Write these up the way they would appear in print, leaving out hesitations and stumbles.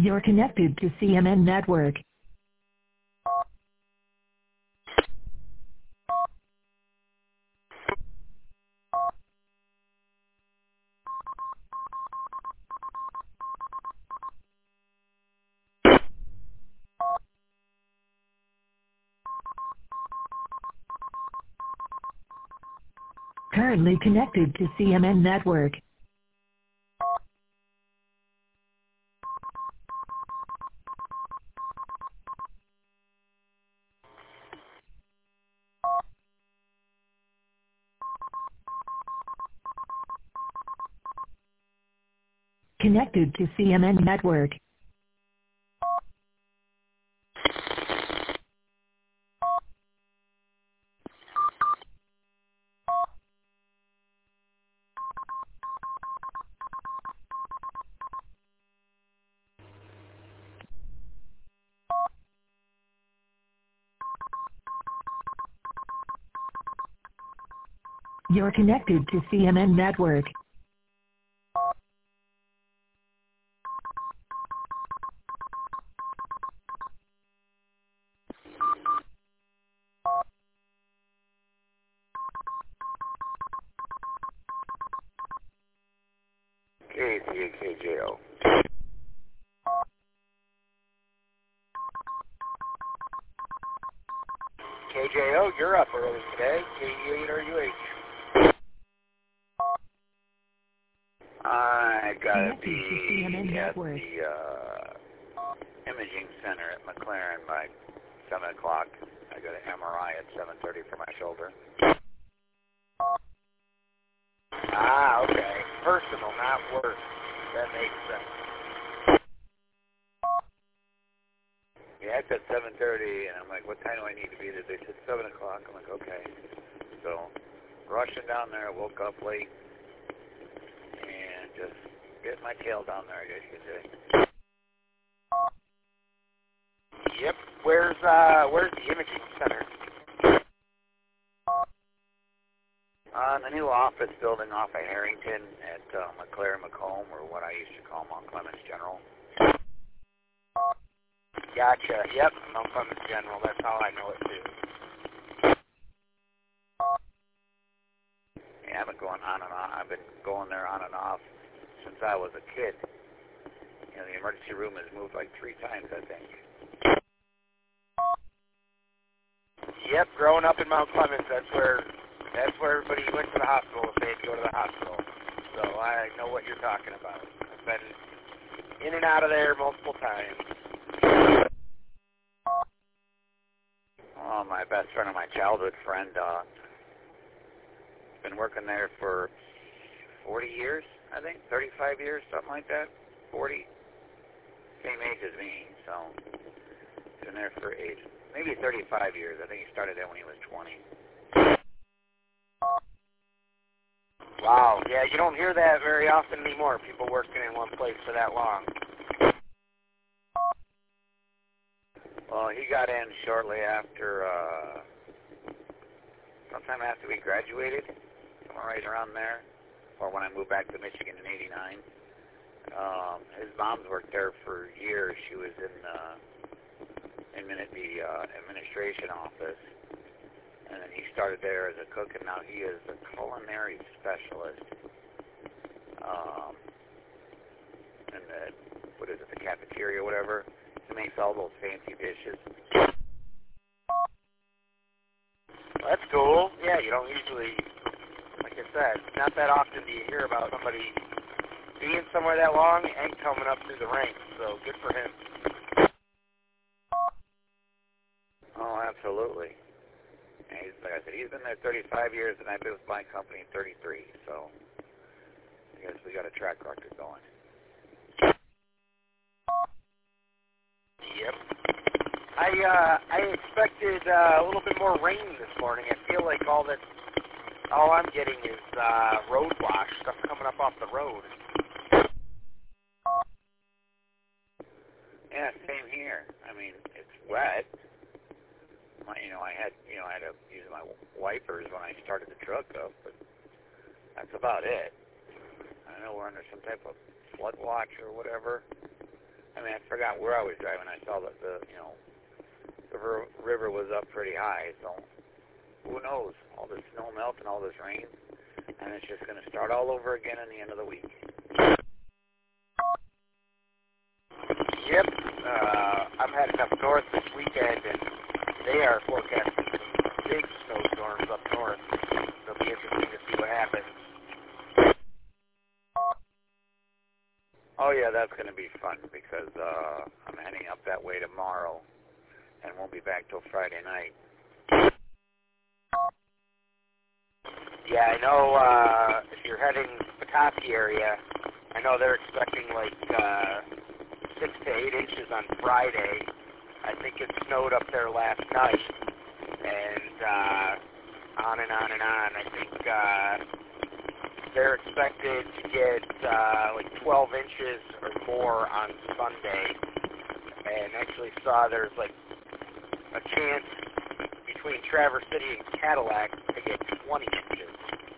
You're connected to CMN Network. Currently connected to CMN Network. Connected to CMN Network. You're connected to CMN Network. KJO. KJO, you're up early today. KE8 or UH? I gotta be at the imaging center at McLaren by 7 o'clock. I got an MRI at 7:30 for my shoulder. Ah, okay. Personal, not work. That makes sense. Yeah, it's at 7:30, and I'm like, what time do I need to be there? They said 7 o'clock. I'm like, okay. So, rushing down there, woke up late, and just get my tail down there, I guess you could say. Yep. Where's the imaging center? The new office building off of Harrington at McLaren Macomb, or what I used to call Mount Clemens General. Gotcha. Yep, Mount Clemens General. That's how I know it too. Yeah, I've been going on and on. I've been going there on and off since I was a kid. You know, the emergency room has moved like 3 times, I think. Yep, growing up in Mount Clemens, that's where everybody went to the hospital if they had to go to the hospital. So I know what you're talking about. I've been in and out of there multiple times. Oh, my best friend and my childhood friend, been working there for 40 years, I think, 35 years, something like that, 40. Same age as me, so been there for maybe 35 years. I think he started there when he was 20. Wow, yeah, you don't hear that very often anymore, people working in one place for that long. Well, he got in shortly after, sometime after we graduated, somewhere right around there, or when I moved back to Michigan in '89. His mom's worked there for years. She was in the administration office. And then he started there as a cook, and now he is a culinary specialist in the cafeteria or whatever. He makes all those fancy dishes. Well, that's cool. Yeah, you don't usually, like I said, not that often do you hear about somebody being somewhere that long and coming up through the ranks, so good for him. Oh, absolutely. And like I said, he's been there 35 years, and I've been with my company 33, so I guess we got a track record going. Yep. I expected a little bit more rain this morning. I feel like all I'm getting is road wash, stuff coming up off the road. Yeah, same here. I mean, it's wet. I had to use my wipers when I started the truck up, but that's about it. I know we're under some type of flood watch or whatever. I mean, I forgot where I was driving. I saw that the river was up pretty high, so who knows? All this snow melt and all this rain, and it's just going to start all over again in the end of the week. Yep. I'm heading up north this weekend, and they are forecasting some big snowstorms up north. It'll be interesting to see what happens. Oh, yeah, that's going to be fun because I'm heading up that way tomorrow and won't be back till Friday night. Yeah, I know if you're heading to the Petoskey area, I know they're expecting like 6 to 8 inches on Friday. I think it snowed up there last night, and on and on and on. I think they're expected to get like 12 inches or more on Sunday, and actually saw there's like a chance between Traverse City and Cadillac to get 20 inches.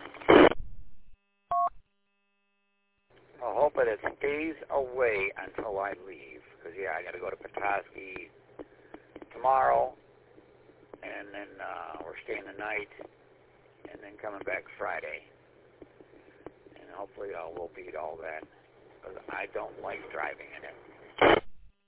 I'll hope that it stays away until I leave, because, yeah, I got to go to Petoskey tomorrow, and then we're staying the night, and then coming back Friday. And hopefully we'll beat all that, because I don't like driving in it.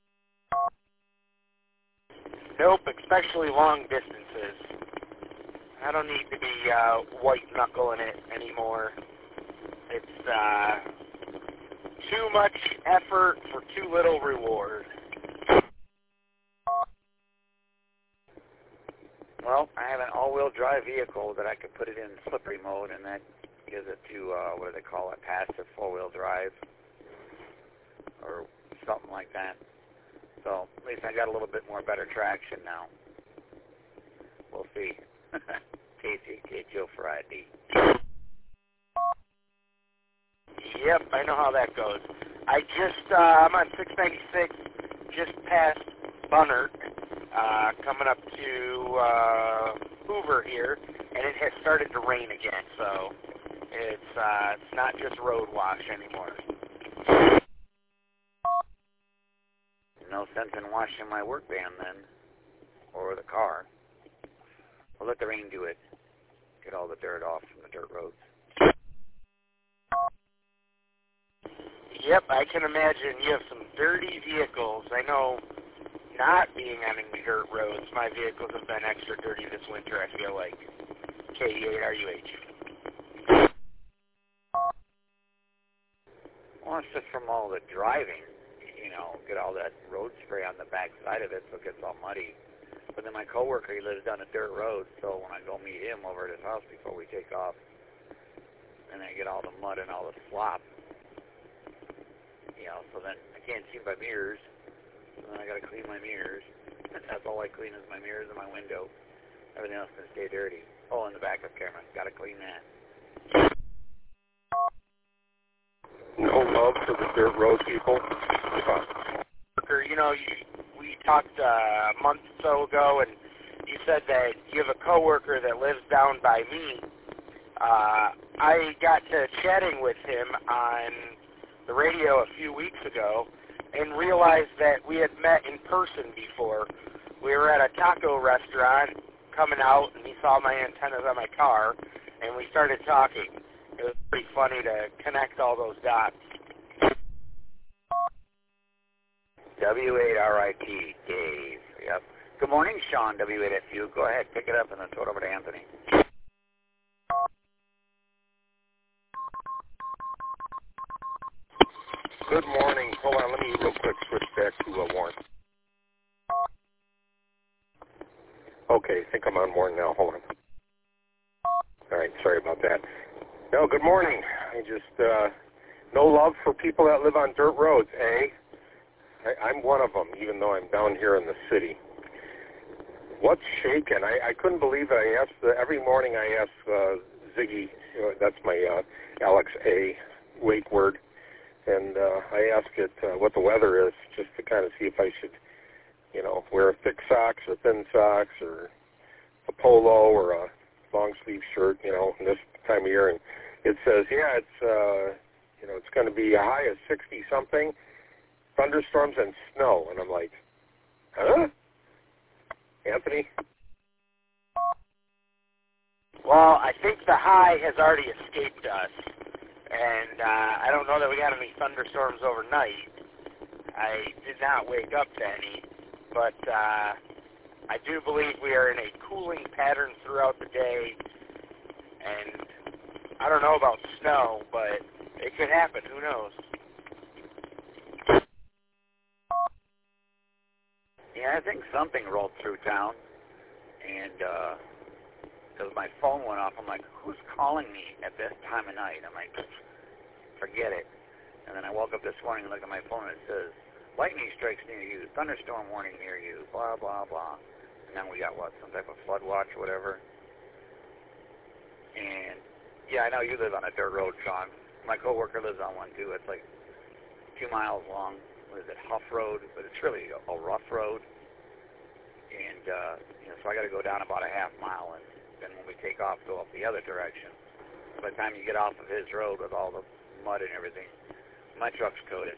Nope, especially long distances. I don't need to be white-knuckling it anymore. It's too much effort for too little reward. Well, I have an all-wheel drive vehicle that I could put it in slippery mode, and that gives it to, what do they call it, passive four-wheel drive, or something like that. So at least I got a little bit more better traction now. We'll see. Casey, get you Friday. Yep, I know how that goes. I'm on 696, just past Bunnert, coming up to Hoover here, and it has started to rain again, so it's not just road wash anymore. No sense in washing my work van then, or the car. We'll let the rain do it. Get all the dirt off from the dirt roads. Yep, I can imagine you have some dirty vehicles. I know, not being on any dirt roads, my vehicles have been extra dirty this winter, I feel like. KE8RUH. Well, it's just from all the driving. Get all that road spray on the back side of it so it gets all muddy. But then my coworker, he lives down a dirt road, so when I go meet him over at his house before we take off, and I get all the mud and all the slop, so then I can't see my mirrors, and then I got to clean my mirrors. That's all I clean is my mirrors and my window. Everything else can stay dirty. Oh, and the backup camera, got to clean that. No love for the dirt road people. We talked a month or so ago, and you said that you have a coworker that lives down by me. I got to chatting with him on the radio a few weeks ago and realized that we had met in person before. We were at a taco restaurant coming out, and he saw my antennas on my car, and we started talking. It was pretty funny to connect all those dots. W8RIT, Dave. Yep. Good morning, Sean, W8FU. Go ahead, pick it up and then throw it over to Anthony. Good morning. Hold on, let me real quick switch back to Warren. Okay, I think I'm on Warren now. Hold on. All right, sorry about that. No, good morning. I just, no love for people that live on dirt roads, eh? I'm one of them, even though I'm down here in the city. What's shaking? I couldn't believe it. I asked, every morning I ask Ziggy, that's my Alex A. wake word, and I ask it what the weather is, just to kind of see if I should, wear thick socks or thin socks or a polo or a long sleeve shirt, in this time of year. And it says, yeah, it's, it's going to be a high of 60-something. thunderstorms and snow. And I'm like, huh? Anthony? Well, I think the high has already escaped us, and I don't know that we got any thunderstorms overnight. I did not wake up to any, but I do believe we are in a cooling pattern throughout the day, and I don't know about snow, but it could happen. Who knows? Yeah, I think something rolled through town, and because my phone went off, I'm like, who's calling me at this time of night? I'm like, forget it. And then I woke up this morning and looked at my phone, and it says, lightning strikes near you, thunderstorm warning near you, blah, blah, blah. And then we got, what, some type of flood watch or whatever. And, yeah, I know you live on a dirt road, Sean. My coworker lives on one, too. It's like 2 miles long. What is it, Huff Road? But it's really a rough road. And, so I got to go down about a half mile, and then when we take off, go up the other direction. By the time you get off of his road with all the mud and everything, my truck's coated.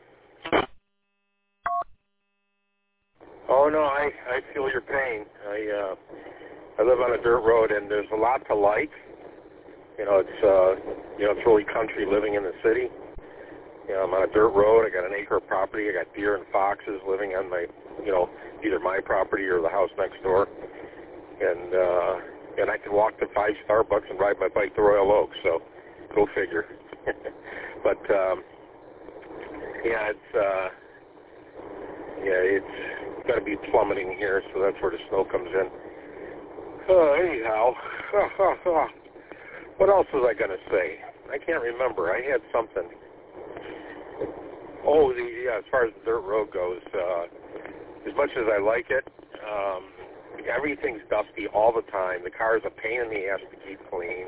Oh, no, I feel your pain. I live on a dirt road, and there's a lot to like. It's really country living in the city. I'm on a dirt road. I got an acre of property. I got deer and foxes living on my, either my property or the house next door. And I can walk to 5 Starbucks and ride my bike to Royal Oak. So, go figure. But it's going to be plummeting here, so that's where the snow comes in. Anyhow, what else was I going to say? I can't remember. I had something. Oh, as far as the dirt road goes, as much as I like it, everything's dusty all the time. The car's a pain in the ass to keep clean.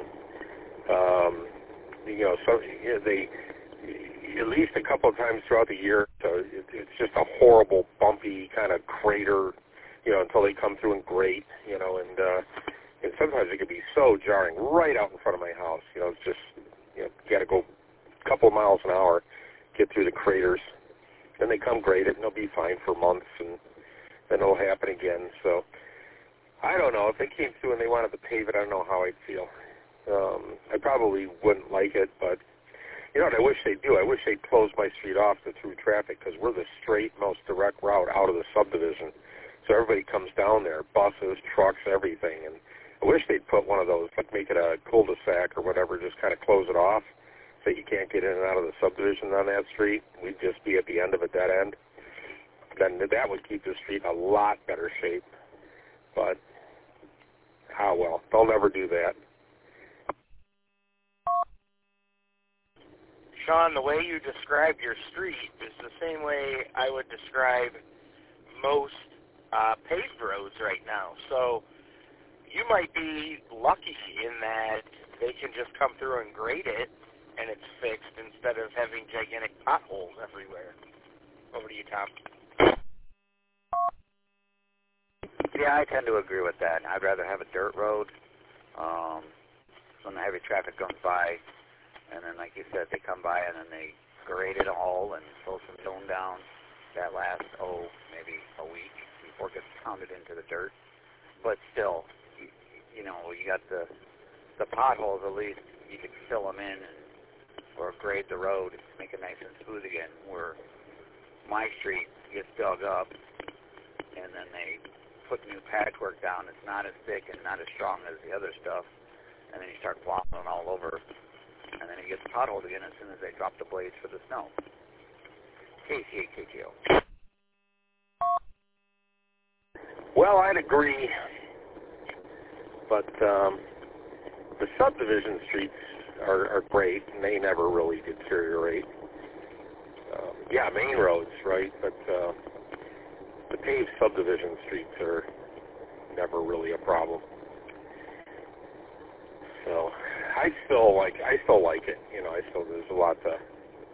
They at least a couple of times throughout the year, so it's just a horrible, bumpy kind of crater, until they come through and grate, and sometimes it can be so jarring right out in front of my house. It's just, you got to go a couple of miles an hour, get through the craters. Then they come grate it, and they'll be fine for months, and then it'll happen again. So I don't know. If they came through and they wanted to pave it, I don't know how I'd feel. I probably wouldn't like it, but what I wish they'd do? I wish they'd close my street off to through traffic, because we're the straight, most direct route out of the subdivision. So everybody comes down there, buses, trucks, everything. And I wish they'd put one of those, like make it a cul-de-sac or whatever, just kind of close it off so you can't get in and out of the subdivision on that street. We'd just be at the end of a dead end. Then that would keep the street in a lot better shape. But, well, they'll never do that. Sean, the way you describe your street is the same way I would describe most paved roads right now. So you might be lucky in that they can just come through and grade it and it's fixed instead of having gigantic potholes everywhere. Over to you, Tom. Yeah, I tend to agree with that. I'd rather have a dirt road when the heavy traffic comes by, and then, like you said, they come by and then they grade it all and throw some stone down. That lasts, maybe a week before it gets pounded into the dirt. But still, you got the potholes, at least you can fill them in or grade the road, make it nice and smooth again, where my street gets dug up and then they put new patchwork down. It's not as thick and not as strong as the other stuff, and then you start plowing all over, and then it gets potholed again as soon as they drop the blades for the snow. KCA-KTO. Well, I'd agree, but the subdivision streets are great, and they never really deteriorate. Main roads, right, but the paved subdivision streets are never really a problem. So I still like it. There's a lot to,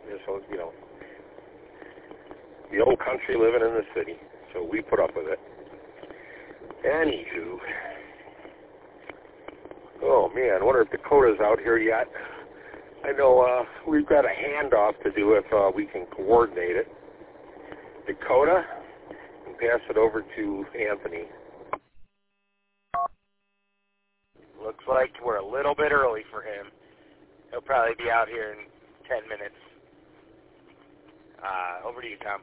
the old country living in the city, so we put up with it. Anywho, oh man, I wonder if Dakota's out here yet. I know we've got a handoff to do if we can coordinate it. Dakota and pass it over to Anthony. Looks like we're a little bit early for him. He'll probably be out here in 10 minutes. Over to you, Tom.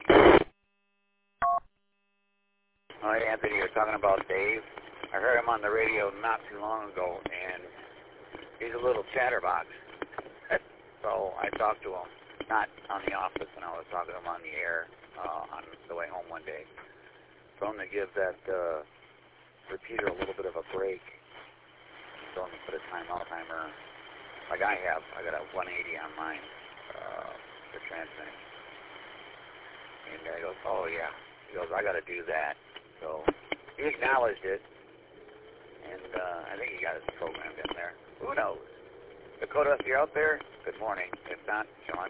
Hi, Anthony. You're talking about Dave. I heard him on the radio not too long ago, and he's a little chatterbox. So I talked to him, not on the office, and I was talking to him on the air on the way home one day. Told him to give that repeater a little bit of a break. Told him to put a timer, like I have. I got a 180 on mine for transmitting. And he goes, oh, yeah. He goes, I got to do that. So he acknowledged it, and I think he got it programmed in there. Who knows? Dakota, if you're out there, good morning. If not, Sean.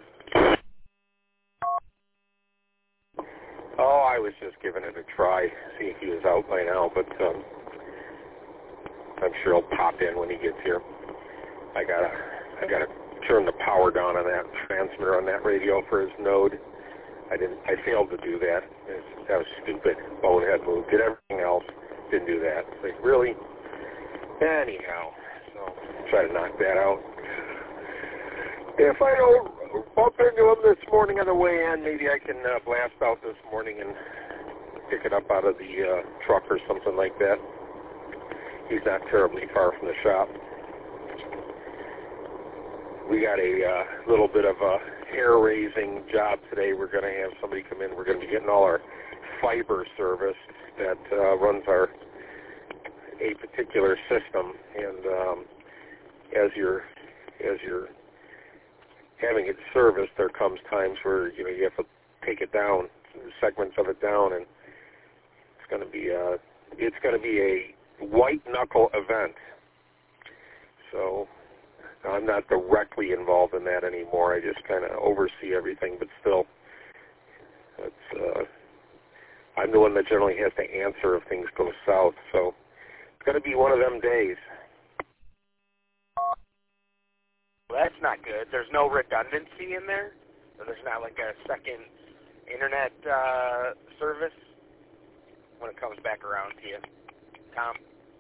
Oh, I was just giving it a try, see if he was out by now, but I'm sure he'll pop in when he gets here. I gotta turn the power down on that transmitter on that radio for his node. I failed to do that. That was stupid. Bonehead move. Did everything else. Didn't do that. Like, really? Anyhow, so try to knock that out. If I don't bump into him this morning on the way in, maybe I can blast out this morning and pick it up out of the truck or something like that. He's not terribly far from the shop. We got a little bit of a hair-raising job today. We're going to have somebody come in. We're going to be getting all our fiber service that runs a particular system. And as you're having it serviced, there comes times where you have to take it down, segments of it down, and it's going to be a white knuckle event. So I'm not directly involved in that anymore. I just kind of oversee everything, but still, I'm the one that generally has to answer if things go south. So it's going to be one of them days. Well, that's not good. There's no redundancy in there? So there's not like a second internet service when it comes back around to you, Tom?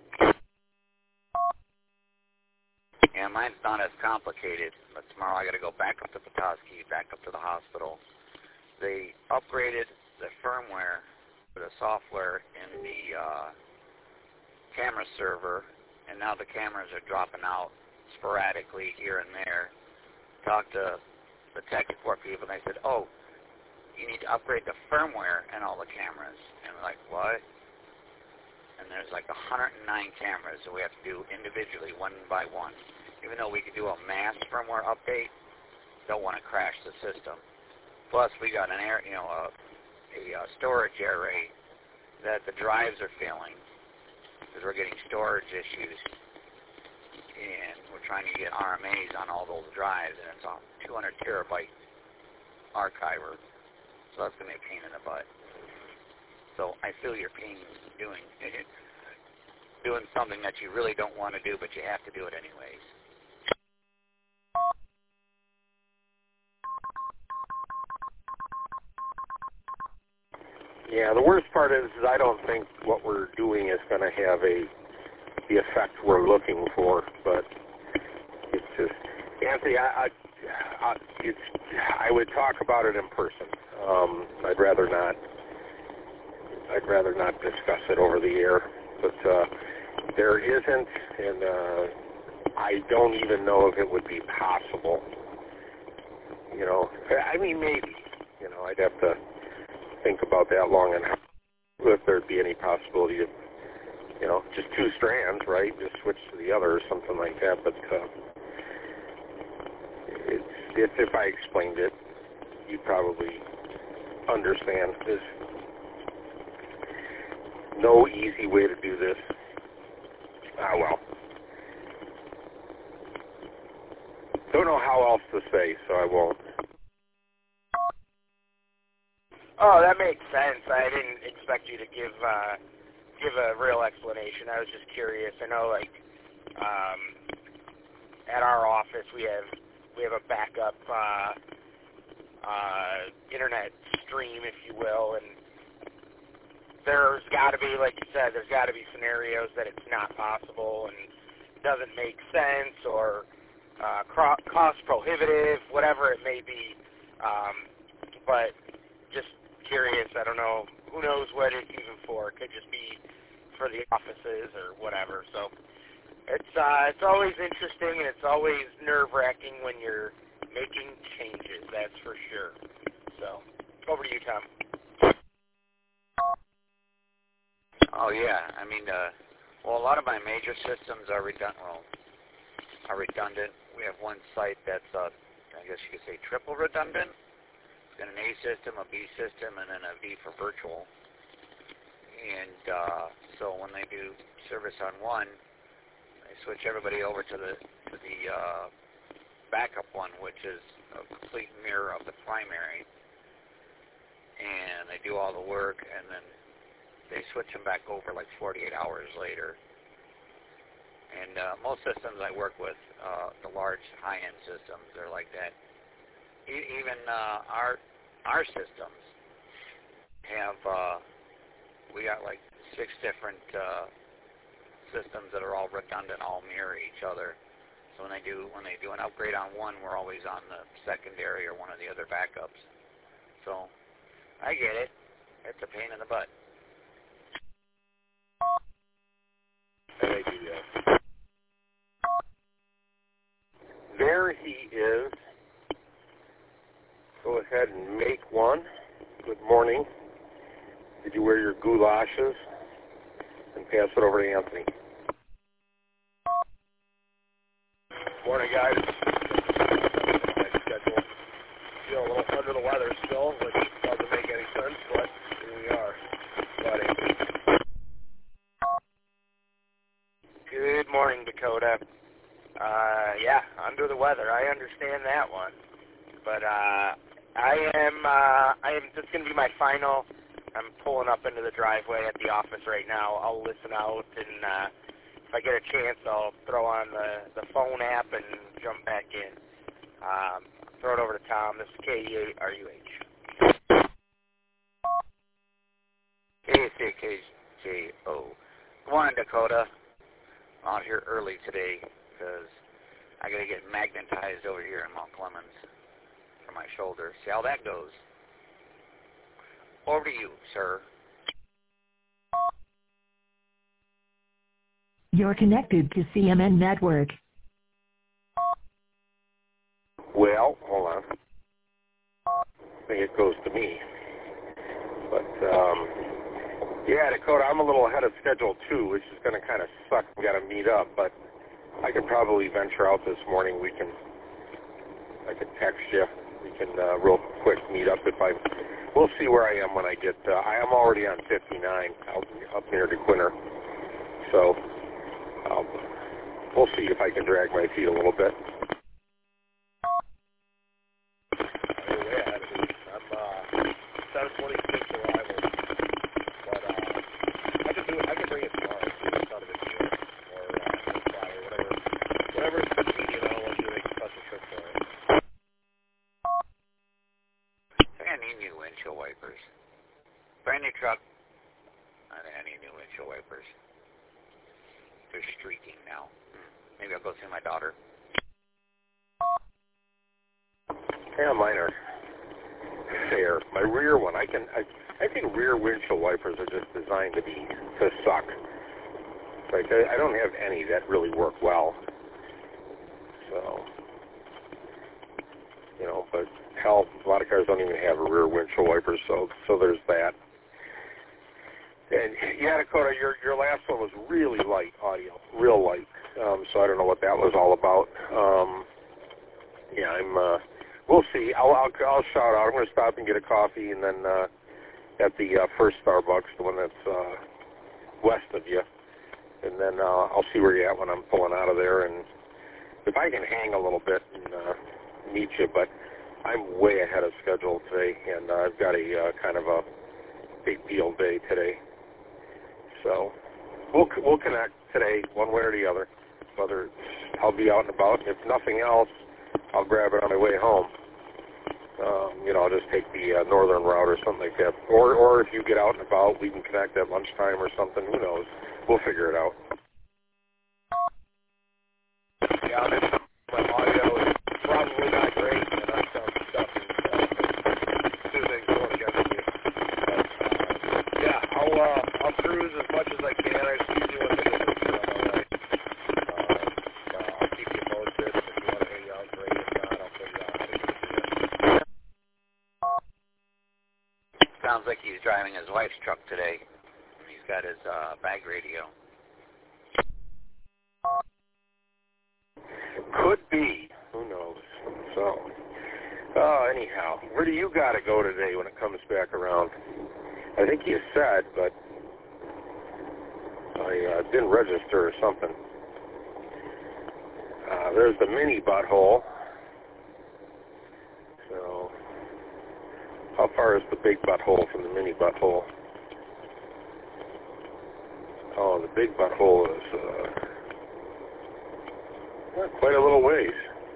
Yeah, mine's not as complicated, but tomorrow I got to go back up to Petoskey, back up to the hospital. They upgraded the firmware for the software in the camera server, and now the cameras are dropping out sporadically here and there. Talked to the tech support people, and they said, oh, you need to upgrade the firmware and all the cameras. And we're like, what? And there's like 109 cameras that we have to do individually, one by one. Even though we could do a mass firmware update, don't want to crash the system. Plus, we got a storage array that the drives are failing because we're getting storage issues, and we're trying to get RMAs on all those drives, and it's a 200 terabyte archiver, so that's going to be a pain in the butt. So I feel your pain doing something that you really don't want to do, but you have to do it anyways. Yeah, the worst part is I don't think what we're doing is going to have the effect we're looking for, but it's just, Anthony, I would talk about it in person. I'd rather not discuss it over the air, but there isn't, and I don't even know if it would be possible. I mean, maybe. I'd have to think about that long and if there'd be any possibility of, just two strands, right? Just switch to the other or something like that. But if I explained it, you'd probably understand. There's no easy way to do this. Well. Don't know how else to say, so I won't. Oh, that makes sense. I didn't expect you to give a real explanation. I was just curious. I know, at our office we have a backup internet stream, if you will, and there's got to be, like you said, there's got to be scenarios that it's not possible and doesn't make sense or cost prohibitive, whatever it may be. But just curious, I don't know, who knows what it's even for. It could just be for the offices or whatever. So it's always interesting and it's always nerve-wracking when you're making changes, that's for sure. So over to you, Tom. Oh yeah, I mean, well, a lot of my major systems are redundant. We have one site that's, I guess you could say, triple redundant. It's got an A system, a B system, and then a V for virtual. And so when they do service on one, they switch everybody over to the backup one, which is a complete mirror of the primary. And they do all the work, and then they switch them back over like 48 hours later. And most systems I work with, the large high-end systems, they're like that. Even our systems have, we got like 6 different systems that are all redundant, all mirror each other. So when they do an upgrade on one, we're always on the secondary or one of the other backups. So I get it. It's a pain in the butt. I do, yes. There he is. Go ahead and make one. Good morning. Did you wear your goulashes? And pass it over to Anthony. Morning, guys. My schedule. Feel a little under the weather still, which doesn't make any sense, but here we are. Buddy. Good morning, Dakota. Yeah, under the weather. I understand that one. But I am this is going to be my final. I'm pulling up into the driveway at the office right now. I'll listen out, and if I get a chance, I'll throw on the phone app and jump back in. Throw it over to Tom. This is KE8RUH. KCKJO. Good morning, Dakota. I'm out here early today because I got to get magnetized over here in Mount Clemens for my shoulder. See how that goes. Over to you, sir. You're connected to CMN Network. Well, hold on. I think it goes to me. But, yeah, Dakota, I'm a little ahead of schedule, too, which is going to kind of suck. We got to meet up, but I could probably venture out this morning. I could text you. We can real quick meet up we'll see where I am when I get, I am already on 59 up near DeQuinter. So, we'll see if I can drag my feet a little bit. I'm 7:26 arrival, but I can bring it tomorrow. It's not a big deal, or Friday, whatever is convenient. I don't want you to make such a trip for it. I need new windshield wipers. Brand new truck. I think I need new windshield wipers. They're streaking now. Maybe I'll go see my daughter. Yeah, mine are fair. My rear one, I think rear windshield wipers are just designed to suck. Like I don't have any that really work well. So, but hell, a lot of cars don't even have a rear windshield wipers, so there's that. And yeah, Dakota, your last one was really light audio, real light. So I don't know what that was all about. Yeah, we'll see. I'll shout out. I'm going to stop and get a coffee, and then at the first Starbucks, the one that's west of you, and then I'll see where you're at when I'm pulling out of there, and if I can hang a little bit and meet you. But I'm way ahead of schedule today, and I've got a kind of a big deal day today. So we'll connect today, one way or the other. Whether I'll be out and about, and if nothing else, I'll grab it on my way home. I'll just take the northern route or something like that. Or if you get out and about, we can connect at lunchtime or something. Who knows? We'll figure it out. Yeah, my audio is probably not great, and I'm some stuff and two things going together here. But, yeah, I'll cruise as much as I can. I just usually want to get this done all right. I'll keep you posted. If you want to hang out, great. If not, I'll figure out how to get it to you. Sounds like he's driving his wife's truck today. He's got his bag radio. Could be. Who knows? So, anyhow, where do you got to go today when it comes back around? I think you said, but I didn't register or something. There's the mini butthole. So, how far is the big butthole from the mini butthole? Oh, the big butthole is quite a little ways.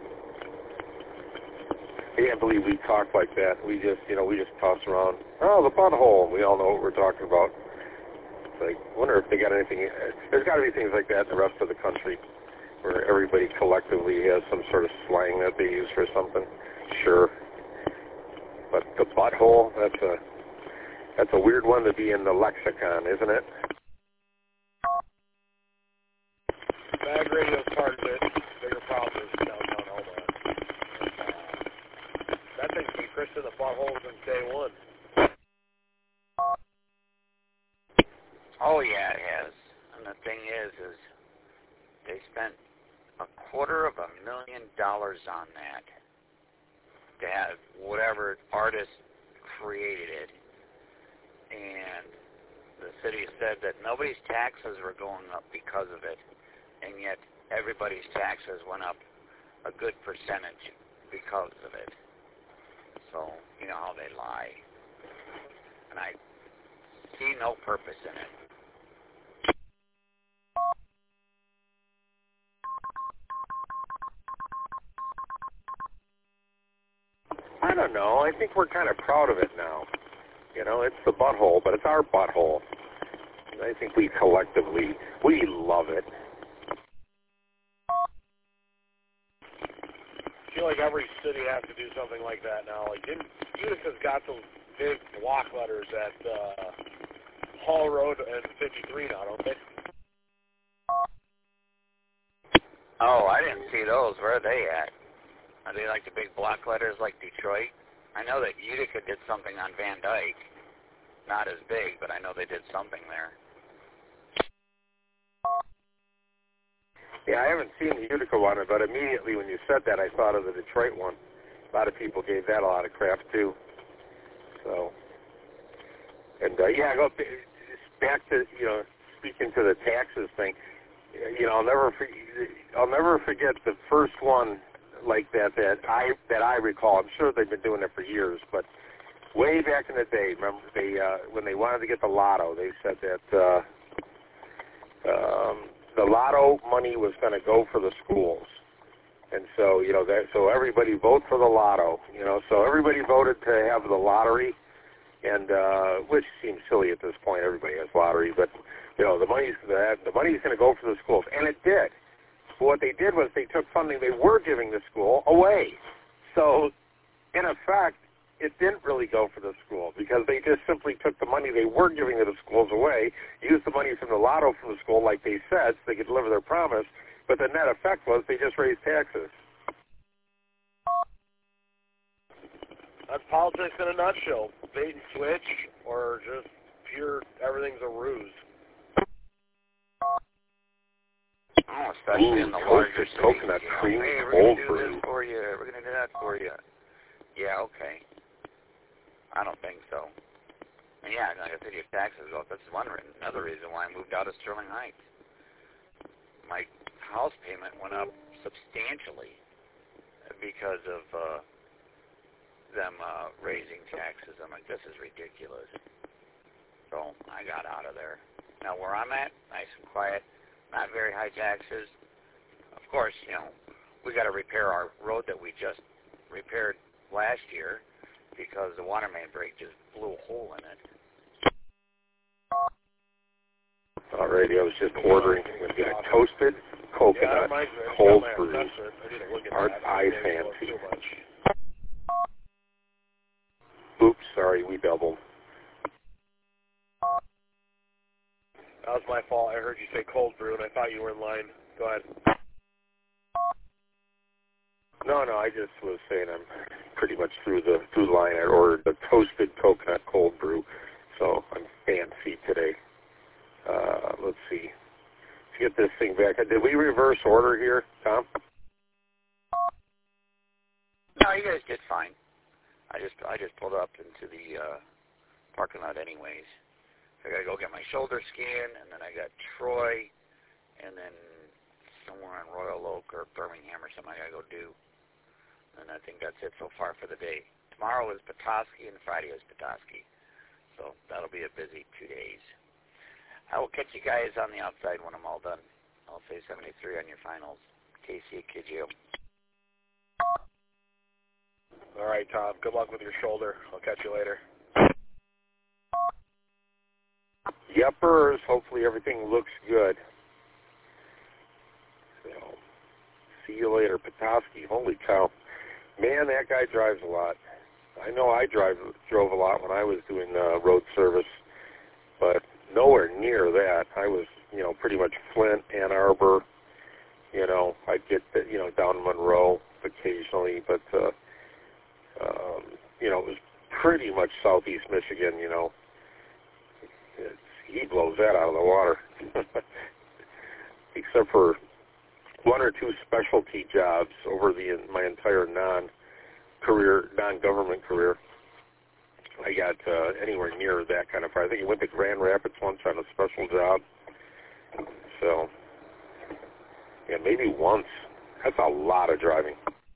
I can't believe we talk like that. We just toss around, oh, the butthole. We all know what we're talking about. It's like, I wonder if they got anything. There's got to be things like that in the rest of the country where everybody collectively has some sort of slang that they use for something. Sure. But the butthole, that's a weird one to be in the lexicon, isn't it? Bag radio is part of it. Bigger problem is downtown Omaha. That thing's been Chris in the buttholes since day one. Oh, yeah, it has. And the thing is they spent $250,000 on that to have whatever artist created it. And the city said that nobody's taxes were going up because of it. And yet everybody's taxes went up a good percentage because of it. So, you know how they lie. And I see no purpose in it. I don't know. I think we're kind of proud of it now. It's the butthole, but it's our butthole. And I think we collectively, we love it. I feel like every city has to do something like that now. Like, Utica's got those big block letters at Hall Road and 53 now, don't they? Oh, I didn't see those. Where are they at? Are they like the big block letters like Detroit? I know that Utica did something on Van Dyke. Not as big, but I know they did something there. Yeah, I haven't seen the Utica one, but immediately when you said that, I thought of the Detroit one. A lot of people gave that a lot of crap, too. So, and, yeah, go back to, speaking to the taxes thing, I'll never forget the first one like that I recall. I'm sure they've been doing it for years, but way back in the day, remember when they wanted to get the lotto, they said that the lotto money was going to go for the schools, and so so everybody vote for the lotto. So everybody voted to have the lottery, and which seems silly at this point. Everybody has lottery, but the money's going to go for the schools, and it did. But what they did was they took funding they were giving the school away. So in effect, it didn't really go for the school because they just simply took the money they were giving to the schools away, used the money from the lotto from the school like they said so they could deliver their promise, but the net effect was they just raised taxes. That's politics in a nutshell. Bait and switch or just pure everything's a ruse. Oh, especially in the larger cities. Coconut cream, hey, we're cold going to do brew. this for you. We're going to do that for you. Yeah, okay. I don't think so. And yeah, like I said, your taxes go up. That's another reason why I moved out of Sterling Heights. My house payment went up substantially because of them raising taxes. I'm like, this is ridiculous. So I got out of there. Now where I'm at, nice and quiet, not very high taxes. Of course, we got to repair our road that we just repaired last year because the water main break just blew a hole in it. Alrighty, I was just ordering. We've got toasted coconut cold brew. Aren't I fancy? Oops, sorry, we doubled. That was my fault. I heard you say cold brew, and I thought you were in line. Go ahead. No, I just was saying I'm pretty much through the line. I ordered the toasted coconut cold brew, so I'm fancy today. Let's see. Let's get this thing back. Did we reverse order here, Tom? No, you guys did fine. I just pulled up into the parking lot anyways. So I got to go get my shoulder scan, and then I got Troy, and then somewhere in Royal Oak or Birmingham or something I got to go do. And I think that's it so far for the day. Tomorrow is Petoskey, and Friday is Petoskey. So that'll be a busy 2 days. I will catch you guys on the outside when I'm all done. I'll say 73 on your finals. KC, kid you. All right, Tom. Good luck with your shoulder. I'll catch you later. Yepers. Hopefully everything looks good. So, see you later. Petoskey. Holy cow. Man, that guy drives a lot. I know I drove a lot when I was doing road service, but nowhere near that. I was, pretty much Flint, Ann Arbor. I'd get, down to Monroe occasionally, but, it was pretty much southeast Michigan, He blows that out of the water. Except for one or two specialty jobs over my entire non-government career. I got anywhere near that kind of fire. I think he went to Grand Rapids once on a special job. So, yeah, maybe once. That's a lot of driving.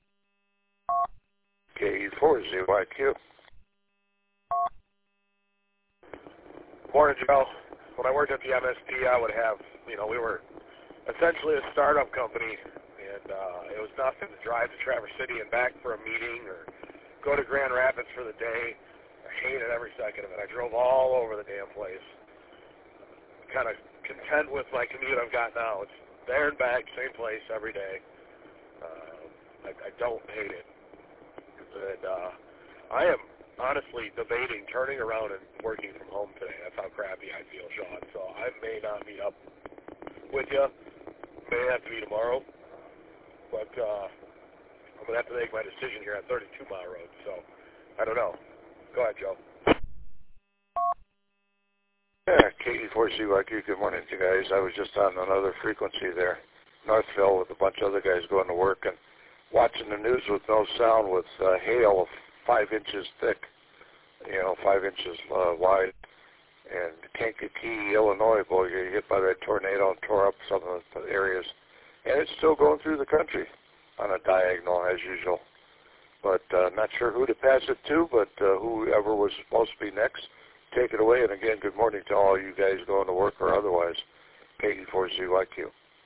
KE4ZYQ. Morning, Joe. When I worked at the MSP, I would have, we were essentially a startup company, and it was nothing to drive to Traverse City and back for a meeting or go to Grand Rapids for the day. I hated every second of it. I drove all over the damn place. Kind of content with my commute I've got now. It's there and back, same place every day. I don't hate it. And I am honestly debating turning around and working from home today. That's how crappy I feel, Sean. So I may not meet up with you. May have to be tomorrow. But I'm going to have to make my decision here on 32 Mile Road. So I don't know. Go ahead, Joe. Yeah, KE4ZYQ, good morning to you guys. I was just on another frequency there, Northville, with a bunch of other guys going to work and watching the news with no sound with hail of 5 inches thick, 5 inches wide. And Kankakee, Illinois, boy, you get hit by that tornado and tore up some of the areas. And it's still going through the country on a diagonal as usual. But not sure who to pass it to, but whoever was supposed to be next, take it away. And again, good morning to all you guys going to work or otherwise. KE4ZYQ.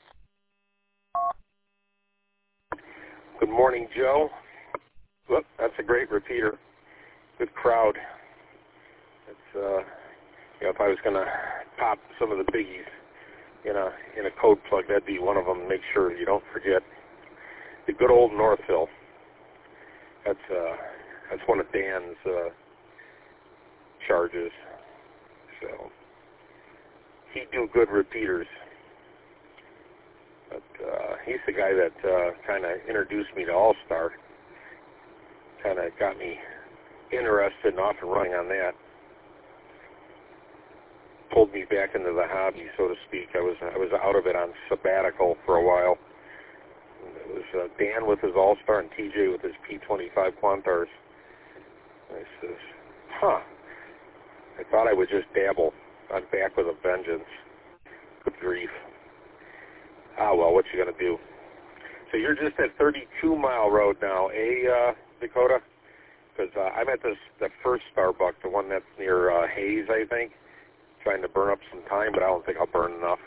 Good morning, Joe. Look, that's a great repeater. Good crowd. It's, if I was going to pop some of the biggies in a code plug, that'd be one of them. Make sure you don't forget the good old Northville. That's one of Dan's charges. So he'd do good repeaters. But he's the guy that kind of introduced me to All-Star. Kind of got me interested and off and running on that. Pulled me back into the hobby, so to speak. I was out of it on sabbatical for a while. It was Dan with his All-Star and TJ with his P25 Quantars. I says, I thought I would just dabble. I'm back with a vengeance. Good grief. Well, what you gonna do? So you're just at 32 Mile Road now, Dakota? Because I'm at the first Starbucks, the one that's near Hayes, I think. Trying to burn up some time, but I don't think I'll burn enough.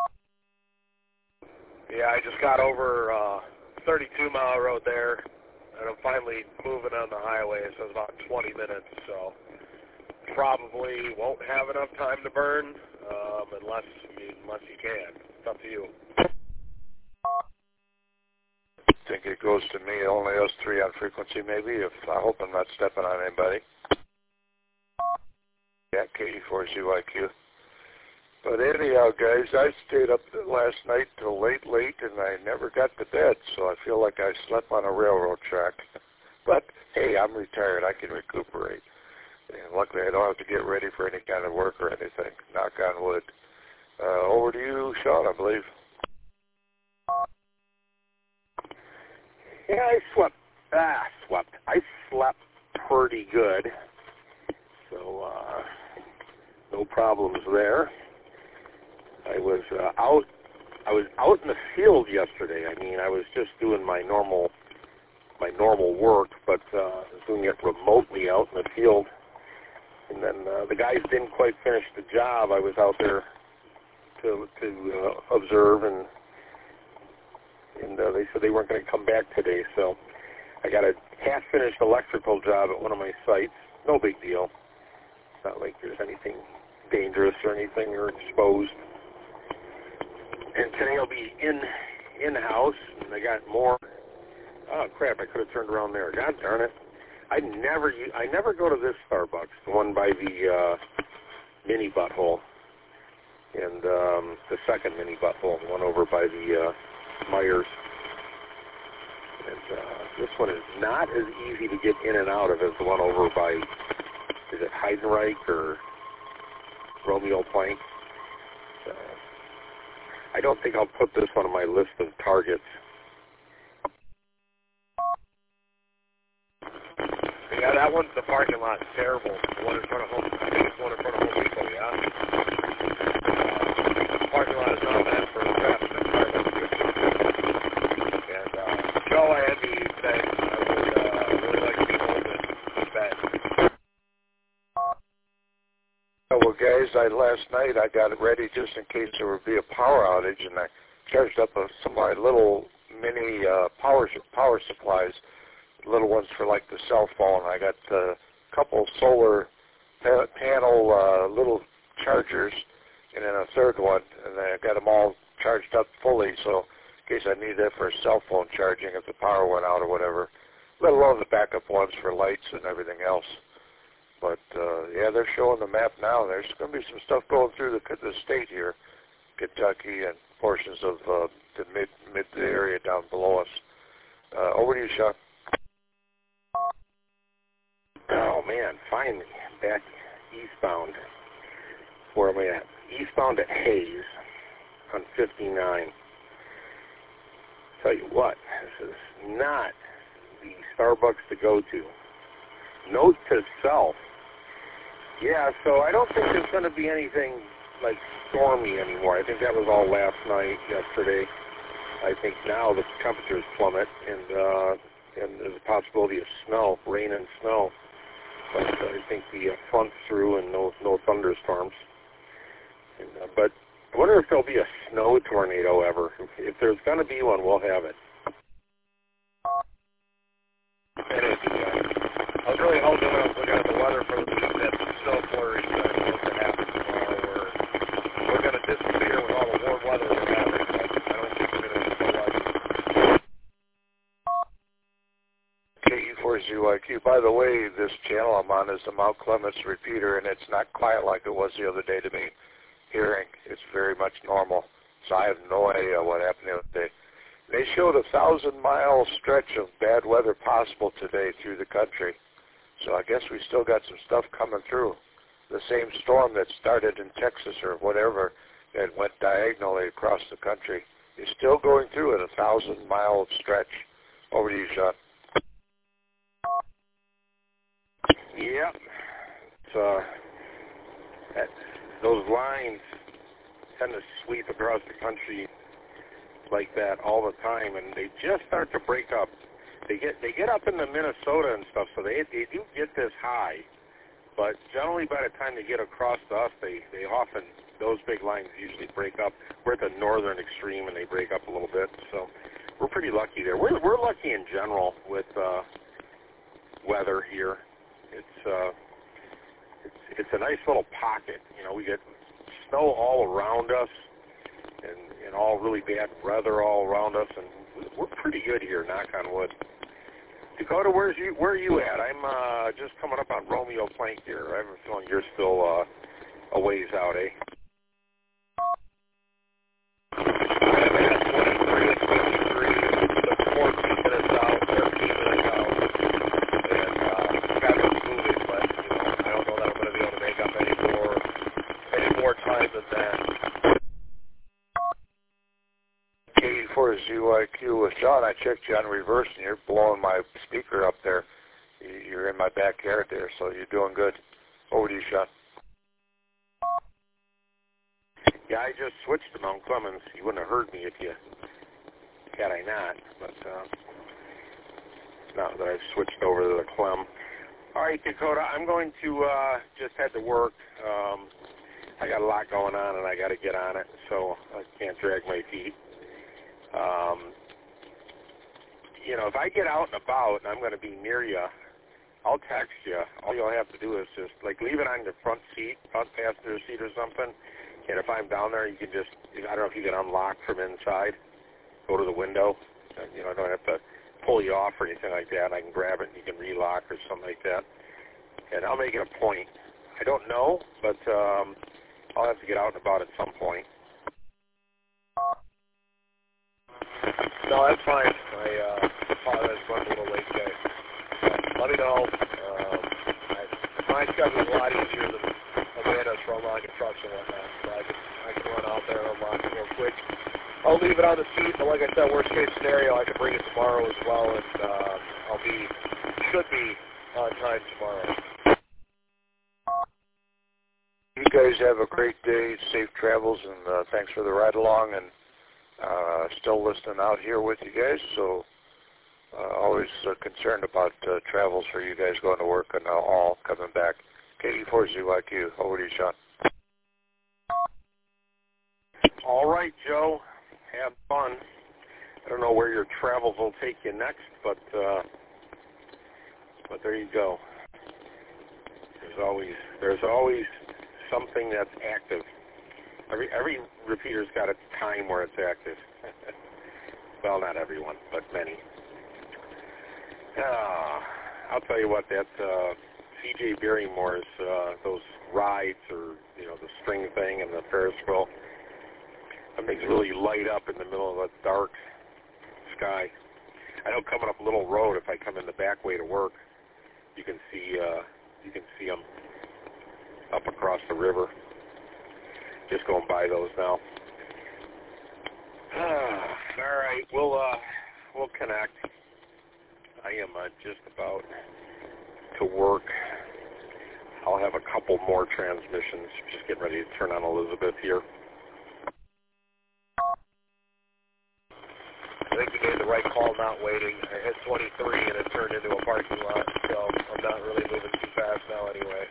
Yeah, I just got over 32 Mile Road there. and I'm finally moving on the highway. It says about 20 minutes, so probably won't have enough time to burn unless you can. It's up to you. I think it goes to me, only us three on frequency maybe. I hope I'm not stepping on anybody. Yeah, KE4ZYQ. But anyhow, guys, I stayed up last night till late, and I never got to bed, so I feel like I slept on a railroad track. But, hey, I'm retired. I can recuperate. And luckily, I don't have to get ready for any kind of work or anything. Knock on wood. Over to you, Sean, I believe. Yeah, I slept pretty good. So, no problems there. I was out in the field yesterday. I mean, I was just doing my normal work, but doing it remotely out in the field. And then the guys didn't quite finish the job. I was out there to observe, and they said they weren't going to come back today. So I got a half-finished electrical job at one of my sites. No big deal. It's not like there's anything dangerous or anything or exposed. And today I'll be in-house, and I got more. Oh crap! I could have turned around there. God darn it! I never go to this Starbucks, the one by the mini butthole, and the second mini butthole, the one over by the Myers. And this one is not as easy to get in and out of as the one over by, is it Heidenreich or Romeo Plank? I don't think I'll put this one on my list of targets. Yeah, that one's the parking lot. Terrible. The one in front of Home. I think it's the one in front of Home Depot. Yeah. The parking lot is not bad for traffic. And Joe, I had to say I would really like to be home and bed. Well, guys, last night I got it ready just in case there would be a power outage, and I charged up some of my little mini power supplies, little ones for like the cell phone. I got a couple solar panel little chargers, and then a third one, and I got them all charged up fully, so in case I need that for cell phone charging if the power went out or whatever, let alone the backup ones for lights and everything else. But, yeah, they're showing the map now. There's going to be some stuff going through the state here, Kentucky and portions of the mid area down below us. Over to you, Sean. Oh, man, finally, back eastbound. Where am I at? Eastbound at Hayes on 59. Tell you what, this is not the Starbucks to go to. Note to self. Yeah, so I don't think there's going to be anything like stormy anymore. I think that was all last night, yesterday. I think now the temperatures plummet, and there's a possibility of snow, rain and snow. But I think the front's through and no thunderstorms. And, but I wonder if there'll be a snow tornado ever. If there's going to be one, we'll have it. I was really hoping when I was looking at the weather for the week that the snow flurries that are supposed to happen tomorrow we're going to disappear with all the warm weather we're having, but I don't think we're going to be so lucky. KE4ZYQ. By the way, this channel I'm on is the Mount Clemens repeater, and it's not quiet like it was the other day to me. Hearing, it's very much normal. So I have no idea what happened the other day. They showed a 1,000-mile stretch of bad weather possible today through the country. So I guess we still got some stuff coming through. The same storm that started in Texas or whatever that went diagonally across the country is still going through it, a 1,000-mile stretch. Over to you, Sean. Yep. So those lines tend to sweep across the country like that all the time, and they just start to break up. They get up into Minnesota and stuff, so they do get this high, but generally by the time they get across to us, they often, those big lines usually break up. We're at the northern extreme, and they break up a little bit. So we're pretty lucky there. We're lucky in general with weather here. It's a nice little pocket. You know, we get snow all around us and all really bad weather all around us, and we're pretty good here, knock on wood. Dakota, where are you at? I'm just coming up on Romeo Plank here. I have a feeling you're still a ways out, eh? I'm at 23 and 23, 14 minutes out, 13 minutes out, and got it moving, but I don't know that I'm going to be able to make up any more time than that. K84ZYQ with Sean. I checked you on reverse, and you're blowing my speaker up there. You're in my backyard there, so you're doing good. Over to you, Sean. Yeah, I just switched to Mount Clemens. You wouldn't have heard me had I not, but now that I've switched over to the Clem. All right, Dakota, I'm going to just head to work. I got a lot going on, and I got to get on it, so I can't drag my feet. If I get out and about and I'm going to be near you, I'll text you. All you'll have to do is just, leave it on the front seat, front passenger seat or something. And if I'm down there, you can just, I don't know if you can unlock from inside, go to the window. I don't have to pull you off or anything like that. I can grab it and you can relock or something like that. And I'll make it a point. I don't know, but I'll have to get out and about at some point. No, that's fine. I apologize for running a little late today. Let me know. My schedule's a lot easier than Amanda's for unlocking trucks and whatnot, so I can run out there and unlock it real quick. I'll leave it on the seat, but like I said, worst case scenario, I can bring it tomorrow as well, and should be on time tomorrow. You guys have a great day, safe travels, and thanks for the ride along, and still listening out here with you guys, so always concerned about travels for you guys going to work and all coming back. K84ZYQ, over to you, Sean. All right, Joe. Have fun. I don't know where your travels will take you next, but there you go. There's always something that's active. Every repeater's got a time where it's active. Well, not everyone, but many. I'll tell you what, that C.J. Barrymore's, those rides or, the string thing and the Ferris wheel, that makes really light up in the middle of a dark sky. I know coming up Little Road, if I come in the back way to work, you can see them up across the river. Just going by those now. All right, we'll connect. I am just about to work. I'll have a couple more transmissions. Just getting ready to turn on Elizabeth here. I think you made the right call not waiting. I hit 23 and it turned into a parking lot, so I'm not really moving too fast now anyway.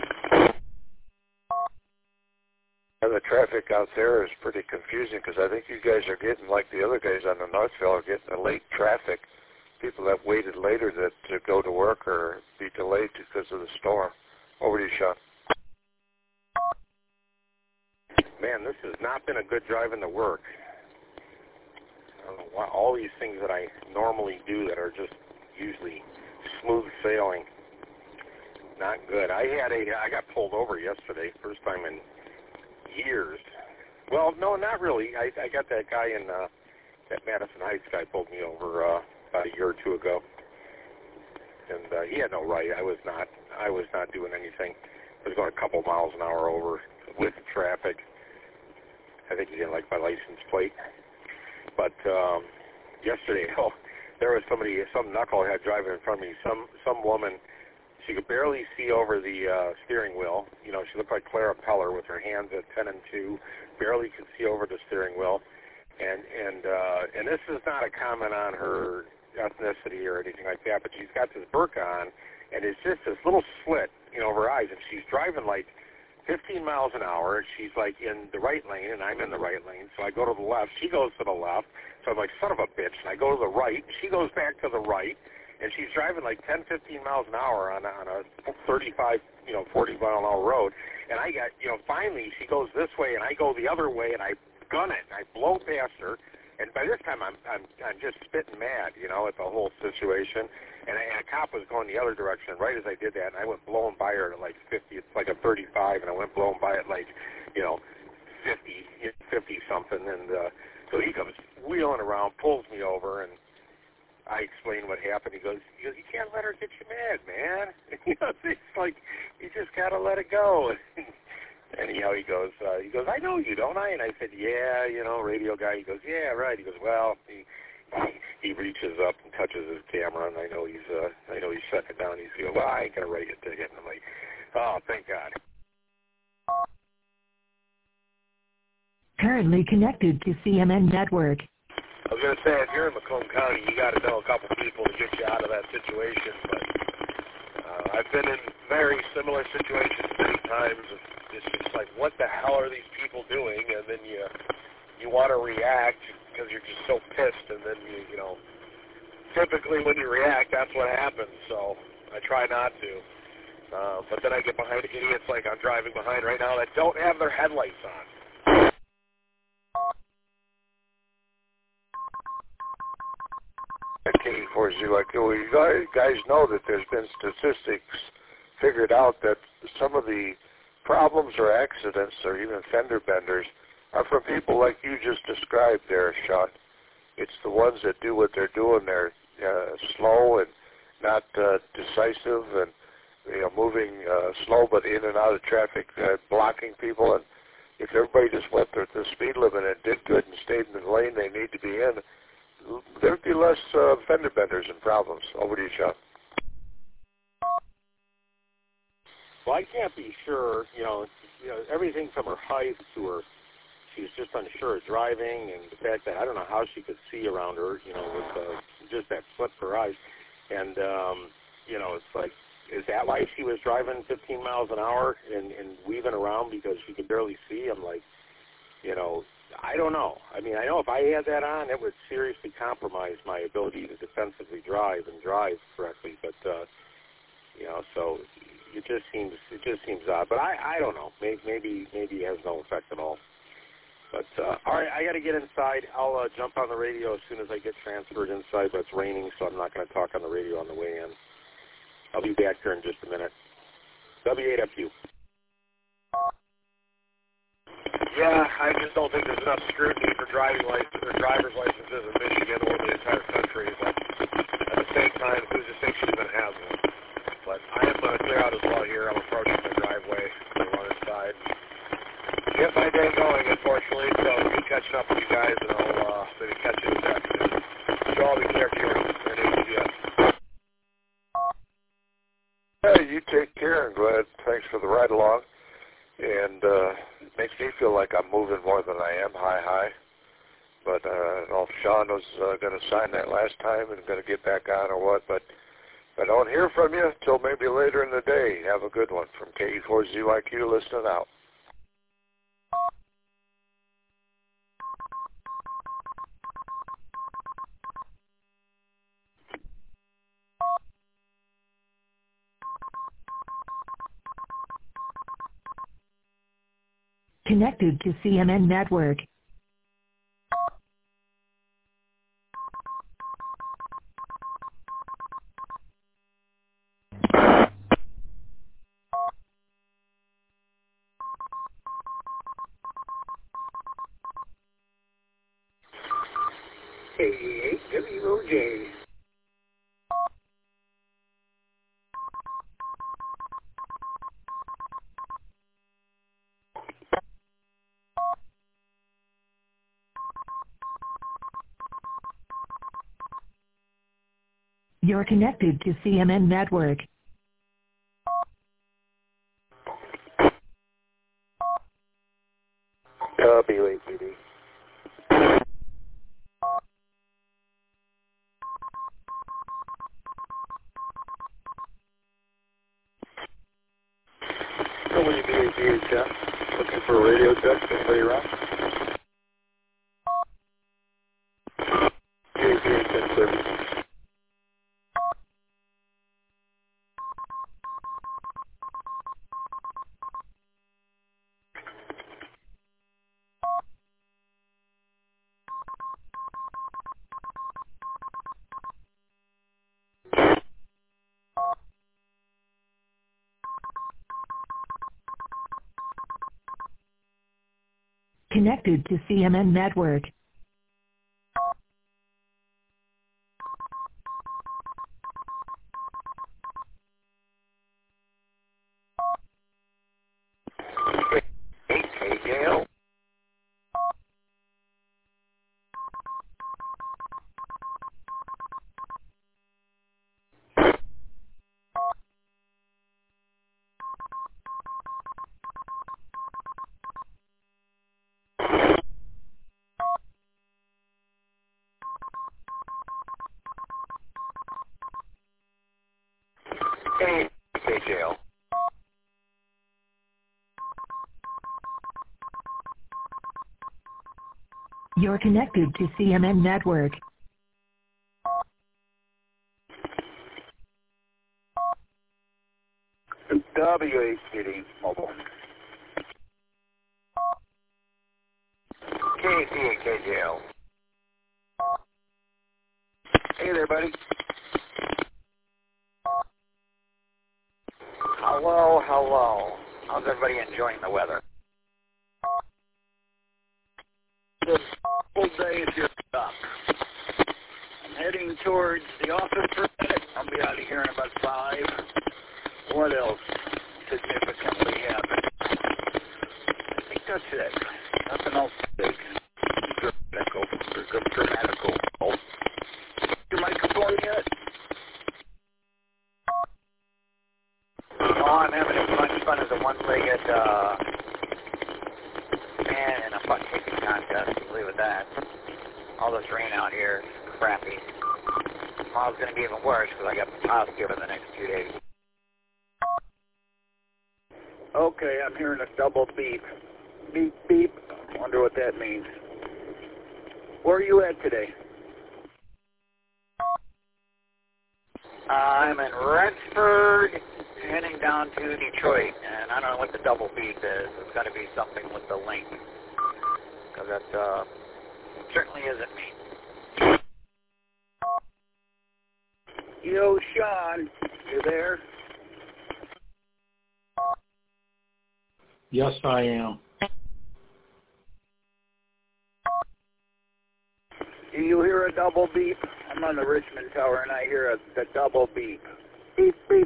And the traffic out there is pretty confusing because I think you guys are getting, like the other guys on the Northville, are getting the late traffic. People that waited later to go to work or be delayed because of the storm. Over to you, Sean. Man, this has not been a good drive into work. I don't know why, all these things that I normally do that are just usually smooth sailing, not good. I got pulled over yesterday, first time in years. Well, no, not really. I got that guy in that Madison Heights guy pulled me over about a year or two ago, and he had no right. I was not doing anything. I was going a couple miles an hour over with traffic. I think he didn't like my license plate. But yesterday, there was some knucklehead driving in front of me. Some woman, she could barely see over the steering wheel. She looked like Clara Peller with her hands at 10 and 2, barely could see over the steering wheel. And this is not a comment on her ethnicity or anything like that, but she's got this burqa on, and it's just this little slit, over her eyes, and she's driving like 15 miles an hour, and she's like in the right lane, and I'm in the right lane. So I go to the left. She goes to the left. So I'm like, son of a bitch. And I go to the right. She goes back to the right, and she's driving like 10, 15 miles an hour on a 35, 40 mile an hour road. And I got, finally she goes this way, and I go the other way, and I gun it. And I blow past her. And by this time, I'm just spitting mad, at the whole situation. And a cop was going the other direction. Right as I did that, and I went blowing by her at like 50. It's like a 35, and I went blowing by it like, 50 something. And so he comes wheeling around, pulls me over, and I explain what happened. He goes, you can't let her get you mad, man. It's like you just gotta let it go. Anyhow, he goes, I know you, don't I? And I said, yeah, radio guy. He goes, yeah, right. He goes, well, he reaches up and touches his camera, and I know he's shutting it down. He's going, well, I ain't gonna write a ticket. And I'm like, oh, thank God. Currently connected to CMN Network. I was going to say, if you're in Macomb County, you got to know a couple people to get you out of that situation. But I've been in very similar situations many times. It's just like, what the hell are these people doing? And then you want to react because you're just so pissed. And then typically when you react, that's what happens. So I try not to. But then I get behind idiots like I'm driving behind right now that don't have their headlights on. KE4ZYQ, you guys know that there's been statistics figured out that some of the problems or accidents or even fender benders are from people like you just described there, Sean. It's the ones that do what they're doing. They're slow and not decisive and moving slow but in and out of traffic, blocking people. And if everybody just went the speed limit and did good and stayed in the lane they need to be in, there'd be less fender benders and problems. Over to you, Sean. Well, I can't be sure. Everything from her height to her, she's just unsure of driving, and the fact that I don't know how she could see around her, with just that slip of her eyes. And, it's like, is that why she was driving 15 miles an hour and weaving around because she could barely see? I'm like, I don't know. I mean, I know if I had that on, it would seriously compromise my ability to defensively drive and drive correctly. But, so it just seems odd. But I don't know. Maybe it has no effect at all. But, all right, I got to get inside. I'll jump on the radio as soon as I get transferred inside, but it's raining, so I'm not going to talk on the radio on the way in. I'll be back here in just a minute. W8FU. Yeah, I just don't think there's enough scrutiny for driving license or driver's licenses in Michigan or the entire country. But at the same time, who's to say she even has one? But I am going to clear out as well here. I'm approaching the driveway. I'm going to run inside. Get my day going, unfortunately, so good catching up with you guys, and I'll maybe catch you this afternoon. So I'll be clear here. My name is Jeff. Hey, you take care, and glad. Thanks for the ride along. And it makes me feel like I'm moving more than I am. Hi. But I don't know if Sean was going to sign that last time and going to get back on or what. But if I don't hear from you until maybe later in the day, have a good one. From KE4ZYQ, listening out. Connected to CMN Network. KE8WOJ. You're connected to CMN Network. WAPD. WBAGHF. for a radio check. Anybody around? KZA 1070. Connected to CMN Network. KJO. KJO. You're connected to CMN Network. WHCD mobile. KJO. Hey there, buddy. Hello, hello. How's everybody enjoying the weather? The full day is just up. I'm heading towards the office for a minute. I'll be out of here in about 5. What else significantly happened? I think that's it. Nothing else big. Grammatical. Your microphone yet? Oh, I'm having as much fun as a one-legged man in a butt-kicking contest. Believe it that. All this rain out here is crappy. Tomorrow's going to be even worse because I got Petoskey over the next 2 days. Okay, I'm hearing a double beep. Beep, beep. Wonder what that means. Where are you at today? I'm in Redford, heading down to Detroit, and I don't know what the double beep is. It's got to be something with the link, because that certainly isn't me. Yo, Sean, you there? Yes, I am. Do you hear a double beep? I'm on the Richmond Tower, and I hear the double beep. Beep, beep.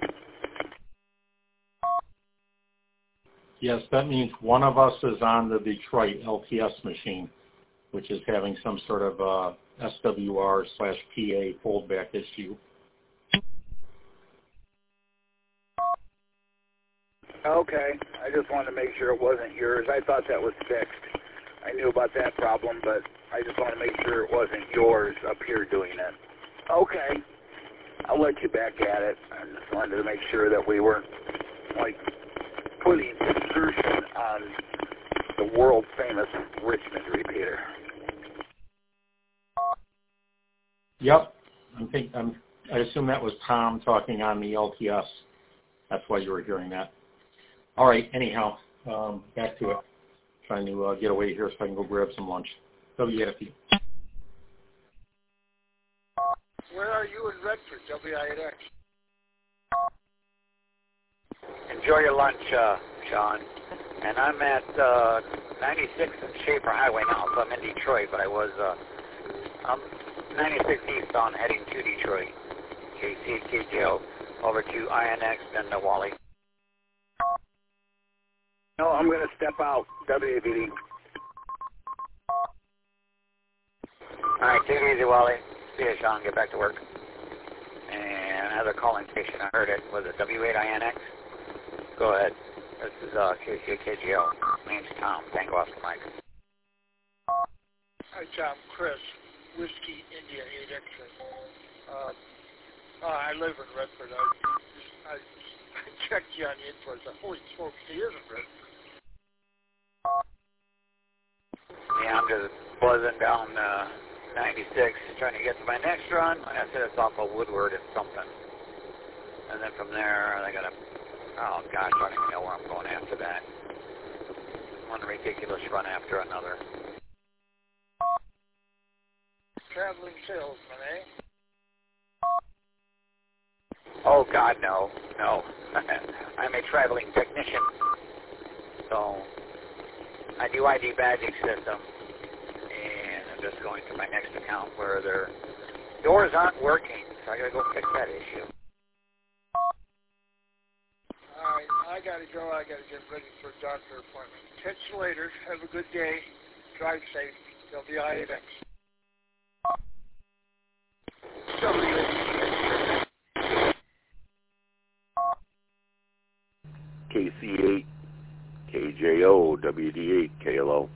Yes, that means one of us is on the Detroit LTS machine, which is having some sort of SWR/PA foldback issue. Okay, I just wanted to make sure it wasn't yours. I thought that was fixed. I knew about that problem, but I just want to make sure it wasn't yours up here doing it. Okay, I'll let you back at it. I just wanted to make sure that we weren't, like, putting insertion on the world-famous Richmond repeater. Yep, I assume that was Tom talking on the LTS. That's why you were hearing that. All right, anyhow, back to it. Trying to get away here so I can go grab some lunch. WFU. Where are you in Redford, WINX? Enjoy your lunch, Sean. And I'm at 96 and Schaefer Highway now, so I'm in Detroit, but I'm 96 eastbound heading to Detroit. KCKJO over to INX, then to Wally. No, I'm going to step out. WABD. All right, take it easy, Wally. See you, Sean. Get back to work. And another calling station. I heard it. Was it W8INX? Go ahead. This is KCKGO. Name's Tom. Tango Oscar Mike. Hi, Tom. Chris. Whiskey India 8 X-ray. I live in Redford. I checked you on the info. I said, holy smokes, he is in Redford. I'm just buzzing down 96, trying to get to my next run. Like I said, it's off of Woodward and something. And then from there, I got to, oh gosh, I don't even know where I'm going after that. One ridiculous run after another. Traveling salesman, eh? Oh God, no. I'm a traveling technician. So I do ID badging system, and I'm just going to my next account where their doors aren't working, so I gotta go fix that issue. All right, I gotta go. I gotta get ready for a doctor appointment. Catch you later. Have a good day. Drive safe. WINX. KC8, KJO, WD8, KLO.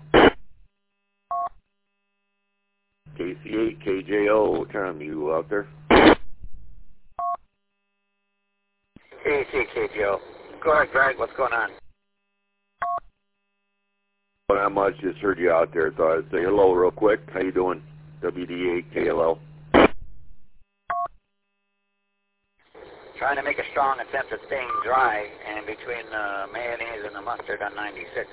KC8, KJO, Tom, you out there? KJO. Go ahead, Greg. What's going on? Well, not much. Just heard you out there. Thought I'd say hello real quick. How you doing? WD8, KLO. Trying to make a strong attempt at staying dry and between the mayonnaise and the mustard on 96.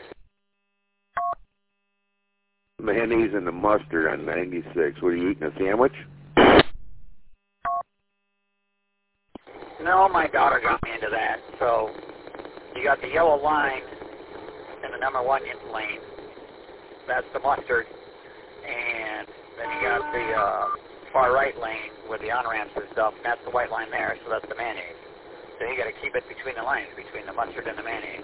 Mayonnaise and the mustard on 96. What are you eating, a sandwich? No, my daughter got me into that. So you got the yellow line in the number 1 lane. That's the mustard. And then you got the far right lane with the on-ramps and stuff. And that's the white line there, so that's the mayonnaise. So you got to keep it between the lines, between the mustard and the mayonnaise.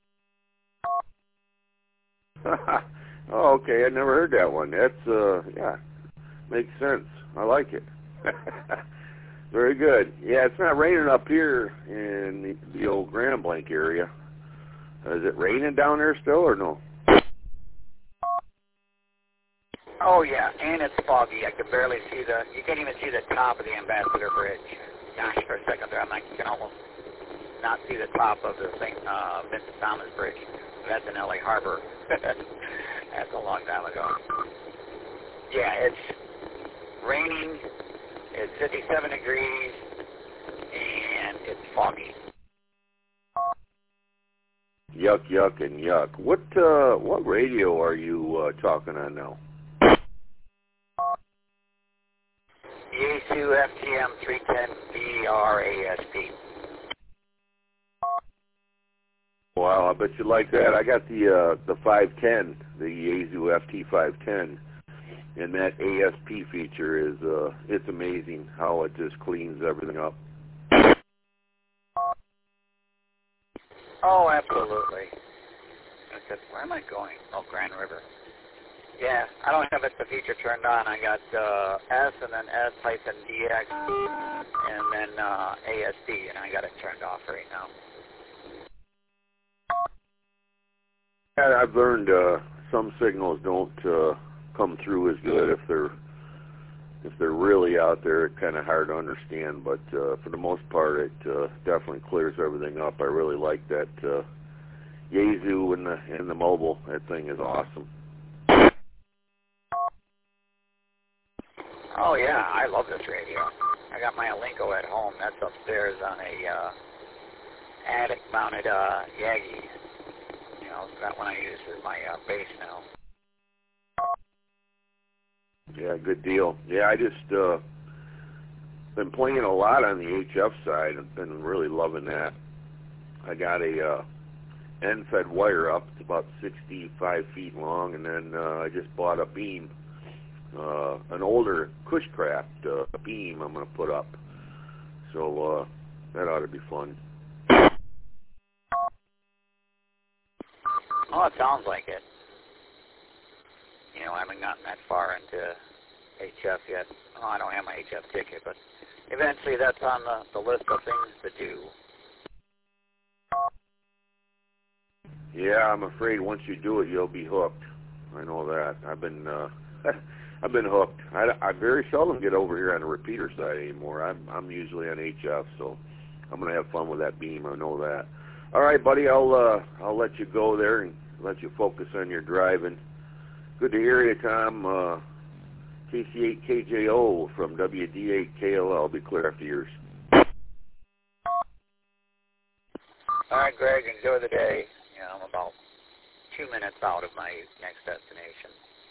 Oh, okay. I never heard that one. That's, yeah, makes sense. I like it. Very good. Yeah, it's not raining up here in the old Grand Blanc area. Is it raining down there still or no? Oh, yeah, and it's foggy. I can barely see you can't even see the top of the Ambassador Bridge. Gosh, for a second there, you can almost not see the top of the Vincent Thomas Bridge. That's in LA Harbor. That's a long time ago. Yeah, it's raining. It's 57 degrees, and it's foggy. Yuck, yuck, and yuck. What radio are you talking on now? Yaesu FTM 310 BRASP. Wow, I bet you like that. I got the 510, the Yaesu FT 510, and that ASP feature is it's amazing how it just cleans everything up. Oh, absolutely. Where am I going? Oh, Grand River. Yeah, I don't have the feature turned on. I got S and then S-DX and then ASD, and I got it turned off right now. Yeah, I've learned some signals don't come through as good if they're really out there. It's kind of hard to understand, but for the most part, it definitely clears everything up. I really like that Yaesu and the mobile. That thing is awesome. Oh yeah, I love this radio. I got my Alinco at home. That's upstairs on a attic-mounted Yagi. You know, that one I use as my base now. Yeah, good deal. Yeah, I just been playing a lot on the HF side. I've been really loving that. I got a end-fed wire up. It's about 65 feet long, and then I just bought a beam, an older Cushcraft beam I'm going to put up. So that ought to be fun. Oh, it sounds like it. You know, I haven't gotten that far into HF yet. Oh, I don't have my HF ticket, but eventually that's on the list of things to do. Yeah, I'm afraid once you do it, you'll be hooked. I know that. I've been hooked. I very seldom get over here on the repeater side anymore. I'm usually on HF, so I'm gonna have fun with that beam. I know that. All right, buddy. I'll let you go there and let you focus on your driving. Good to hear you, Tom. KC8KJO from WD8KLL. I'll be clear after yours. All right, Greg, enjoy the day. I'm about 2 minutes out of my next destination.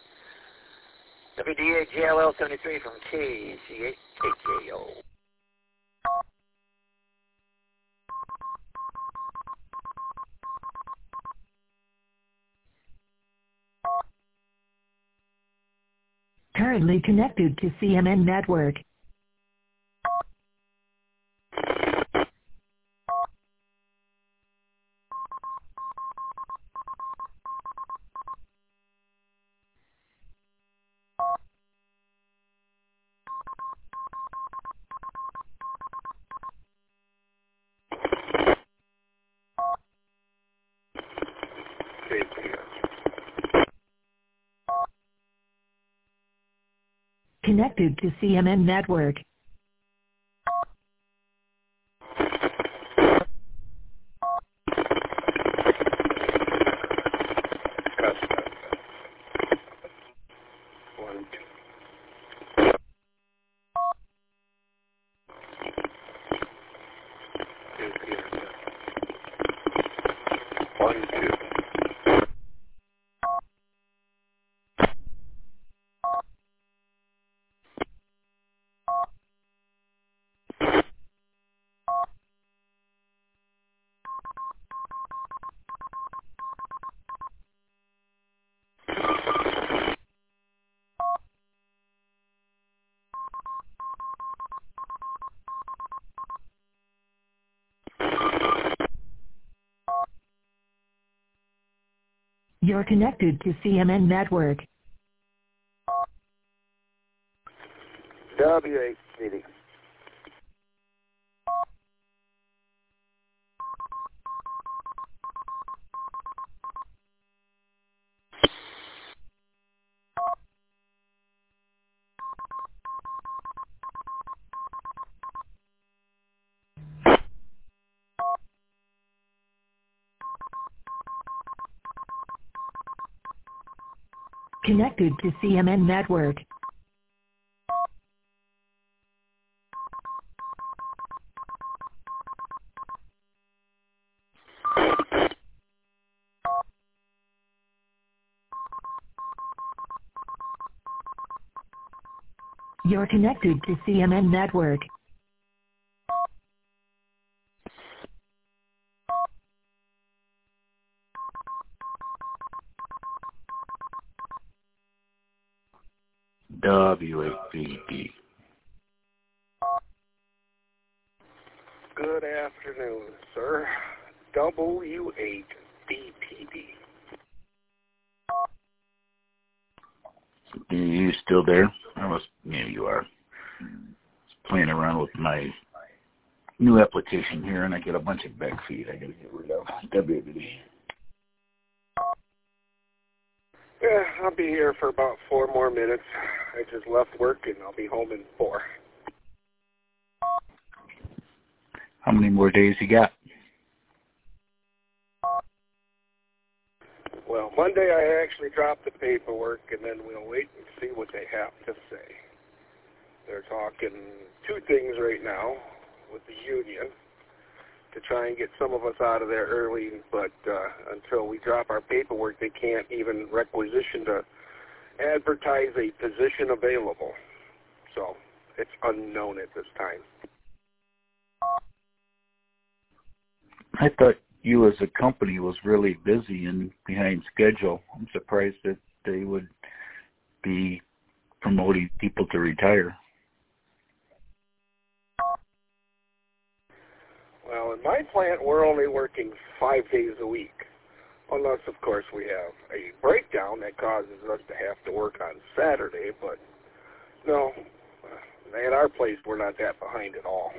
WD8JLL 73 from KC8KJO. Currently connected to CMN Network. Connected to CMN Network. You're connected to CMN Network. W8CD. Connected to CMN Network. You're connected to CMN Network. W8BD. Good afternoon, sir. W8BPD. Are you still there? Yeah, you are. I was playing around with my new application here, and I get a bunch of back feed I got to get rid of. WBD. Yeah, I'll be here for about 4 more minutes. I just left work, and I'll be home in 4. How many more days you got? Well, Monday I actually dropped the paperwork, and then we'll wait and see what they have to say. They're talking 2 things right now with the union to try and get some of us out of there early, but until we drop our paperwork, they can't even requisition to advertise a position available. So it's unknown at this time. I thought you as a company was really busy and behind schedule. I'm surprised that they would be promoting people to retire. Well, in my plant, we're only working 5 days a week, unless, of course, we have a breakdown that causes us to have to work on Saturday, but no, at our place, we're not that behind at all.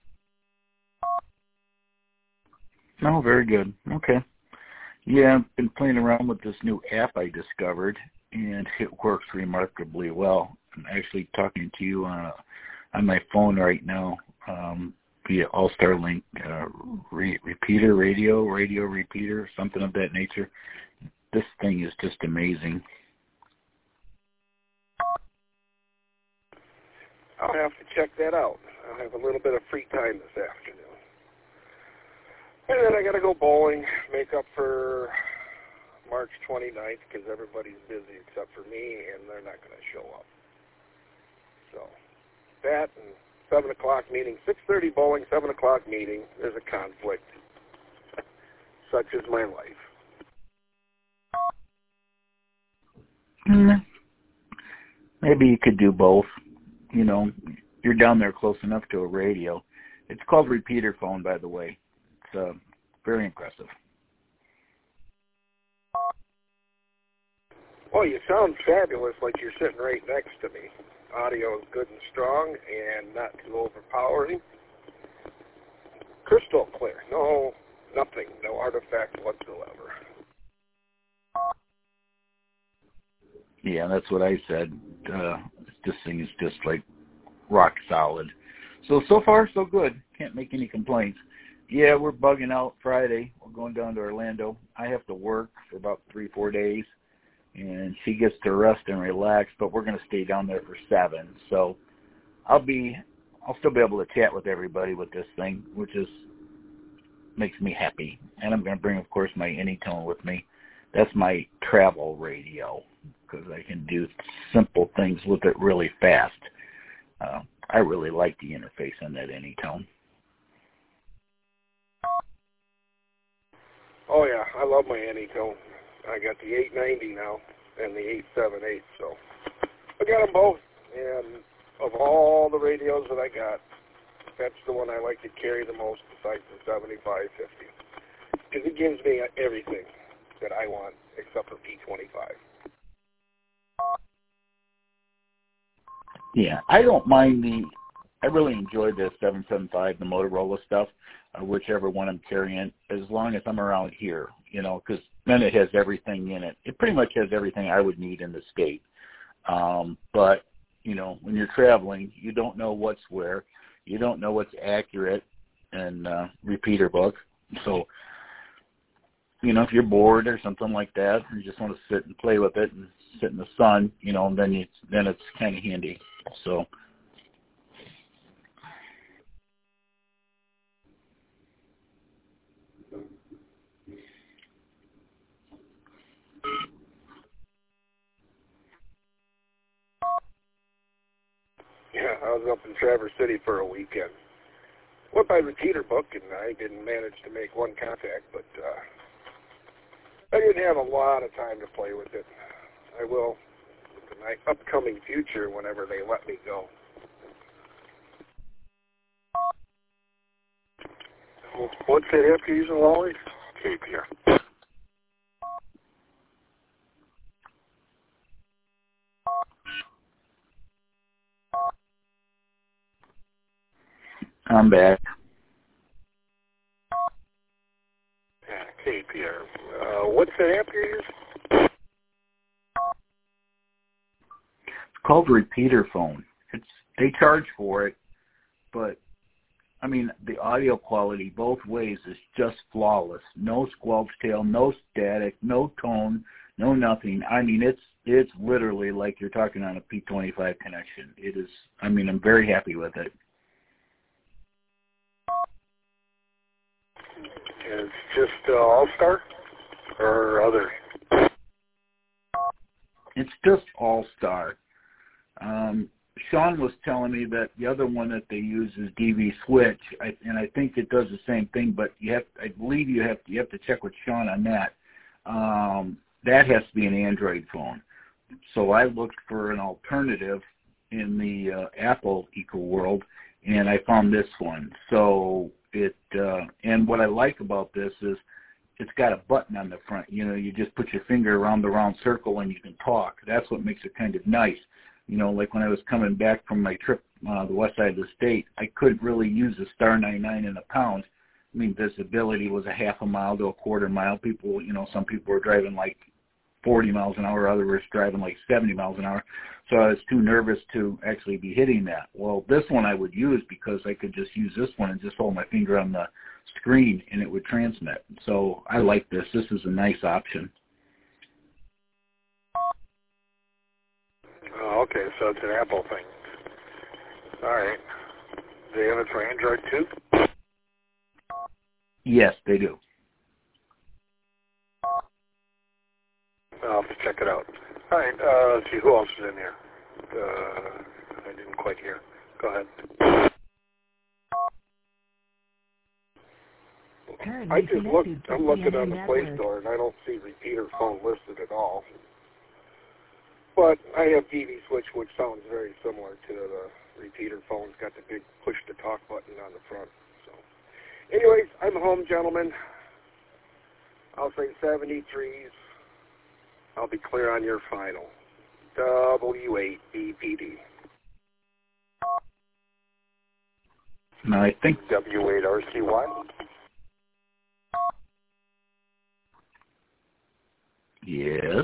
Oh, very good. Okay. Yeah, I've been playing around with this new app I discovered, and it works remarkably well. I'm actually talking to you on my phone right now via All-Star Link repeater, radio repeater, something of that nature. This thing is just amazing. I'll have to check that out. I'll have a little bit of free time this afternoon. And then I got to go bowling, make up for March 29th because everybody's busy except for me, and they're not going to show up. So that and 7 o'clock meeting, 6:30 bowling, 7 o'clock meeting. There's a conflict. Such is my life. Maybe you could do both. You know, you're down there close enough to a radio. It's called repeater phone, by the way. It's very impressive. Well, you sound fabulous like you're sitting right next to me. Audio is good and strong and not too overpowering. Crystal clear. No, nothing. No artifact whatsoever. Yeah, that's what I said. This thing is just like rock solid. So far, so good. Can't make any complaints. Yeah, we're bugging out Friday. We're going down to Orlando. I have to work for about 3-4 days, and she gets to rest and relax, but we're going to stay down there for 7. So I'll still be able to chat with everybody with this thing, which makes me happy. And I'm going to bring, of course, my Anytone with me. That's my travel radio because I can do simple things with it really fast. I really like the interface on that Anytone. Oh, yeah, I love my Anytone. I got the 890 now and the 878, so I got them both. And of all the radios that I got, that's the one I like to carry the most besides the 7550 because it gives me everything that I want except for P25. Yeah, I don't mind I really enjoy the 775, the Motorola stuff, whichever one I'm carrying, as long as I'm around here, you know, because then it has everything in it. It pretty much has everything I would need in the state. But, you know, when you're traveling, you don't know what's where. You don't know what's accurate in repeater book. So, you know, if you're bored or something like that, and you just want to sit and play with it and sit in the sun, you know, then it's kind of handy. So. Yeah, I was up in Traverse City for a weekend. Went by repeater book, and I didn't manage to make one contact, but I didn't have a lot of time to play with it. I will in my upcoming future whenever they let me go. What's that app you're using, Wally? KPR. I'm back. Yeah, KPR. What's that app you're using? It's called repeater phone. They charge for it, but I mean the audio quality both ways is just flawless. No squelch tail, no static, no tone, no nothing. I mean it's literally like you're talking on a P25 connection. It is. I mean I'm very happy with it. It's just All-Star or other? It's just All-Star. Sean was telling me that the other one that they use is DV Switch, and I think it does the same thing. But I believe you have to check with Sean on that. That has to be an Android phone. So I looked for an alternative in the Apple eco world, and I found this one. So and what I like about this is it's got a button on the front. You know, you just put your finger around the round circle and you can talk. That's what makes it kind of nice. You know, like when I was coming back from my trip the west side of the state, I couldn't really use the Star 99 in a pound. I mean, visibility was a half a mile to a quarter mile. People, you know, some people were driving like 40 miles an hour, others were driving like 70 miles an hour. So I was too nervous to actually be hitting that. Well, this one I would use because I could just use this one and just hold my finger on the screen and it would transmit. So I like this. This is a nice option. Oh, okay, so it's an Apple thing. All right. Do they have it for Android too? Yes, they do. I'll have to check it out. All right. Let's see, who else is in here? I didn't quite hear. Go ahead. I just looked. I'm looking on the Play Store, and I don't see repeater phone listed at all. But I have DV Switch, which sounds very similar to the repeater phone. It's got the big push-to-talk button on the front. So, anyways, I'm home, gentlemen. I'll say 73s. I'll be clear on your final. W8BPD. No, I think W8RCY. yes.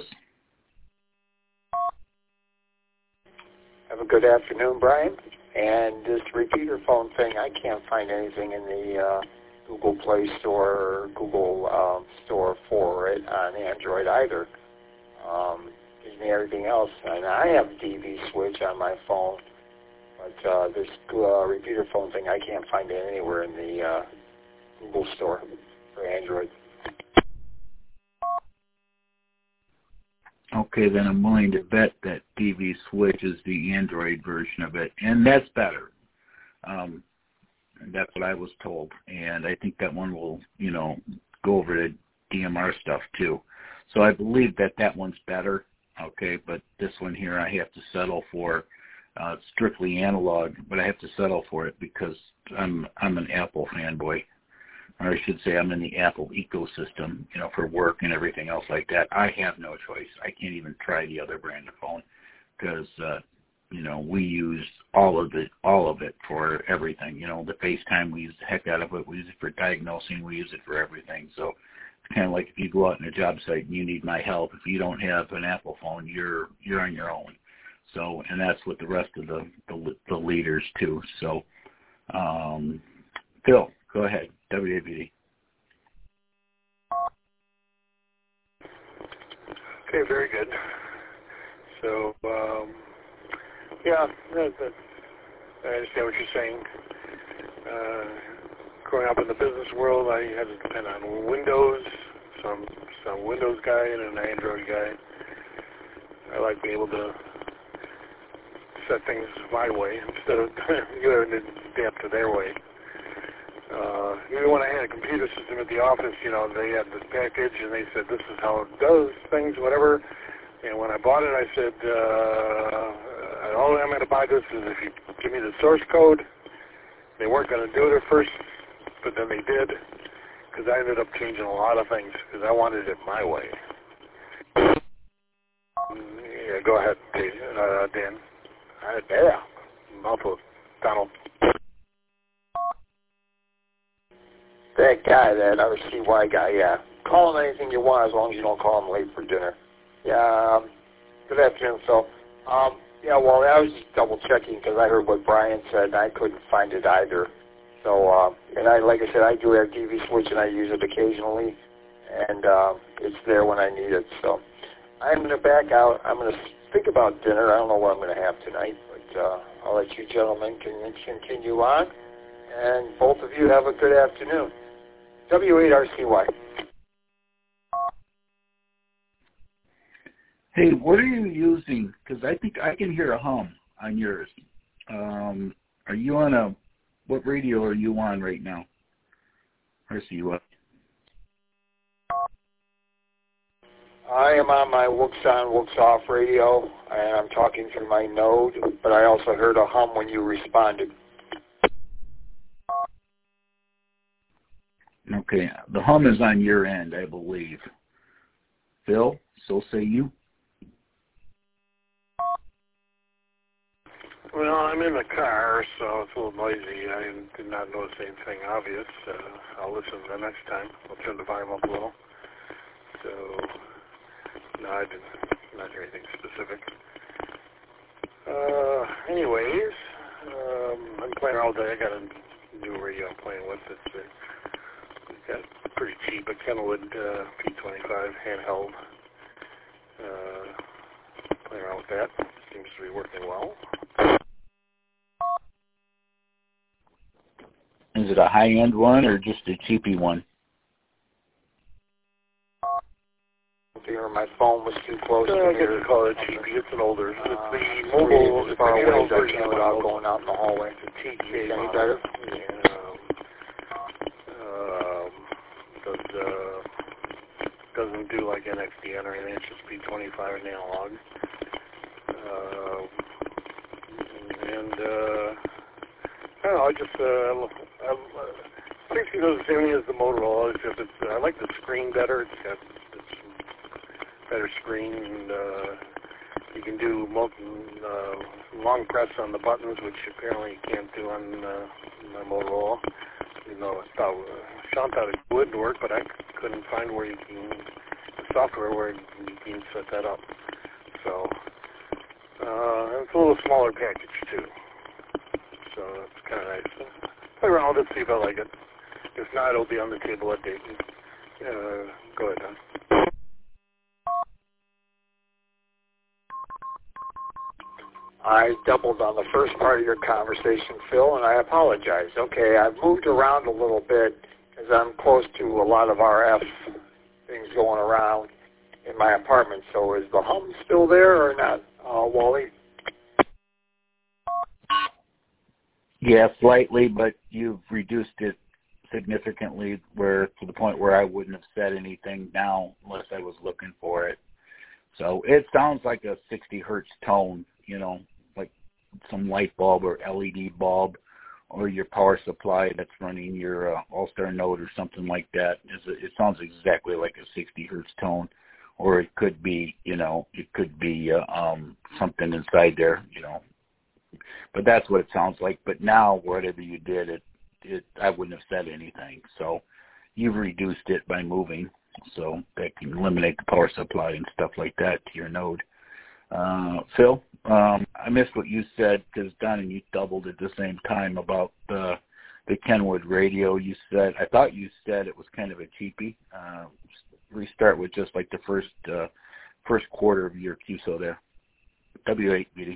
Have a good afternoon, Brian. And this repeater phone thing, I can't find anything in the Google Play Store or Google Store for it on Android either. Gives me everything else. And I have DV Switch on my phone, but this repeater phone thing, I can't find it anywhere in the Google Store for Android. Okay, then I'm willing to bet that DV Switch is the Android version of it, and that's better. That's what I was told, and I think that one will, go over the DMR stuff too. So I believe that one's better. Okay, but this one here I have to settle for strictly analog, but I have to settle for it because I'm an Apple fanboy. Or I should say I'm in the Apple ecosystem, for work and everything else like that. I have no choice. I can't even try the other brand of phone because, we use all of it for everything. The FaceTime, we use the heck out of it. We use it for diagnosing. We use it for everything. So it's kind of like if you go out on a job site and you need my help, if you don't have an Apple phone, you're on your own. So, and that's with the rest of the leaders too. So, Phil, go ahead. WAPD. Okay, very good. So, I understand what you're saying. Growing up in the business world, I had to depend on Windows, some Windows guy and an Android guy. I like being able to set things my way instead of you having to adapt to their way. Even when I had a computer system at the office, they had this package and they said, this is how it does things, whatever. And when I bought it, I said, all I'm going to buy this is if you give me the source code. They weren't going to do it at first, but then they did, because I ended up changing a lot of things because I wanted it my way. Yeah, go ahead, Dan. Yeah, mouthful, Donald. That guy, that RCY guy, yeah. Call him anything you want as long as you don't call him late for dinner. Yeah, good afternoon, Phil. I was just double-checking because I heard what Brian said, and I couldn't find it either. So, like I said, I do have DV Switch, and I use it occasionally, and it's there when I need it. So I'm going to back out. I'm going to think about dinner. I don't know what I'm going to have tonight, but I'll let you gentlemen continue on, and both of you have a good afternoon. W8RCY. Hey, what are you using? Because I think I can hear a hum on yours. Are you on what radio are you on right now? RCY. I am on my Wooks on, Wooks off radio, and I'm talking through my node, but I also heard a hum when you responded. Okay, the hum is on your end, I believe. Phil, so say you. Well, I'm in the car, so it's a little noisy. I did not know the same thing obvious. I'll listen the next time. I'll turn the volume up a little. So, no, I didn't not hear anything specific. Anyways, I'm playing all day. I got a new radio I'm playing with. It's got pretty cheap, a Kenwood P25 handheld. Playing around with that. Seems to be working well. Is it a high-end one or just a cheapy one? Here, my phone was too close to I me. guess you call it cheapy. It's an older. It's the Mobile mobile. as far It's away an as I version can of without mobile. going out in the hallway. It's a TK Any model. better? Doesn't do like NXDN or anything. It's just P25 and analog. I don't know. I basically does the same thing as the Motorola. Except I like the screen better. It's got better screen, and you can do long press on the buttons, which apparently you can't do on my Motorola. You know, Sean thought it would work, but I couldn't find where you can the software where you can set that up. So it's a little smaller package too. So it's kind of nice. Play around with it, see if I like it. If not, it'll be on the table at Dayton. Go ahead, Don. I doubled on the first part of your conversation, Phil, and I apologize. Okay, I've moved around a little bit because I'm close to a lot of RF things going around in my apartment. So is the hum still there or not, Wally? Yeah, slightly, but you've reduced it significantly to the point where I wouldn't have said anything now unless I was looking for it. So it sounds like a 60 hertz tone, like some light bulb or LED bulb or your power supply that's running your All-Star Note or something like that. It sounds exactly like a 60 hertz tone, or it could be, something inside there, But that's what it sounds like. But now, whatever you did, I wouldn't have said anything. So you've reduced it by moving, so that can eliminate the power supply and stuff like that to your node. Phil, I missed what you said because Don and you doubled at the same time about the Kenwood radio. I thought you said it was kind of a cheapie. Restart with just like the first quarter of your QSO there. W8 BD.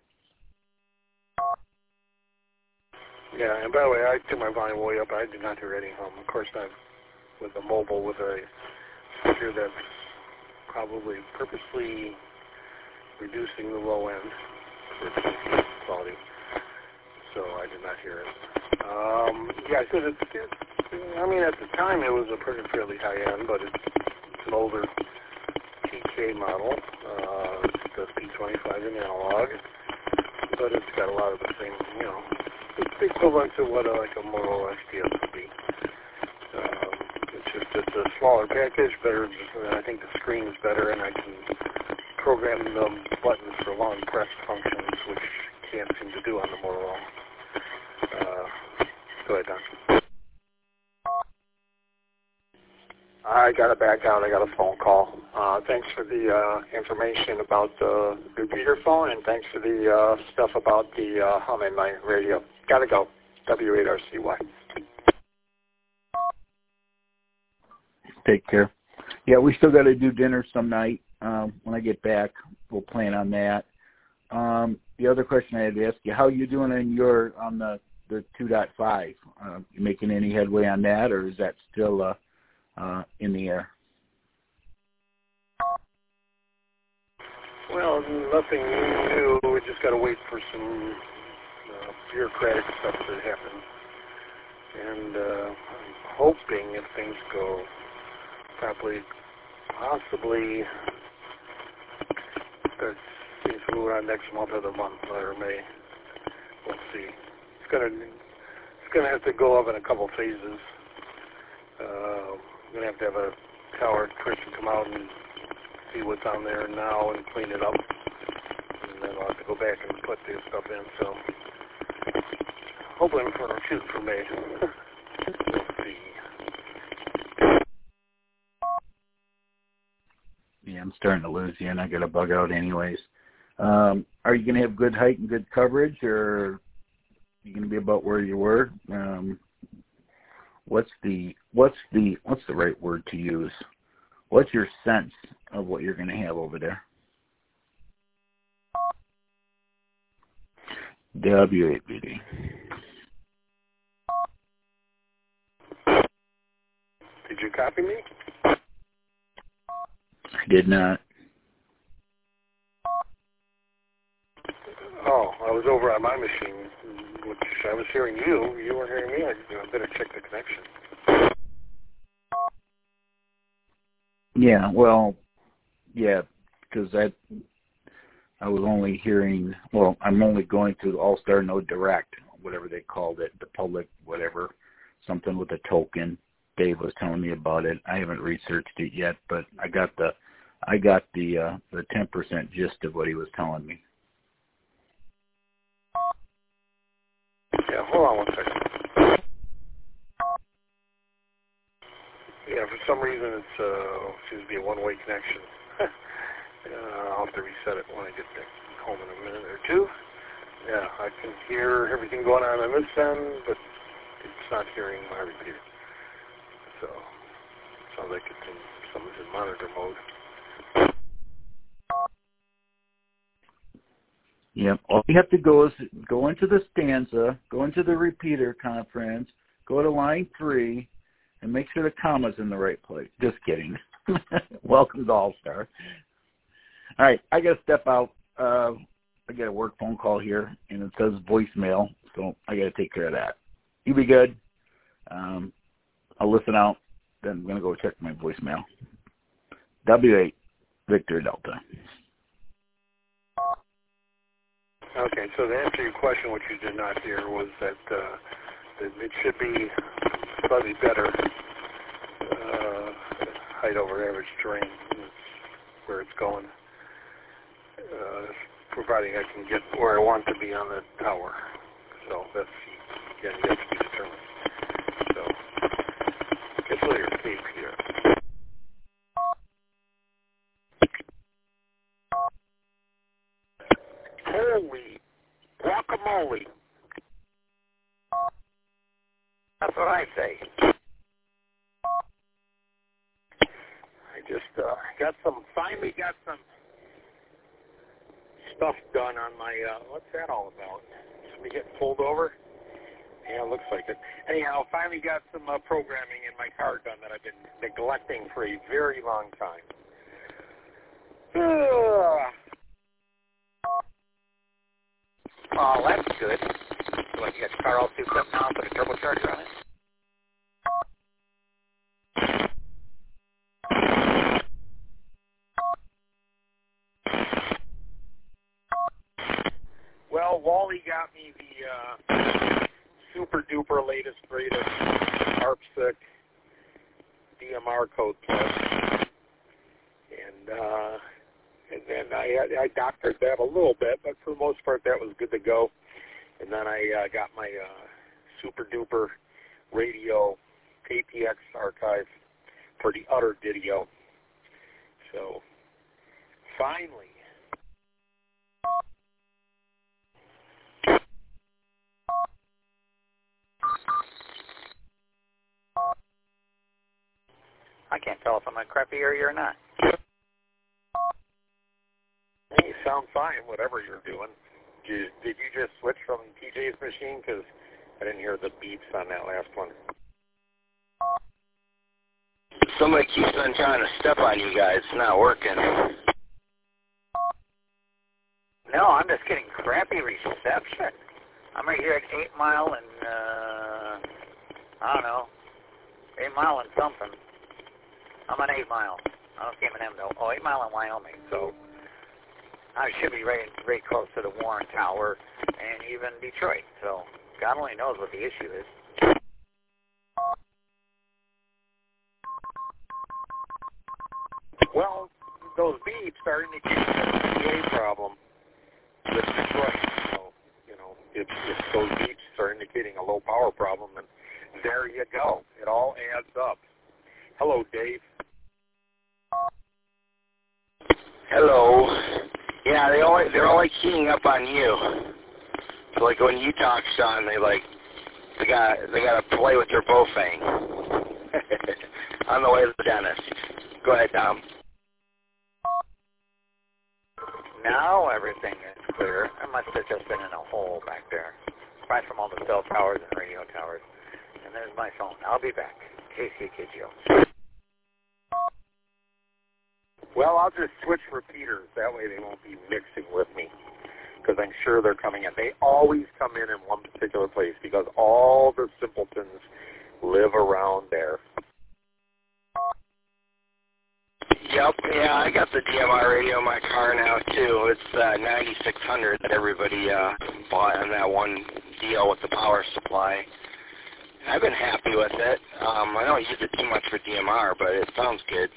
Yeah, and by the way, I took my volume way up. I did not hear any hum. Of course, not with a mobile with a speaker that's probably purposely reducing the low end for quality. So I did not hear it. Yeah, I said at the time it was a fairly high end, but it's an older TK model. It does P25 in analog, but it's got a lot of the same, it's equivalent to what like a Motorola XTS would be. It's a smaller package, better. I think the screen is better, and I can program the buttons for long press functions, which you can't seem to do on the Motorola. Go ahead, Don. I got to back out. I got a phone call. Thanks for the information about the repeater phone, and thanks for the stuff about the hum in my radio. Got to go. W8RCY. Take care. Yeah, we still got to do dinner some night. When I get back, we'll plan on that. The other question I had to ask you, how are you doing on the 2.5? You making any headway on that, or is that still in the air? Well, nothing new. We just got to wait for some bureaucratic stuff to happen. And I'm hoping if things go properly, possibly start seeing some move on next month or the month or May. We'll see. It's gonna have to go up in a couple phases. We're gonna have to have a tower person come out and see what's on there now and clean it up, and then I'll have to go back and put this stuff in. So hopefully I'm shooting for May. We'll see. Yeah, I'm starting to lose you, and I got to bug out anyways. Are you going to have good height and good coverage, or are you going to be about where you were? What's the right word to use? What's your sense of what you're going to have over there? W8BD. copy me? I did not. Oh, I was over on my machine, which I was hearing you. You weren't hearing me. I better check the connection. Yeah, well, yeah, because I was only hearing, well, I'm only going through the All-Star Node Direct, whatever they called it, the public, whatever, something with a token. Dave was telling me about it. I haven't researched it yet, but I got the 10% gist of what he was telling me. Yeah, hold on one second. Yeah, for some reason it seems to be a one-way connection. I'll have to reset it when I get home in a minute or two. Yeah, I can hear everything going on this end, but it's not hearing my repeater. So, sounds like something's in monitor mode. Yep. All you have to go is go into the stanza, go into the repeater conference, go to line 3, and make sure the comma's in the right place. Just kidding. Welcome to All-Star. All right, I got to step out. I got a work phone call here, and it says voicemail, so I got to take care of that. You be good. I'll listen out. Then I'm going to go check my voicemail. W8, Victor Delta. Okay, so to answer your question, what you did not hear was that it should be slightly better height over average terrain where it's going, providing I can get where I want to be on the tower. So that's, again, yet to be determined. So, guess later, Steve here. Holy guacamole. That's what I say. I just finally got some stuff done on my, what's that all about? Should we get pulled over? Yeah, it looks like it. Anyhow, finally got some programming in my car done that I've been neglecting for a very long time. Oh, that's good. What, you got your car all souped up now and put a turbocharger on it? Well, Wally got me the super duper latest greatest ARPSIC DMR code plus, and then I doctored that a little bit, but for the most part that was good to go. And then I got my super duper radio APX archive for the utter Didio. So finally. I can't tell if I'm in a crappy area or not. Hey, you sound fine, whatever you're doing. Did you just switch from TJ's machine? Because I didn't hear the beeps on that last one. Somebody keeps on trying to step on you guys. It's not working. No, I'm just getting crappy reception. I'm right here at 8 Mile and, I don't know, 8 Mile and something. I'm on 8 Mile. I don't see M&M though. Oh, 8 Mile in Wyoming. So I should be right close to the Warren Tower and even Detroit. So God only knows what the issue is. Well, those beeps are indicating a PA problem with Detroit. So, if those beeps are indicating a low power problem, then there you go. It all adds up. Hello, Dave. Hello. Yeah, they're only keying up on you. So like when you talk, Sean, they gotta play with your Bofang on the way to the dentist. Go ahead, Tom. Now everything is clear. I must have just been in a hole back there. Right from all the cell towers and radio towers. And there's my phone. I'll be back. KCKGO. Well, I'll just switch repeaters. That way they won't be mixing with me, because I'm sure they're coming in. They always come in one particular place because all the simpletons live around there. Yep, yeah, I got the DMR radio in my car now, too. It's 9600 that everybody bought on that one deal with the power supply. I've been happy with it. I don't use it too much for DMR, but it sounds good.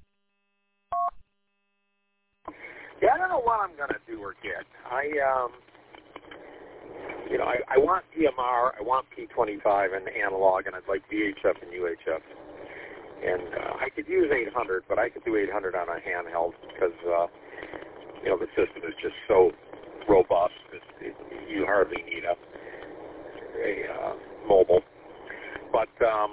Yeah, I don't know what I'm going to do or get. I want DMR, I want P25 and analog, and I'd like VHF and UHF. And I could use 800, but I could do 800 on a handheld because, the system is just so robust that you hardly need a mobile. But,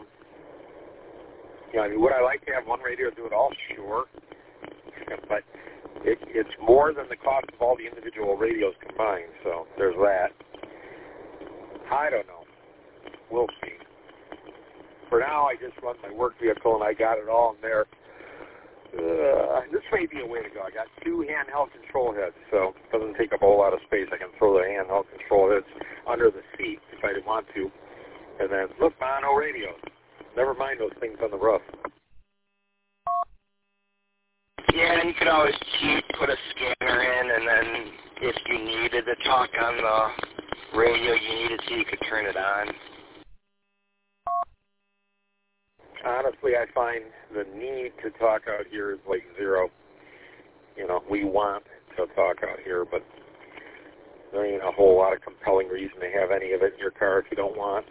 would I like to have one radio do it all? Sure. But it's more than the cost of all the individual radios combined, so there's that. I don't know. We'll see. For now, I just run my work vehicle, and I got it all in there. This may be a way to go. I got 2 handheld control heads, so it doesn't take up a whole lot of space. I can throw the handheld control heads under the seat if I didn't want to. And then, look, mono radios. Never mind those things on the roof. Yeah, and you could always cheat, put a scanner in, and then if you needed to talk on the radio you needed to, you could turn it on. Honestly, I find the need to talk out here is like zero. We want to talk out here, but there ain't a whole lot of compelling reason to have any of it in your car if you don't want.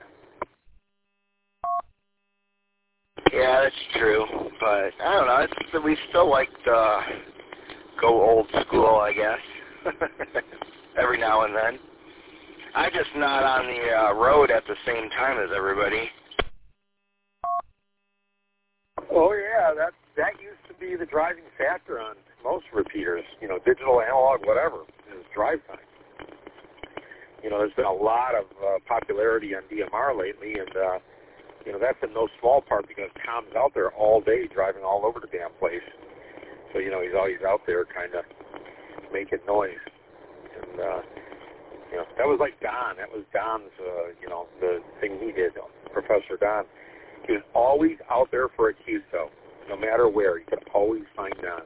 Yeah, that's true, but I don't know. We still like to go old school, I guess, every now and then. I'm just not on the road at the same time as everybody. Oh, yeah, that used to be the driving factor on most repeaters. Digital, analog, whatever, is drive time. There's been a lot of popularity on DMR lately, and that's in no small part because Tom's out there all day driving all over the damn place. So, he's always out there kind of making noise. And, that was like Don. That was Don's, the thing he did, Professor Don. He was always out there for a QSO, no matter where. You could always find Don.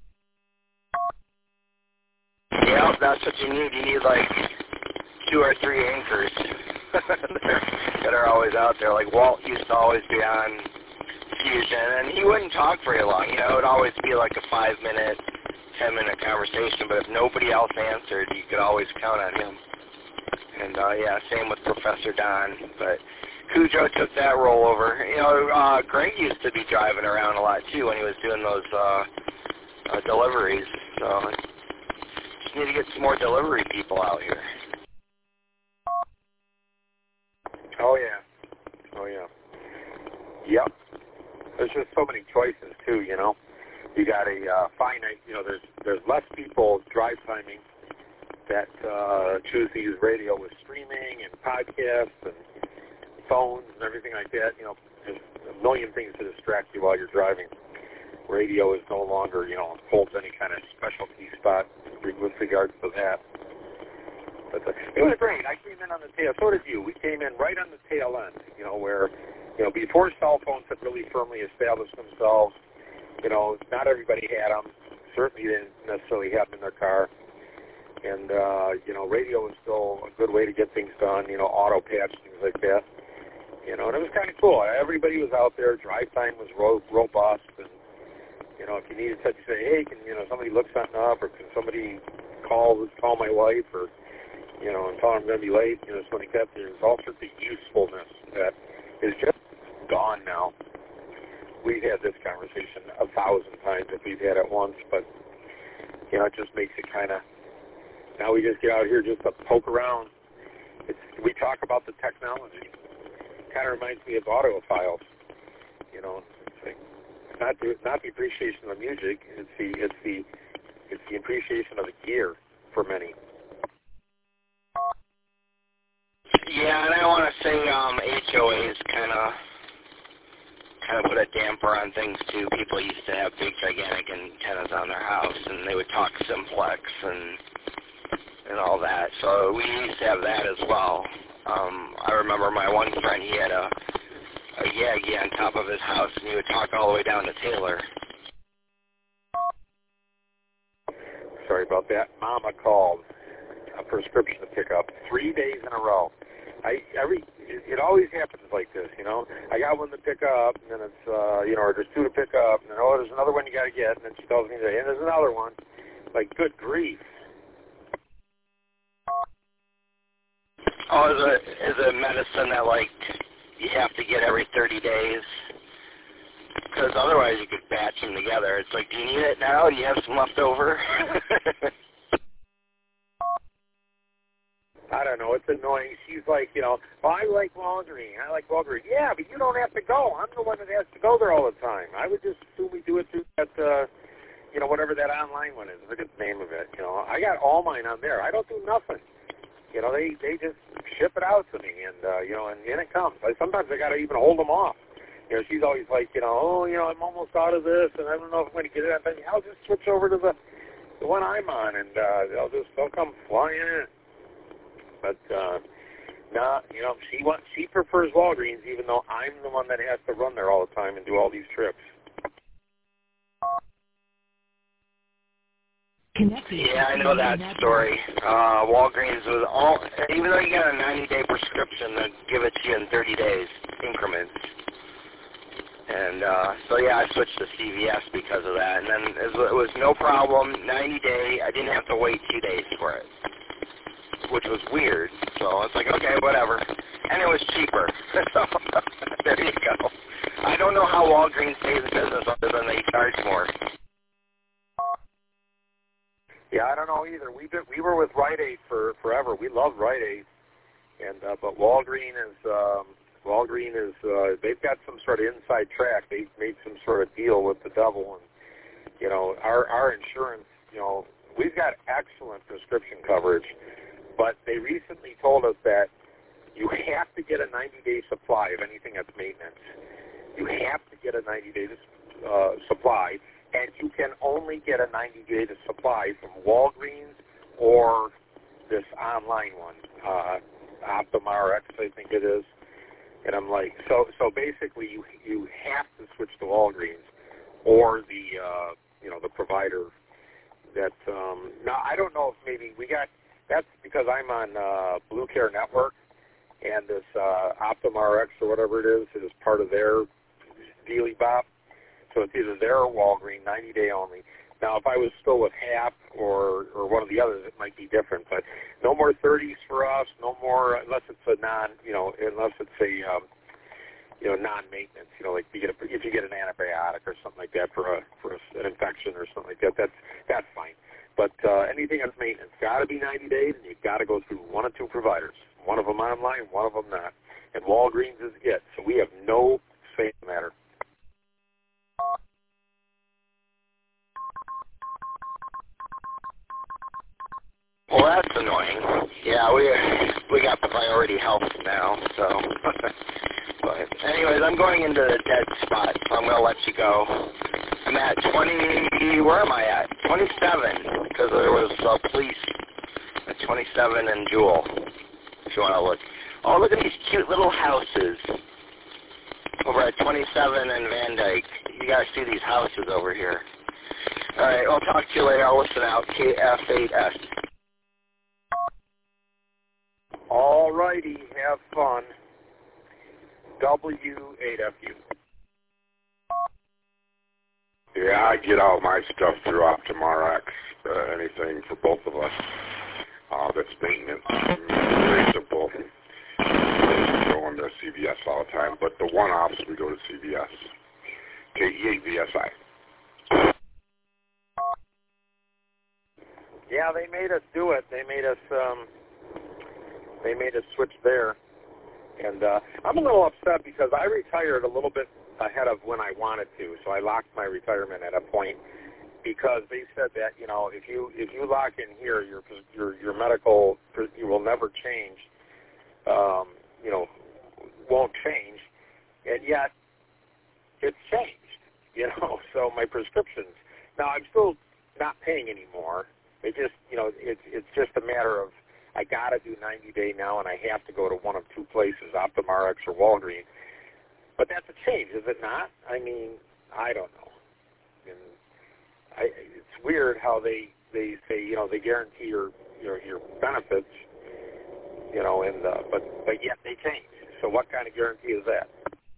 Yeah, that's what you need. You need like 2 or 3 anchors that are always out there. Like Walt used to always be on Fusion, and he wouldn't talk very long. It would always be like a 5-minute, 10-minute conversation, but if nobody else answered, you could always count on him. And, same with Professor Don, but Cujo took that role over. Greg used to be driving around a lot, too, when he was doing those deliveries, so just need to get some more delivery people out here. Oh, yeah. Yep. There's just so many choices, too, You got a finite, there's less people drive timing that choose to use radio with streaming and podcasts and phones and everything like that. There's a million things to distract you while you're driving. Radio is no longer, holds any kind of specialty spot with regards to that. But it was great. I came in on the tail. So did you. We came in right on the tail end, where, before cell phones had really firmly established themselves, not everybody had them. Certainly didn't necessarily have them in their car. And, radio was still a good way to get things done, auto patch, things like that. And it was kind of cool. Everybody was out there. Drive time was robust. And, if you needed to say, hey, can, somebody look something up, or can somebody call my wife, or, and tell them I'm going to be late, something like that. There's all sorts of usefulness that is just gone now. We've had this conversation 1,000 times if we've had it once, but, it just makes it kind of, now we just get out here just to poke around. We talk about the technology. It kind of reminds me of audiophiles. It's not the appreciation of the music. It's the appreciation of the gear for many. Yeah, and I want to say HOAs kind kind of put a damper on things too. People used to have big, gigantic antennas on their house, and they would talk simplex and all that. So we used to have that as well. I remember my one friend, he had a Yagi on top of his house, and he would talk all the way down to Taylor. Sorry about that. Mama called a prescription to pick up 3 days in a row. It always happens like this, you know. I got one to pick up, and then it's, or there's two to pick up, and then, there's another one you got to get, and then she tells me, and there's another one. Like, good grief. Oh, is it medicine that, like, you have to get every 30 days? Because otherwise you could batch them together. It's like, do you need it now? Do you have some left over? I don't know. It's annoying. She's like, well, I like Walgreens. Yeah, but you don't have to go. I'm the one that has to go there all the time. I would just assume we do it through that, whatever that online one is. I forget the name of it. I got all mine on there. I don't do nothing. They just ship it out to me, and and it comes. Sometimes I got to even hold them off. She's always like, I'm almost out of this, and I don't know if I'm going to get it. I think I'll just switch over to the one I'm on, and they'll come flying in. But she prefers Walgreens, even though I'm the one that has to run there all the time and do all these trips. Yeah, I know that story. Walgreens was even though you got a 90-day prescription, they give it to you in 30 days increments. And I switched to CVS because of that. And then it was no problem, 90-day. I didn't have to wait 2 days for it, which was weird. So it's like, okay, whatever. And it was cheaper. So there you go. I don't know how Walgreens stays in business other than they charge more. Yeah, I don't know either. We were with Rite Aid forever. We loved Rite Aid, but Walgreens is they've got some sort of inside track. They've made some sort of deal with the devil, and our insurance. We've got excellent prescription coverage, but they recently told us that you have to get a 90-day supply of anything that's maintenance. You have to get a 90-day supply. And you can only get a 90-day supply from Walgreens or this online one, OptumRx, I think it is. And I'm like, so basically you have to switch to Walgreens or the provider. That now I don't know if maybe that's because I'm on Blue Care Network, and this OptumRx or whatever it is part of their dealy bop. So it's either there or Walgreens, 90-day only. Now, if I was still with HAP or one of the others, it might be different. But no more 30s for us. No more unless it's a non-maintenance. Like if you get an antibiotic or something like that for an infection or something like that, that's fine. But anything that's maintenance got to be 90 days, and you've got to go through one or two providers. One of them online, one of them not. And Walgreens is it. So we have no say in the matter. Well, that's annoying. Yeah, we got the priority health now, so. But anyways, I'm going into the dead spot, so I'm going to let you go. I'm at 20, where am I at? 27, because there was police at 27 and Jewel, if you want to look. Oh, look at these cute little houses over at 27 and Van Dyke. You guys see these houses over here. All right, I'll talk to you later. I'll listen out. KF8S. All righty, have fun. W8FU. Yeah, I get all my stuff through OptumRx, anything for both of us. That's maintenance. Very simple. We go into CVS all the time, but the one-offs, we go to CVS. KE8VSI. Yeah, they made us do it. They made us switch there. And I'm a little upset because I retired a little bit ahead of when I wanted to, so I locked my retirement at a point because they said that if you lock in here, your medical you will never change, won't change, and yet it's changed, you know. So my prescriptions, now I'm still not paying anymore. It just, you know, it's just a matter of I got to do 90-day now, and I have to go to one of two places, OptumRx or Walgreens. But that's a change, is it not? I mean, I don't know. And it's weird how they say, you know, they guarantee your benefits, you know, and but yet they change. So what kind of guarantee is that?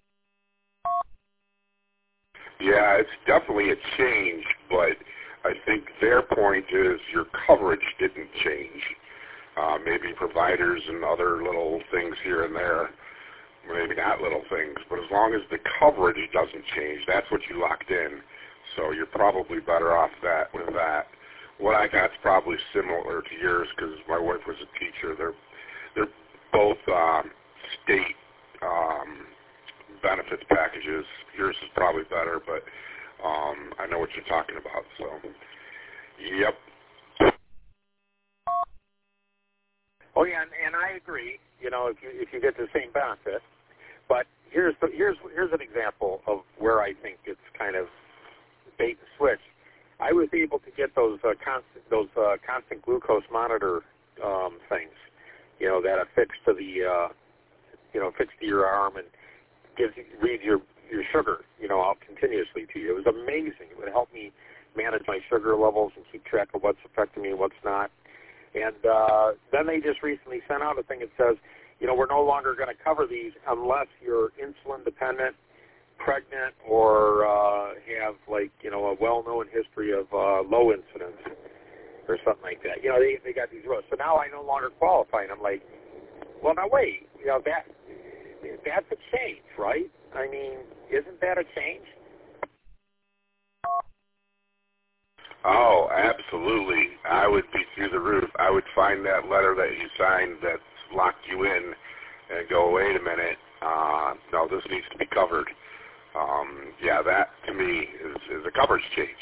Yeah, it's definitely a change, but I think their point is your coverage didn't change. Maybe providers and other little things here and there, maybe not little things, but as long as the coverage doesn't change, that's what you locked in. So you're probably better off with that. What I got's probably similar to yours because my wife was a teacher. They're both state benefits packages. Yours is probably better, but I know what you're talking about. So, yep. Oh yeah, and I agree. You know, if you get the same benefit, but here's an example of where I think it's kind of bait and switch. I was able to get those constant glucose monitor things, you know, that affix to the fixed to your arm and reads your sugar, you know, out continuously to you. It was amazing. It would help me manage my sugar levels and keep track of what's affecting me and what's not. And then they just recently sent out a thing that says, you know, we're no longer going to cover these unless you're insulin dependent, pregnant, or have, like, you know, a well-known history of low incidence or something like that. You know, they got these rules. So now I no longer qualify. And I'm like, well, now wait, you know, that's a change, right? I mean, isn't that a change? Oh, absolutely. I would be through the roof. I would find that letter that you signed that's locked you in and go, wait a minute, no, this needs to be covered. Yeah, that to me is a coverage change.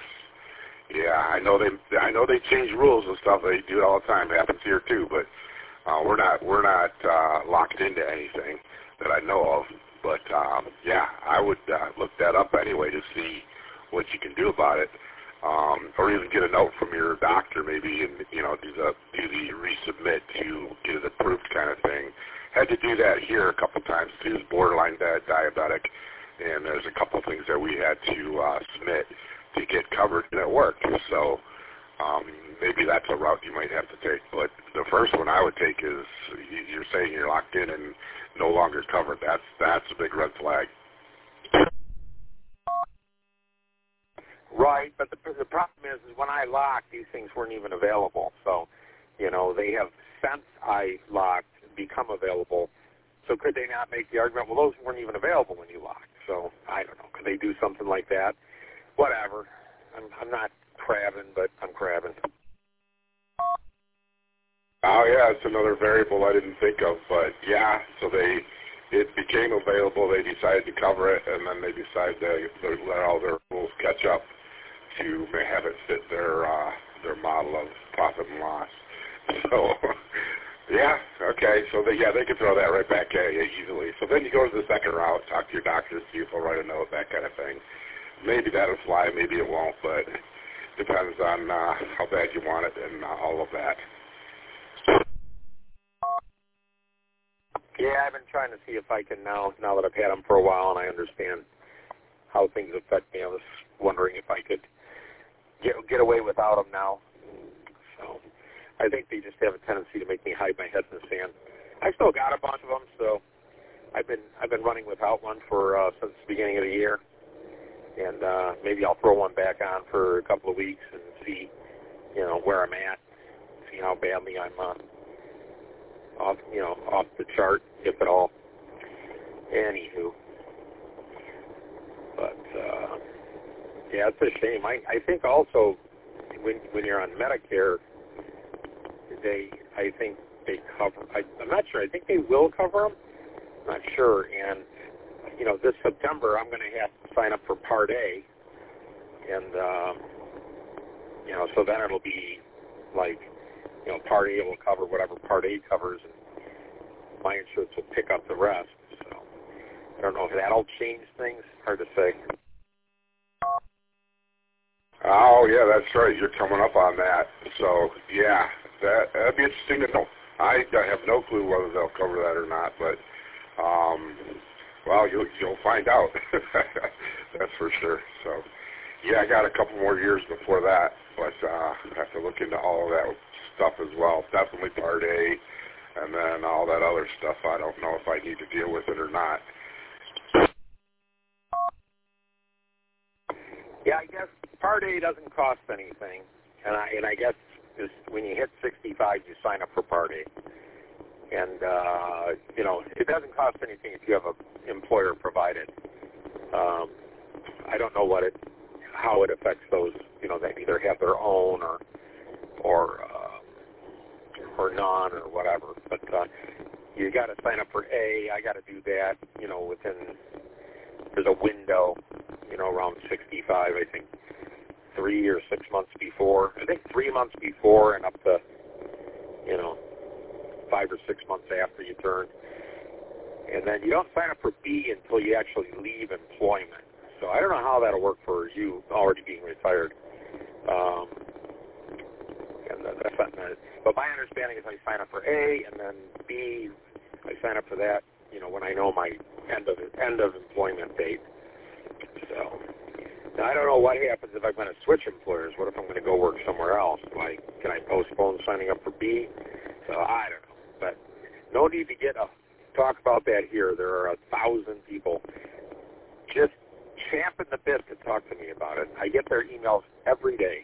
I know they change rules and stuff. They do it all the time. It happens here too, but we're not locked into anything that I know of. But I would look that up anyway to see what you can do about it. Or even get a note from your doctor, maybe, and do the resubmit to get it approved kind of thing. Had to do that here a couple times too. Is borderline diabetic, and there's a couple things that we had to submit to get covered, and it worked. So maybe that's a route you might have to take. But the first one I would take is you're saying you're locked in and no longer covered. That's a big red flag. Right, but the problem is when I locked, these things weren't even available. So, you know, they have, since I locked, become available. So could they not make the argument, well, those weren't even available when you locked? So, I don't know. Could they do something like that? Whatever. I'm not crabbing, but I'm crabbing. Oh, yeah, it's another variable I didn't think of. But, yeah, so it became available. They decided to cover it, and then they decided to let all their rules catch up to have it fit their model of profit and loss. So, yeah, okay. So, they can throw that right back at you easily. So then you go to the second route, talk to your doctor, see if they'll write a note, that kind of thing. Maybe that'll fly, maybe it won't, but depends on how bad you want it and all of that. Yeah, I've been trying to see if I can now that I've had them for a while and I understand how things affect me. I was wondering if I could get away without them now. So I think they just have a tendency to make me hide my head in the sand. I still got a bunch of them, so I've been running without one for since the beginning of the year, and maybe I'll throw one back on for a couple of weeks and see, you know, where I'm at, see how badly I'm off the chart, if at all. Anywho, but yeah, it's a shame. I think also when you're on Medicare, I think they cover. I'm not sure. I think they will cover them. I'm not sure. And you know, this September I'm going to have to sign up for Part A, and you know, so then it'll be like, you know, Part A will cover whatever Part A covers, and my insurance will pick up the rest. So I don't know if that'll change things. Hard to say. Oh, yeah, that's right. You're coming up on that. So, yeah, that'd be interesting to know. I have no clue whether they'll cover that or not, but, well, you'll find out. That's for sure. So, yeah, I got a couple more years before that, but I have to look into all of that stuff as well. Definitely Part A, and then all that other stuff. I don't know if I need to deal with it or not. Yeah, I guess Part A doesn't cost anything, and I guess just when you hit 65, you sign up for Part A. And, you know, it doesn't cost anything if you have an employer provided. I don't know how it affects those, you know, they either have their own or none or whatever. But you got to sign up for A. I got to do that, you know, there's a window, you know, around 65, I think 3 or 6 months before. I think 3 months before and up to, you know, 5 or 6 months after you turn. And then you don't sign up for B until you actually leave employment. So I don't know how that'll work for you already being retired. But my understanding is I sign up for A, and then B, I sign up for that, you know, when I know my end of employment date. So now I don't know what happens if I'm going to switch employers. What if I'm going to go work somewhere else? Can I postpone signing up for B? So I don't know. But no need to talk about that here. There are 1,000 people just champing the bit to talk to me about it. I get their emails every day.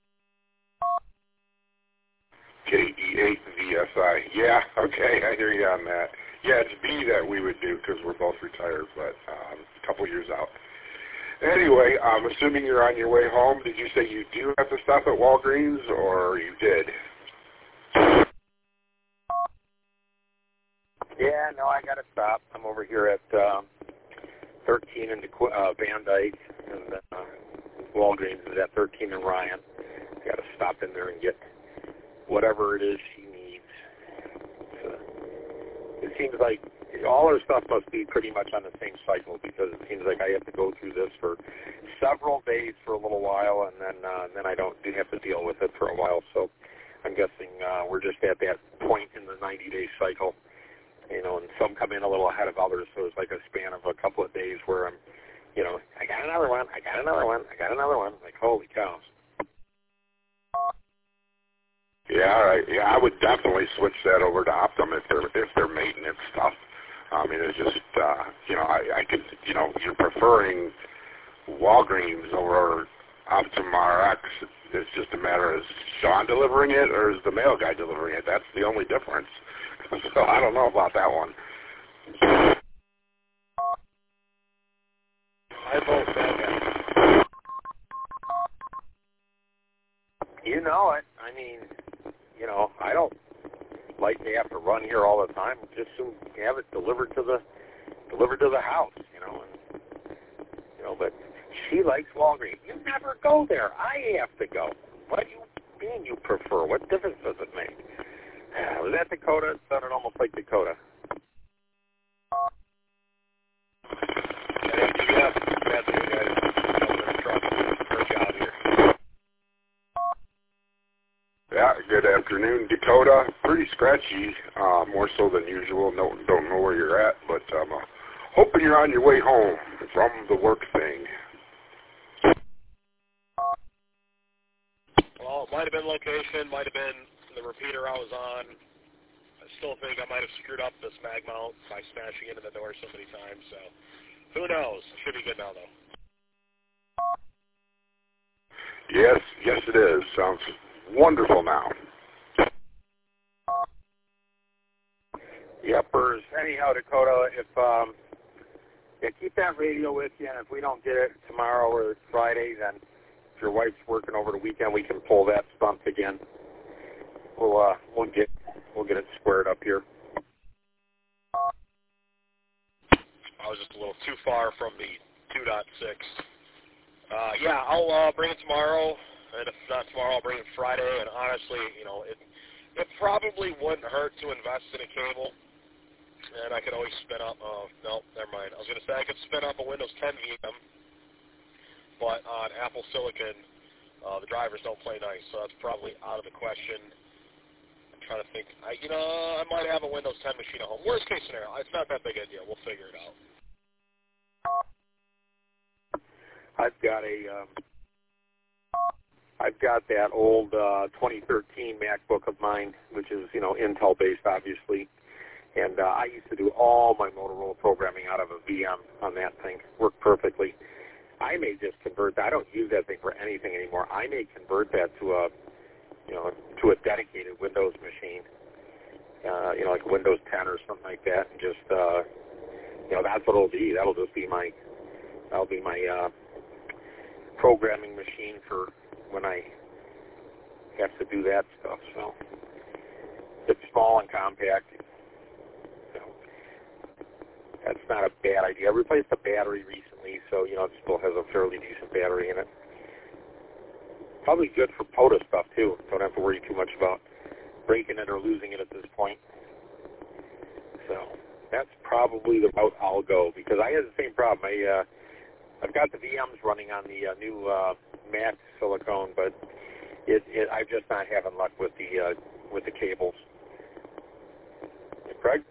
KE8VSI. Yeah, okay, I hear you on that. Yeah, it's B that we would do because we're both retired, but a couple years out. Anyway, I'm assuming you're on your way home. Did you say you do have to stop at Walgreens, or you did? Yeah, no, I got to stop. I'm over here at 13 in Van Dyke, and Walgreens is at 13 in Ryan. Got to stop in there and get whatever it is she needs. So it seems like all her stuff must be pretty much on the same cycle, because it seems like I have to go through this for several days for a little while, and then I don't have to deal with it for a while. So I'm guessing we're just at that point in the 90-day cycle. You know, and some come in a little ahead of others, so it's like a span of a couple of days where I'm, you know, I got another one, I got another one, I got another one. Like, holy cows. Yeah, all right. Yeah, I would definitely switch that over to Optum if they're maintenance stuff. I mean, it's just, you know, I could, you know, you're preferring Walgreens over Optum RX. It's just a matter of Sean delivering it or is the mail guy delivering it. That's the only difference. So I don't know about that one. I vote that. You know it. I mean, you know, I don't like to have to run here all the time. Just soon have it delivered to the house, you know. And, you know, but she likes Walgreens. You never go there. I have to go. What do you mean you prefer? What difference does it make? Was that Dakota? It sounded almost like Dakota. Yeah, that's you guys. Great job here. Yeah, good afternoon, Dakota. Pretty scratchy, more so than usual. Don't know where you're at, but hoping you're on your way home from the work thing. Well, it might have been location, might have been the repeater I was on. I still think I might have screwed up this mag mount by smashing into the door so many times, so who knows? Should be good now, though. Yes, it is. Sounds wonderful now. Yepers. Anyhow, Dakota, if keep that radio with you, and if we don't get it tomorrow or Friday, then if your wife's working over the weekend, we can pull that stunt again. We'll get it squared up here. I was just a little too far from the 2.6. Yeah, I'll bring it tomorrow, and if not tomorrow, I'll bring it Friday. And honestly, you know, it probably wouldn't hurt to invest in a cable. and I could always spin up, no, never mind. I was going to say I could spin up a Windows 10 VM, but on Apple Silicon, the drivers don't play nice, so that's probably out of the question. I'm trying to think. I might have a Windows 10 machine at home. Worst case scenario, it's not that big a deal. We'll figure it out. I've got that old 2013 MacBook of mine, which is, Intel based, obviously. And I used to do all my Motorola programming out of a VM on that thing. Worked perfectly. I may just convert that. I don't use that thing for anything anymore. I may convert that to a dedicated Windows machine, like Windows 10 or something like that, and just, that's what it'll be. That'll be my programming machine for when I have to do that stuff. So it's small and compact. So that's not a bad idea. I replaced the battery recently, so it still has a fairly decent battery in it. Probably good for POTA stuff too. Don't have to worry too much about breaking it or losing it at this point. So that's probably the route I'll go, because I had the same problem. I've got the VMs running on the new Mac Silicon, but I'm just not having luck with the cables. Craig?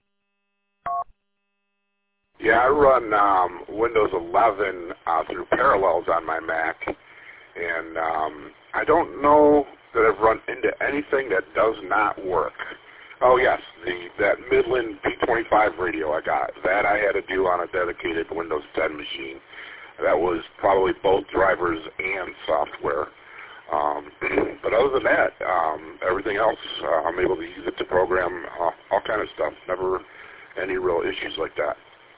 Yeah, I run Windows 11 through Parallels on my Mac, and I don't know that I've run into anything that does not work. Oh yes, that Midland P25 radio I got, that I had to do on a dedicated Windows 10 machine. That was probably both drivers and software. But other than that, everything else, I'm able to use it to program all kind of stuff. Never any real issues like that.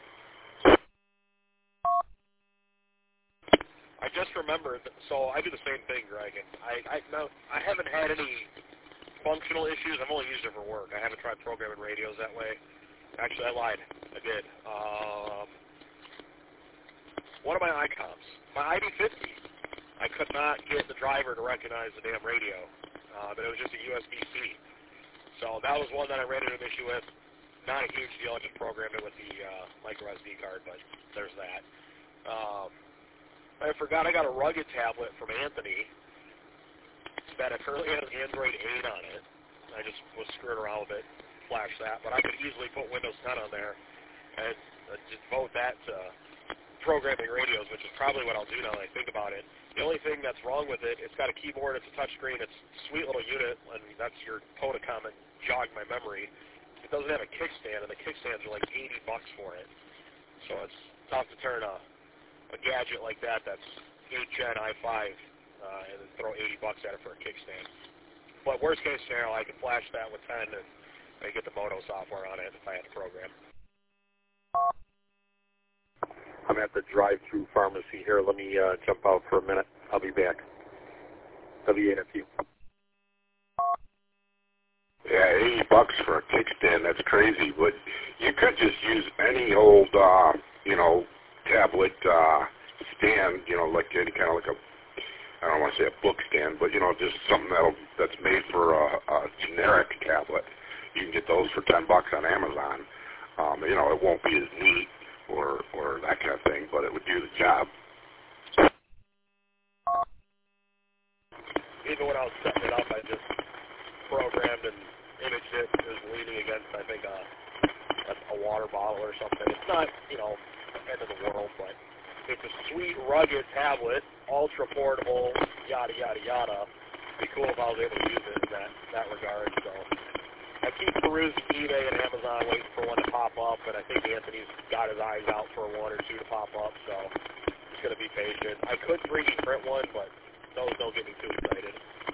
I just remembered, so I do the same thing, Greg. I haven't had any functional issues. I've only used it for work. I haven't tried programming radios that way. Actually, I lied. I did. One of my ICOMs, my ID50, I could not get the driver to recognize the damn radio, but it was just a USB-C. So that was one that I ran into an issue with. Not a huge deal. I just programmed it with the micro SD card, but there's that. I forgot I got a rugged tablet from Anthony that apparently has Android 8 on it. I just was screwing around with it, flashed that, but I could easily put Windows 10 on there and devote that to programming radios, which is probably what I'll do now that I think about it. The only thing that's wrong with it, it's got a keyboard, it's a touchscreen, it's a sweet little unit, and that's your POTA comment, jogged my memory. It doesn't have a kickstand, and the kickstands are like $80 for it. So it's tough to turn a gadget like that's 8th Gen i5 and then throw $80 at it for a kickstand. But worst case scenario, I could flash that with 10 and I get the Moto software on it if I had to program. I'm at the drive-through pharmacy here. Let me jump out for a minute. I'll be back. WAFU. Yeah, $80 for a kickstand, that's crazy. But you could just use any old, tablet stand, like any kind of like I don't want to say a book stand, but, just something that's made for a generic tablet. You can get those for $10 on Amazon. It won't be as neat or that kind of thing, but it would do the job. Even when I was setting it up, I just programmed and imaged it. It was leaning against, I think, a water bottle or something. It's not, end of the world, but it's a sweet, rugged tablet, ultra portable, yada, yada, yada. It'd be cool if I was able to use it in that regard. So I keep perusing eBay and Amazon waiting for one to pop up, but I think Anthony's got his eyes out for one or two to pop up, so I'm just going to be patient. I could 3D print one, but those don't get me too excited.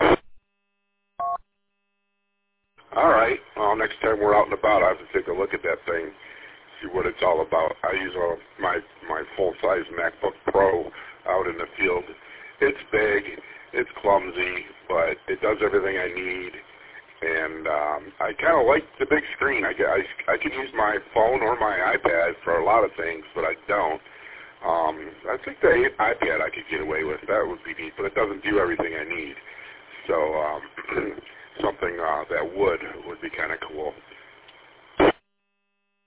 All right. Well, next time we're out and about, I have to take a look at that thing, see what it's all about. I use my full-size MacBook Pro out in the field. It's big, it's clumsy, but it does everything I need. And I kind of like the big screen. I can use my phone or my iPad for a lot of things, but I don't. I think the iPad I could get away with. That would be neat, but it doesn't do everything I need. So something that would be kind of cool.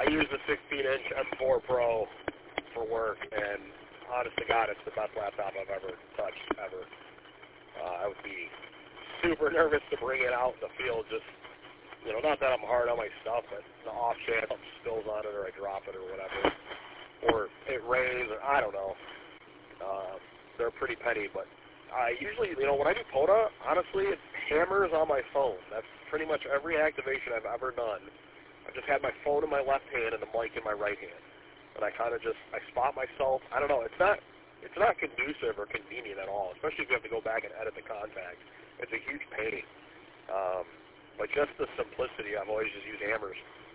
use the 16-inch M4 Pro for work, and honest to God, it's the best laptop I've ever touched, ever. I would be super nervous to bring it out in the field, just, you know, not that I'm hard on my stuff, but the off chance something spills on it or I drop it or whatever, or it rains, or I don't know. They're pretty penny, but I usually, you know, when I do POTA, honestly, it hammers on my phone. That's pretty much every activation I've ever done. I've just had my phone in my left hand and the mic in my right hand. And I kind of just, I spot myself. I don't know, it's not conducive or convenient at all, especially if you have to go back and edit the contact. It's a huge pain. But just the simplicity, I've always just used hammers.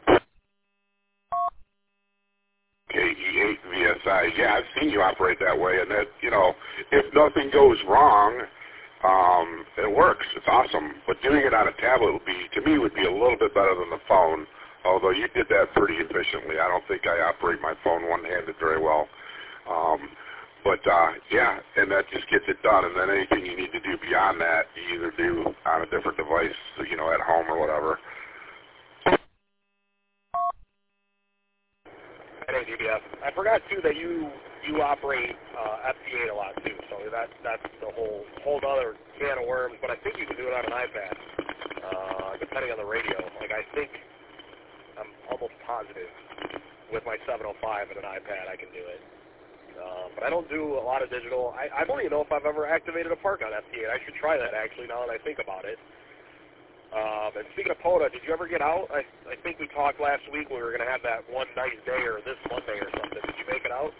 KE8 VSI. Yeah, I've seen you operate that way, and that, you know, if nothing goes wrong, it works. It's awesome. But doing it on a tablet would be, to me, would be a little bit better than the phone, although you did that pretty efficiently. I don't think I operate my phone one-handed very well. Yeah, and that just gets it done, and then anything you need to do beyond that, you either do on a different device, you know, at home or whatever. DBS. I forgot too that you operate FT8 a lot too, so that's the whole other can of worms. But I think you can do it on an iPad, depending on the radio. Like I think I'm almost positive with my 705 and an iPad I can do it. But I don't do a lot of digital. I don't even know if I've ever activated a park on FT8. I should try that actually now that I think about it. And speaking of POTA, did you ever get out? I think we talked last week we were going to have that one nice day or this Monday or something. Did you make it out?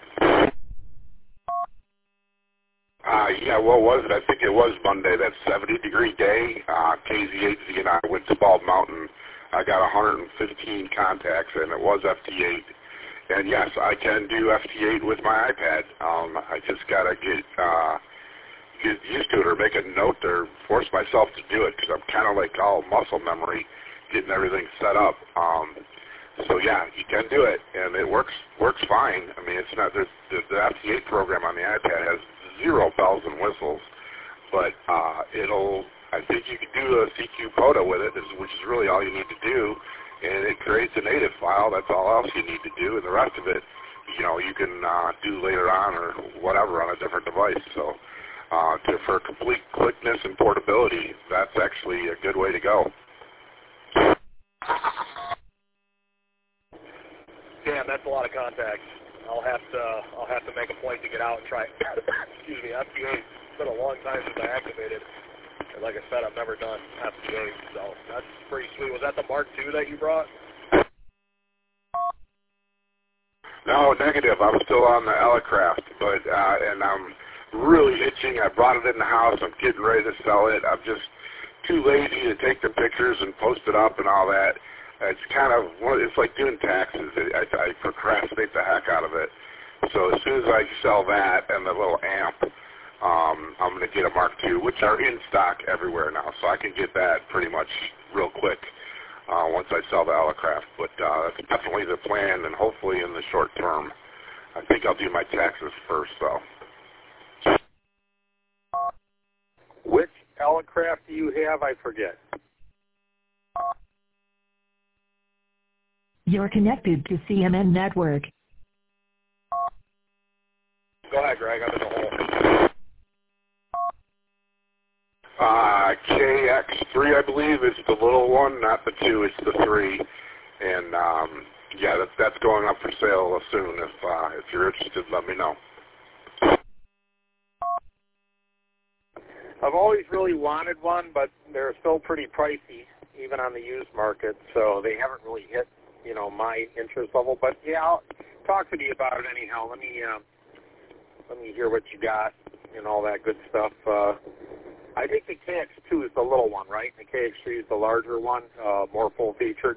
Yeah, what was it? I think it was Monday, that 70-degree day. KZ8Z and I went to Bald Mountain. I got 115 contacts, and it was FT8. And yes, I can do FT8 with my iPad. I just got to get used to it or make a note or force myself to do it because I'm kind of like all muscle memory getting everything set up. So yeah, you can do it, and it works fine. I mean, it's not the FT8 program on the iPad has zero bells and whistles, but I think you can do a CQ POTA with it, which is really all you need to do, and it creates a native file. That's all else you need to do, and the rest of it, you know, you can do later on or whatever on a different device. So for complete quickness and portability, that's actually a good way to go. Damn, that's a lot of contacts. I'll have to make a point to get out and try. Excuse me, FT8. It's been a long time since I activated. And like I said, I've never done FT8, so that's pretty sweet. Was that the Mark II that you brought? No, negative. I'm still on the Elecraft, but and I'm really itching. I brought it in the house. I'm getting ready to sell it. I'm just too lazy to take the pictures and post it up and all that. It's kind of, it's like doing taxes. I procrastinate the heck out of it. So as soon as I sell that and the little amp, I'm going to get a Mark II, which are in stock everywhere now. So I can get that pretty much real quick once I sell the Elecraft. But that's definitely the plan, and hopefully in the short term. I think I'll do my taxes first, though. Which Elecraft do you have? I forget. You're connected to CMN Network. Go ahead, Greg. I'm in the hole. KX3, I believe, is the little one, not the 2. It's the 3. And yeah, that's going up for sale soon. If you're interested, let me know. I've always really wanted one, but they're still pretty pricey, even on the used market. So they haven't really hit, you know, my interest level. But yeah, I'll talk to me about it anyhow. Let me hear what you got and all that good stuff. I think the KX2 is the little one, right? The KX3 is the larger one, more full-featured.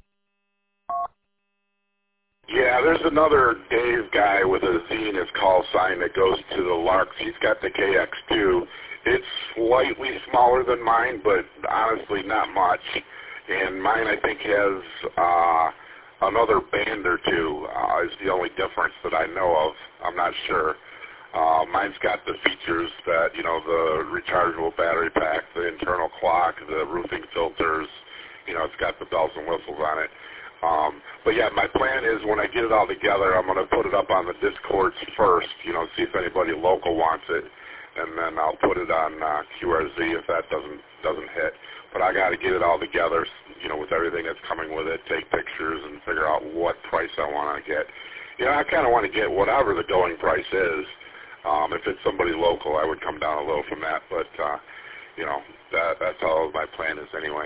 Yeah, there's another Dave guy with a Z in his call sign that goes to the Larks. He's got the KX2. It's slightly smaller than mine, but honestly not much. And mine, I think, has another band or two is the only difference that I know of. I'm not sure. Mine's got the features that, you know, the rechargeable battery pack, the internal clock, the roofing filters. You know, it's got the bells and whistles on it. But yeah, my plan is when I get it all together, I'm going to put it up on the Discords first, see if anybody local wants it, and then I'll put it on QRZ if that doesn't hit. But I got to get it all together, with everything that's coming with it, take pictures and figure out what price I want to get. I kind of want to get whatever the going price is. If it's somebody local, I would come down a little from that, but that's all my plan is anyway.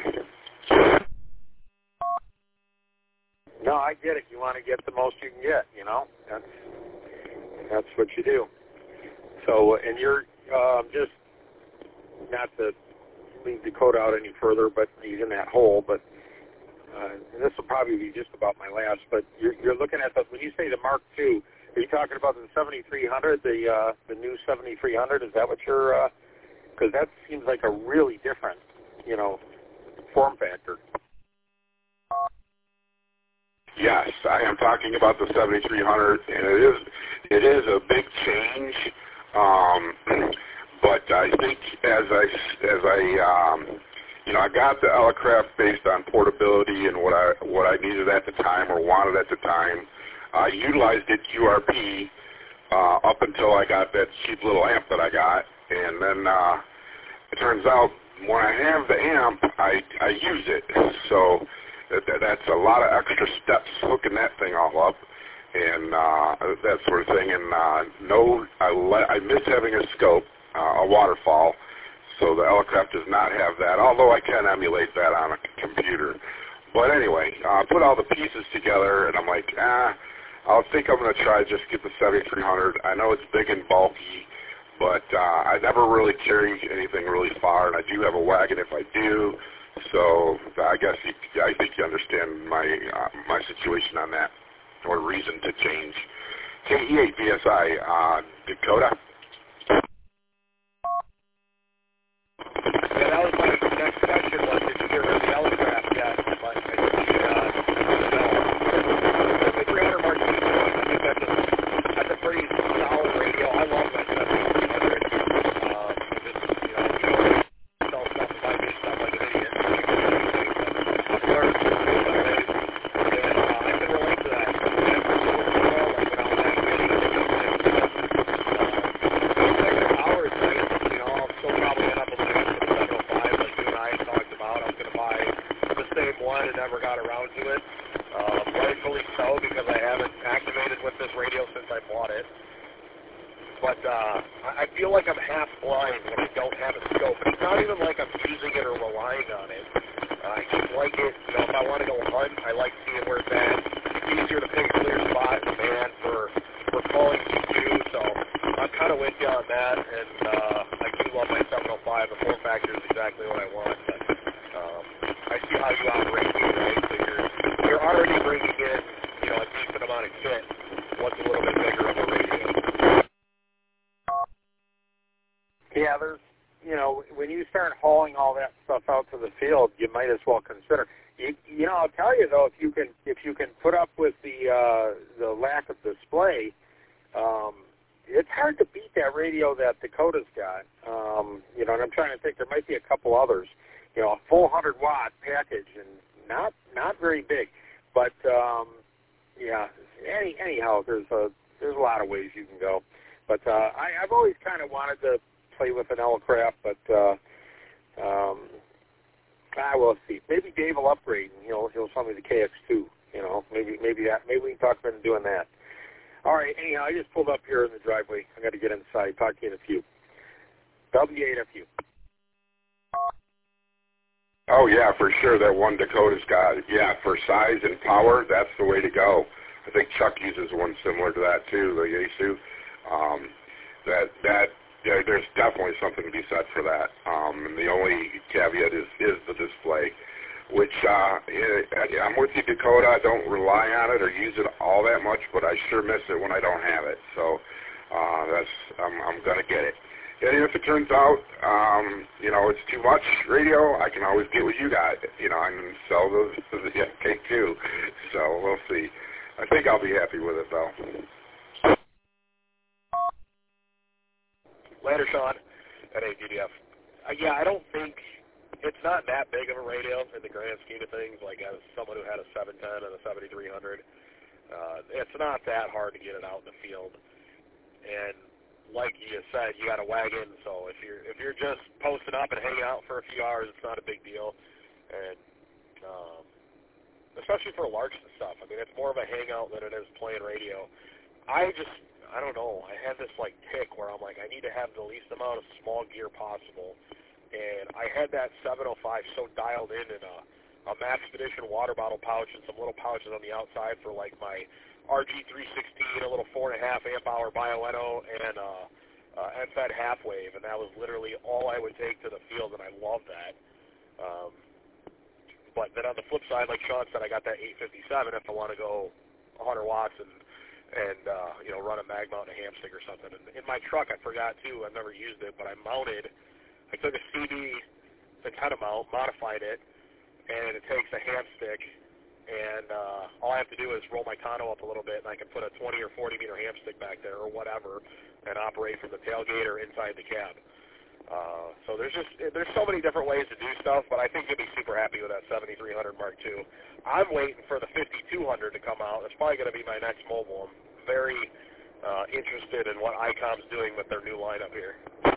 No, I get it. You want to get the most you can get, That's what you do. So, and you're just, not to leave Dakota out any further, but he's in that hole, but and this will probably be just about my last, but you're looking at when you say the Mark II, are you talking about the 7300, the new 7300? Is that what you're, because that seems like a really different, form factor. Yes, I am talking about the 7300, and it is a big change. But I think as I got the Elecraft based on portability and what I needed at the time or wanted at the time. I utilized it QRP up until I got that cheap little amp that I got, and then it turns out when I have the amp, I use it. So that's a lot of extra steps hooking that thing all up and that sort of thing. And I miss having a scope, a waterfall, so the Elecraft does not have that, although I can emulate that on a computer. But anyway, I put all the pieces together, and I'm like, I think I'm going to try just get the 7300. I know it's big and bulky, but I never really carry anything really far, and I do have a wagon if I do. So I guess I think you understand my situation on that, or reason to change. KE8 VSI, Dakota. Yeah, that was my next question. Was did you get rid of the Elecraft yet? But I the 300 Mark II, I think that's a pretty solid radio. I love my 7300. Sell stuff and buy me stuff like an idiot. I've learned to do it, and I can relate to that. Hours, right? I'll still probably end up with one and never got around to it. Rightfully so, because I haven't activated with this radio since I bought it. But I feel like I'm half blind when I don't have a scope. And it's not even like I'm using it or relying on it. I just like it. If I want to go hunt, I like seeing where it's at. It's easier to pick a clear spot in the van for calling you, so I'm kind of with you on that. And I do love my 705. The form factor is exactly what I want. But, I see how you operate, right? So you're already bringing in, a decent amount of kit. What's a little bit bigger of a radio? Yeah, there's, when you start hauling all that stuff out to the field, you might as well consider. I'll tell you though, if you can put up with the lack of display, it's hard to beat that radio that Dakota's got. And I'm trying to think, there might be a couple others. A full 100-watt package, and not very big, but anyhow, there's a lot of ways you can go. But I've always kind of wanted to play with an Elecraft, but I will see. Maybe Dave will upgrade, and he'll sell me the KX2. Maybe we can talk about doing that. All right. Anyhow, I just pulled up here in the driveway. I got to get inside. Talk to you in a few. W8FU. Oh, yeah, for sure. That one Dakota's got, for size and power, that's the way to go. I think Chuck uses one similar to that, too, the Yaesu. There's definitely something to be said for that. And the only caveat is the display, which I'm with you, Dakota. I don't rely on it or use it all that much, but I sure miss it when I don't have it. So I'm going to get it. And if it turns out, it's too much radio, I can always get what you got. I can sell those to the MK2. So we'll see. I think I'll be happy with it, though. Later, Sean, at ADDF. I don't think it's not that big of a radio in the grand scheme of things. Like as someone who had a 710 and a 7300, it's not that hard to get it out in the field. And like you said, you got a wagon, so if you're just posting up and hanging out for a few hours, it's not a big deal. And especially for larks and stuff. I mean, it's more of a hangout than it is playing radio. I don't know. I had this like tick where I'm like, I need to have the least amount of small gear possible. And I had that 705 so dialed in a Maxpedition water bottle pouch and some little pouches on the outside for like my RG316, a little 4.5 amp hour Bioenno, and NFED half wave, and that was literally all I would take to the field, and I love that. But then on the flip side, like Sean said, I got that 857 if I want to go 100 watts and run a mag mount and a ham stick or something. And in my truck, I forgot too. I've never used it, but I took a CD antenna mount, modified it, and it takes a ham stick, and all I have to do is roll my tonneau up a little bit, and I can put a 20 or 40 meter ham stick back there or whatever, and operate from the tailgate or inside the cab. So there's so many different ways to do stuff, but I think you'll be super happy with that 7300 Mark II. I'm waiting for the 5200 to come out. It's probably going to be my next mobile. I'm very interested in what ICOM's doing with their new lineup here.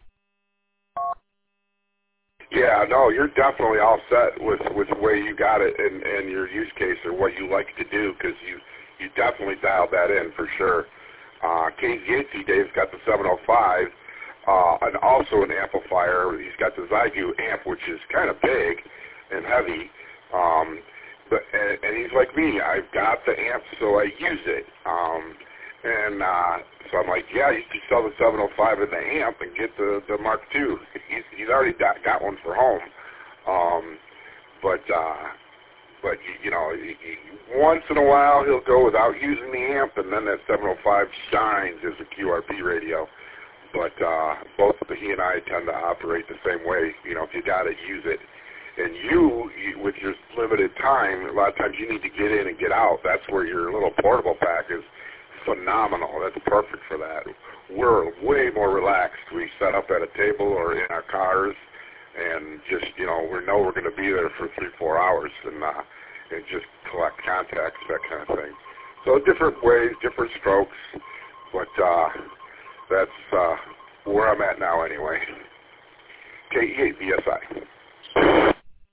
Yeah, no, you're definitely all set with the way you got it and your use case or what you like to do, because you definitely dialed that in for sure. Casey Yatesy, Dave's got the 705, and also an amplifier. He's got the Zygu amp, which is kind of big and heavy. And he's like me. I've got the amp, so I use it. So I'm like, yeah, you can sell the 705 and the amp and get the Mark II. He's already got one for home. But once in a while he'll go without using the amp, and then that 705 shines as a QRP radio. But both he and I tend to operate the same way. If you got to use it. And you, with your limited time, a lot of times you need to get in and get out. That's where your little portable pack is phenomenal. That's perfect for that. We're way more relaxed. We set up at a table or in our cars and just, we know we're going to be there for 3-4 hours and just collect contacts, that kind of thing. So different ways, different strokes, but that's where I'm at now anyway. KE8BSI.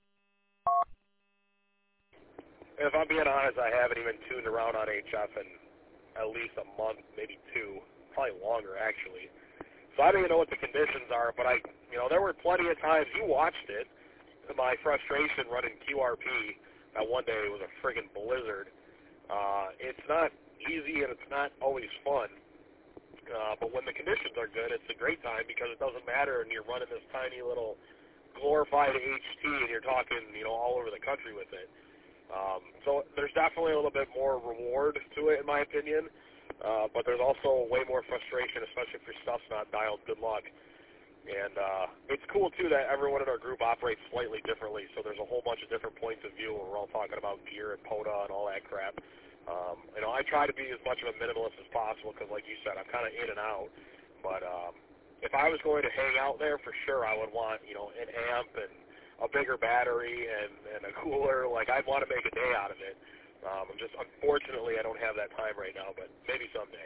If I'm being honest, I haven't even tuned around on HF in at least a month, maybe 2, probably longer actually. So I don't even know what the conditions are, but there were plenty of times, you watched it, my frustration running QRP, that one day it was a friggin' blizzard. It's not easy and it's not always fun, but when the conditions are good, it's a great time because it doesn't matter and you're running this tiny little glorified HT and you're talking, all over the country with it. So there's definitely a little bit more reward to it, in my opinion, but there's also way more frustration, especially if your stuff's not dialed. Good luck. And it's cool, too, that everyone in our group operates slightly differently, so there's a whole bunch of different points of view where we're all talking about gear and POTA and all that crap. I try to be as much of a minimalist as possible because, like you said, I'm kind of in and out. But if I was going to hang out there, for sure I would want, an amp and a bigger battery and a cooler. Like, I'd want to make a day out of it. Unfortunately, I don't have that time right now, but maybe someday.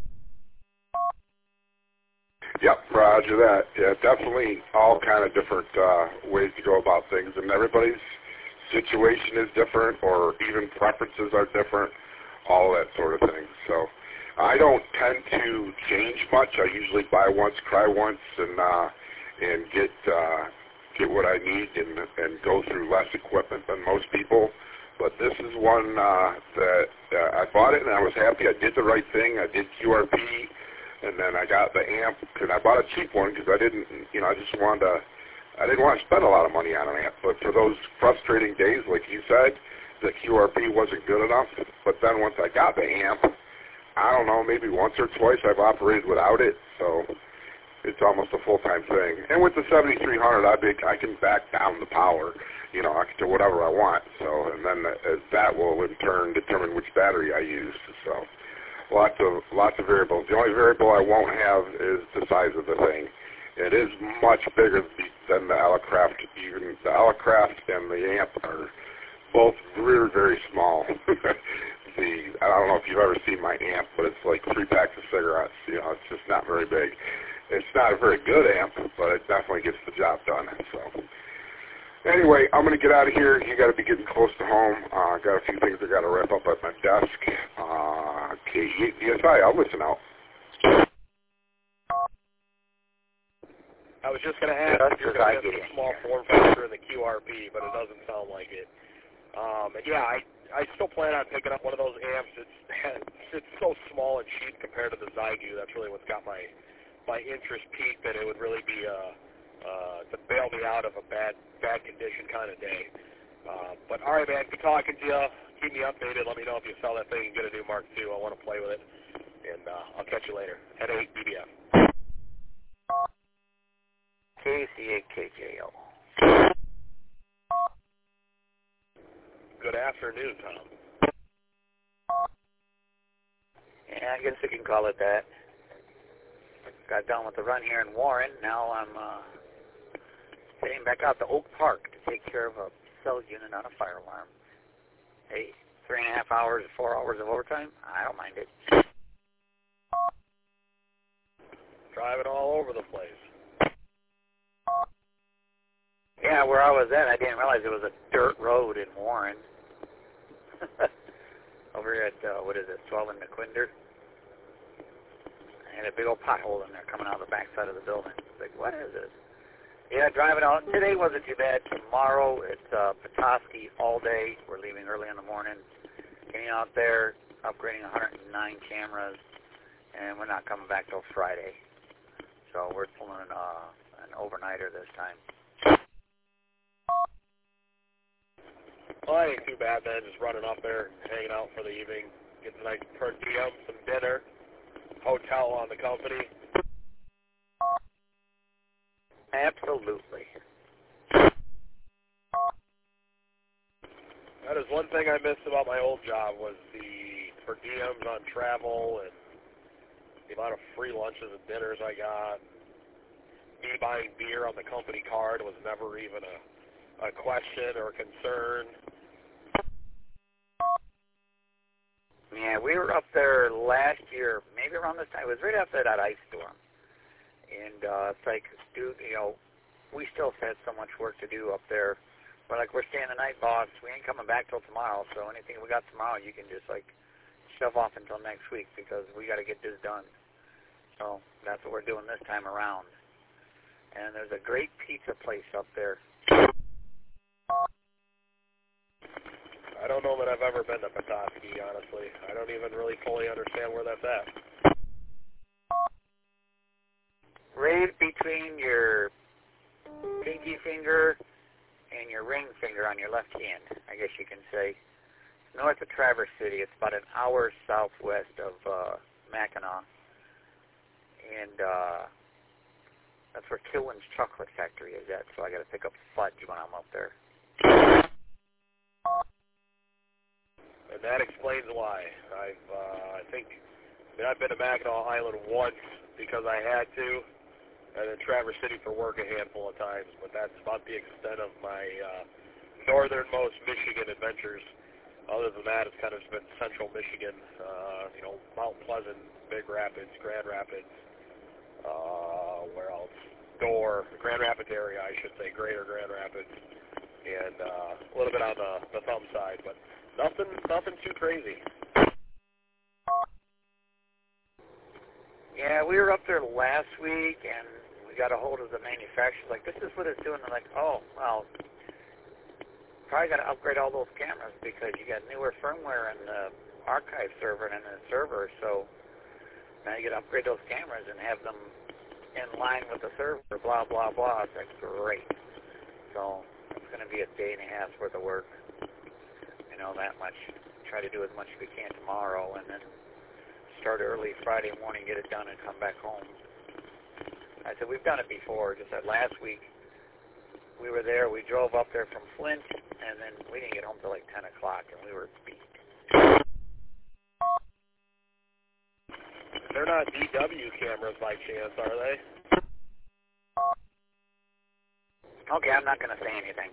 Yep, roger that. Yeah, definitely all kind of different ways to go about things, and everybody's situation is different, or even preferences are different, all that sort of thing. So I don't tend to change much. I usually buy once, cry once, and get what I need and go through less equipment than most people. But this is one that I bought it and I was happy. I did the right thing. I did QRP, and then I got the amp, and I bought a cheap one because I didn't want to spend a lot of money on an amp. But for those frustrating days, like you said, the QRP wasn't good enough. But then once I got the amp, I don't know, maybe once or twice I've operated without it, so it's almost a full-time thing. And with the 7300, I can back down the power, I can do whatever I want. So, and then that will in turn determine which battery I use. So, lots of variables. The only variable I won't have is the size of the thing. It is much bigger than the Elecraft. Even the Elecraft and the amp are both very, very small. I don't know if you've ever seen my amp, but it's like 3 packs of cigarettes. It's just not very big. It's not a very good amp, but it definitely gets the job done. So anyway, I'm going to get out of here. You got to be getting close to home. I got a few things I got to wrap up at my desk. KEDSI, I'll listen out. I was just going to ask if you're going to get a small form factor in the QRB, but it doesn't sound like it. And yeah, I still plan on picking up one of those amps. It's so small and cheap compared to the Zygu. That's really what's got my interest peaked, and it would really be to bail me out of a bad condition kind of day. But all right, man, good talking to you. Keep me updated. Let me know if you sell that thing and get a new Mark II. I want to play with it, and I'll catch you later. Head 8 BBF. KCAKJO. Good afternoon, Tom. Yeah, I guess we can call it that. Got done with the run here in Warren. Now I'm heading back out to Oak Park to take care of a cell unit on a fire alarm. Hey, 3.5 hours, 4 hours of overtime? I don't mind it. Driving all over the place. Yeah, where I was at, I didn't realize it was a dirt road in Warren. Over here at, 12 in McQuinder. I had a big old pothole in there coming out of the backside of the building. It's like, what is this? Yeah, driving out. Today wasn't too bad. Tomorrow, it's Petoskey all day. We're leaving early in the morning. Getting out there, upgrading 109 cameras, and we're not coming back till Friday. So we're pulling an overnighter this time. Well, it ain't too bad, man. Just running up there, hanging out for the evening, getting a nice per diem, some dinner, hotel on the company. Absolutely. That is one thing I missed about my old job was the per diems on travel and the amount of free lunches and dinners I got. Me buying beer on the company card was never even a question or concern. Yeah, we were up there last year, maybe around this time. It was right after that ice storm. And it's like, dude, we still had so much work to do up there. We're like, we're staying the night, boss. We ain't coming back till tomorrow. So anything we got tomorrow, you can just, shove off until next week because we got to get this done. So that's what we're doing this time around. And there's a great pizza place up there. I don't know that I've ever been to Petoskey, honestly. I don't even really fully understand where that's at. Right between your pinky finger and your ring finger on your left hand, I guess you can say. North of Traverse City. It's about an hour southwest of Mackinac. And that's where Kilwin's Chocolate Factory is at, so I got to pick up fudge when I'm up there. And that explains why. I've been to Mackinac Island once because I had to, and then Traverse City for work a handful of times, but that's about the extent of my northernmost Michigan adventures. Other than that, it's kind of been central Michigan, Mount Pleasant, Big Rapids, Grand Rapids, where else? Door, the Grand Rapids area, I should say, greater Grand Rapids, and a little bit on the thumb side, but nothing too crazy. Yeah, we were up there last week, and we got a hold of the manufacturers. Like, this is what it's doing. They're like, oh, well, probably got to upgrade all those cameras because you got newer firmware in the archive server and in the server. So now you got to upgrade those cameras and have them in line with the server. Blah blah blah. It's like great. So it's going to be a day and a half worth of work. That much. Try to do as much as we can tomorrow, and then start early Friday morning, get it done, and come back home. I said, we've done it before. Just that last week, we were there. We drove up there from Flint, and then we didn't get home till like 10 o'clock, and we were beat. They're not DW cameras by chance, are they? Okay, I'm not going to say anything.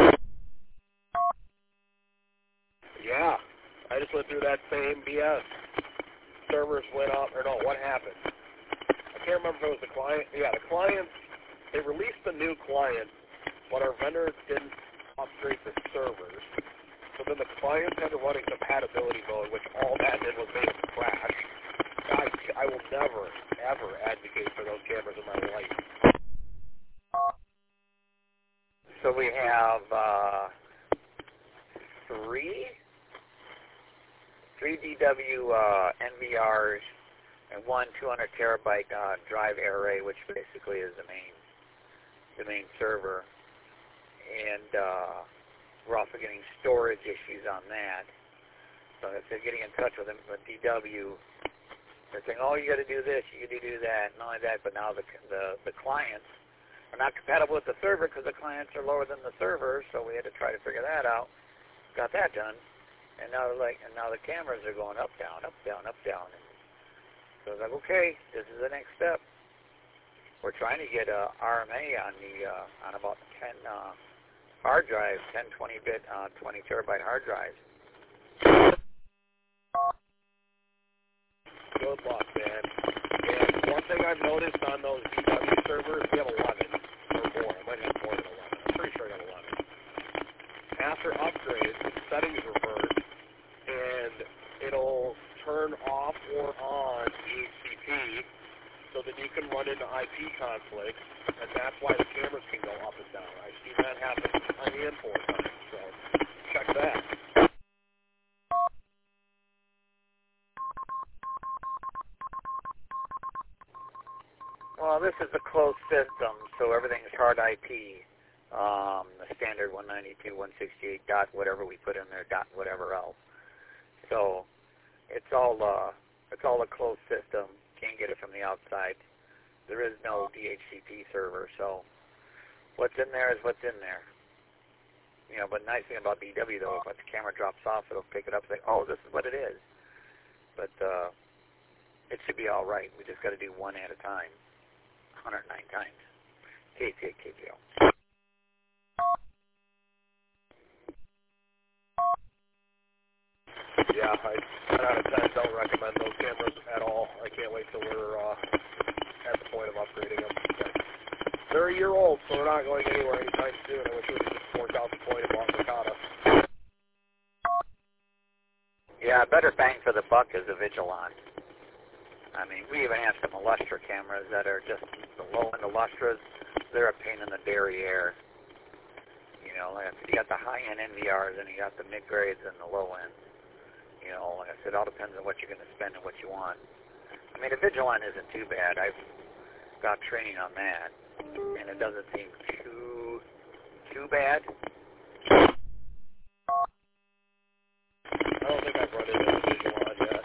Yeah, I just went through that same BS. Servers went up, or no, what happened? I can't remember if it was the client. Yeah, the client, they released the new client, but our vendor didn't upgrade the servers. So then the clients had to run in compatibility mode, which all that did was make them crash. God, I will never, ever advocate for those cameras in my life. So we have three DW NVRs and one 200 terabyte drive array, which basically is the main server, and we're also getting storage issues on that. So if they're getting in touch with them with DW, they're saying, "Oh, you got to do this, you got to do that," not only that, but now the clients are not compatible with the server because the clients are lower than the servers. So we had to try to figure that out. Got that done. And now the cameras are going up, down, up, down, up, down. And so I was like, okay, this is the next step. We're trying to get a RMA on about 10 hard drives, 10 20-bit, 20 terabyte hard drives. Good luck, man. And one thing I've noticed on those DW servers, we have 11 or more. I might have more than 11. I'm pretty sure I got 11. After upgrades, the settings revert, and it'll turn off or on DHCP, so that you can run into IP conflicts, and that's why the cameras can go up and down. I've seen that happen on the import time, so check that. Well, this is a closed system, so everything's hard IP. The standard 192.168 dot whatever we put in there, dot whatever else. So it's all a closed system. Can't get it from the outside. There is no DHCP server, so what's in there is what's in there. You know, but the nice thing about DW though, if the camera drops off, it'll pick it up and say, "Oh, this is what it is." But it should be all right. We just got to do one at a time, 109 times. KPO. Yeah, I 10 out of 10 don't recommend those cameras at all. I can't wait till we're at the point of upgrading them. They're a year old, so they're not going anywhere anytime soon. I wish we would just work out the point about Mercata. Yeah, better bang for the buck is a Vigilon. I mean, we even have some Illustra cameras that are just the low-end Illustras. They're a pain in the derriere. You know, you got the high-end NVRs and you got the mid-grades and the low-end. You know, like I said, it all depends on what you're going to spend and what you want. I mean, a Vigilon isn't too bad. I've got training on that, and it doesn't seem too bad. I don't think I've run into a Vigilon yet.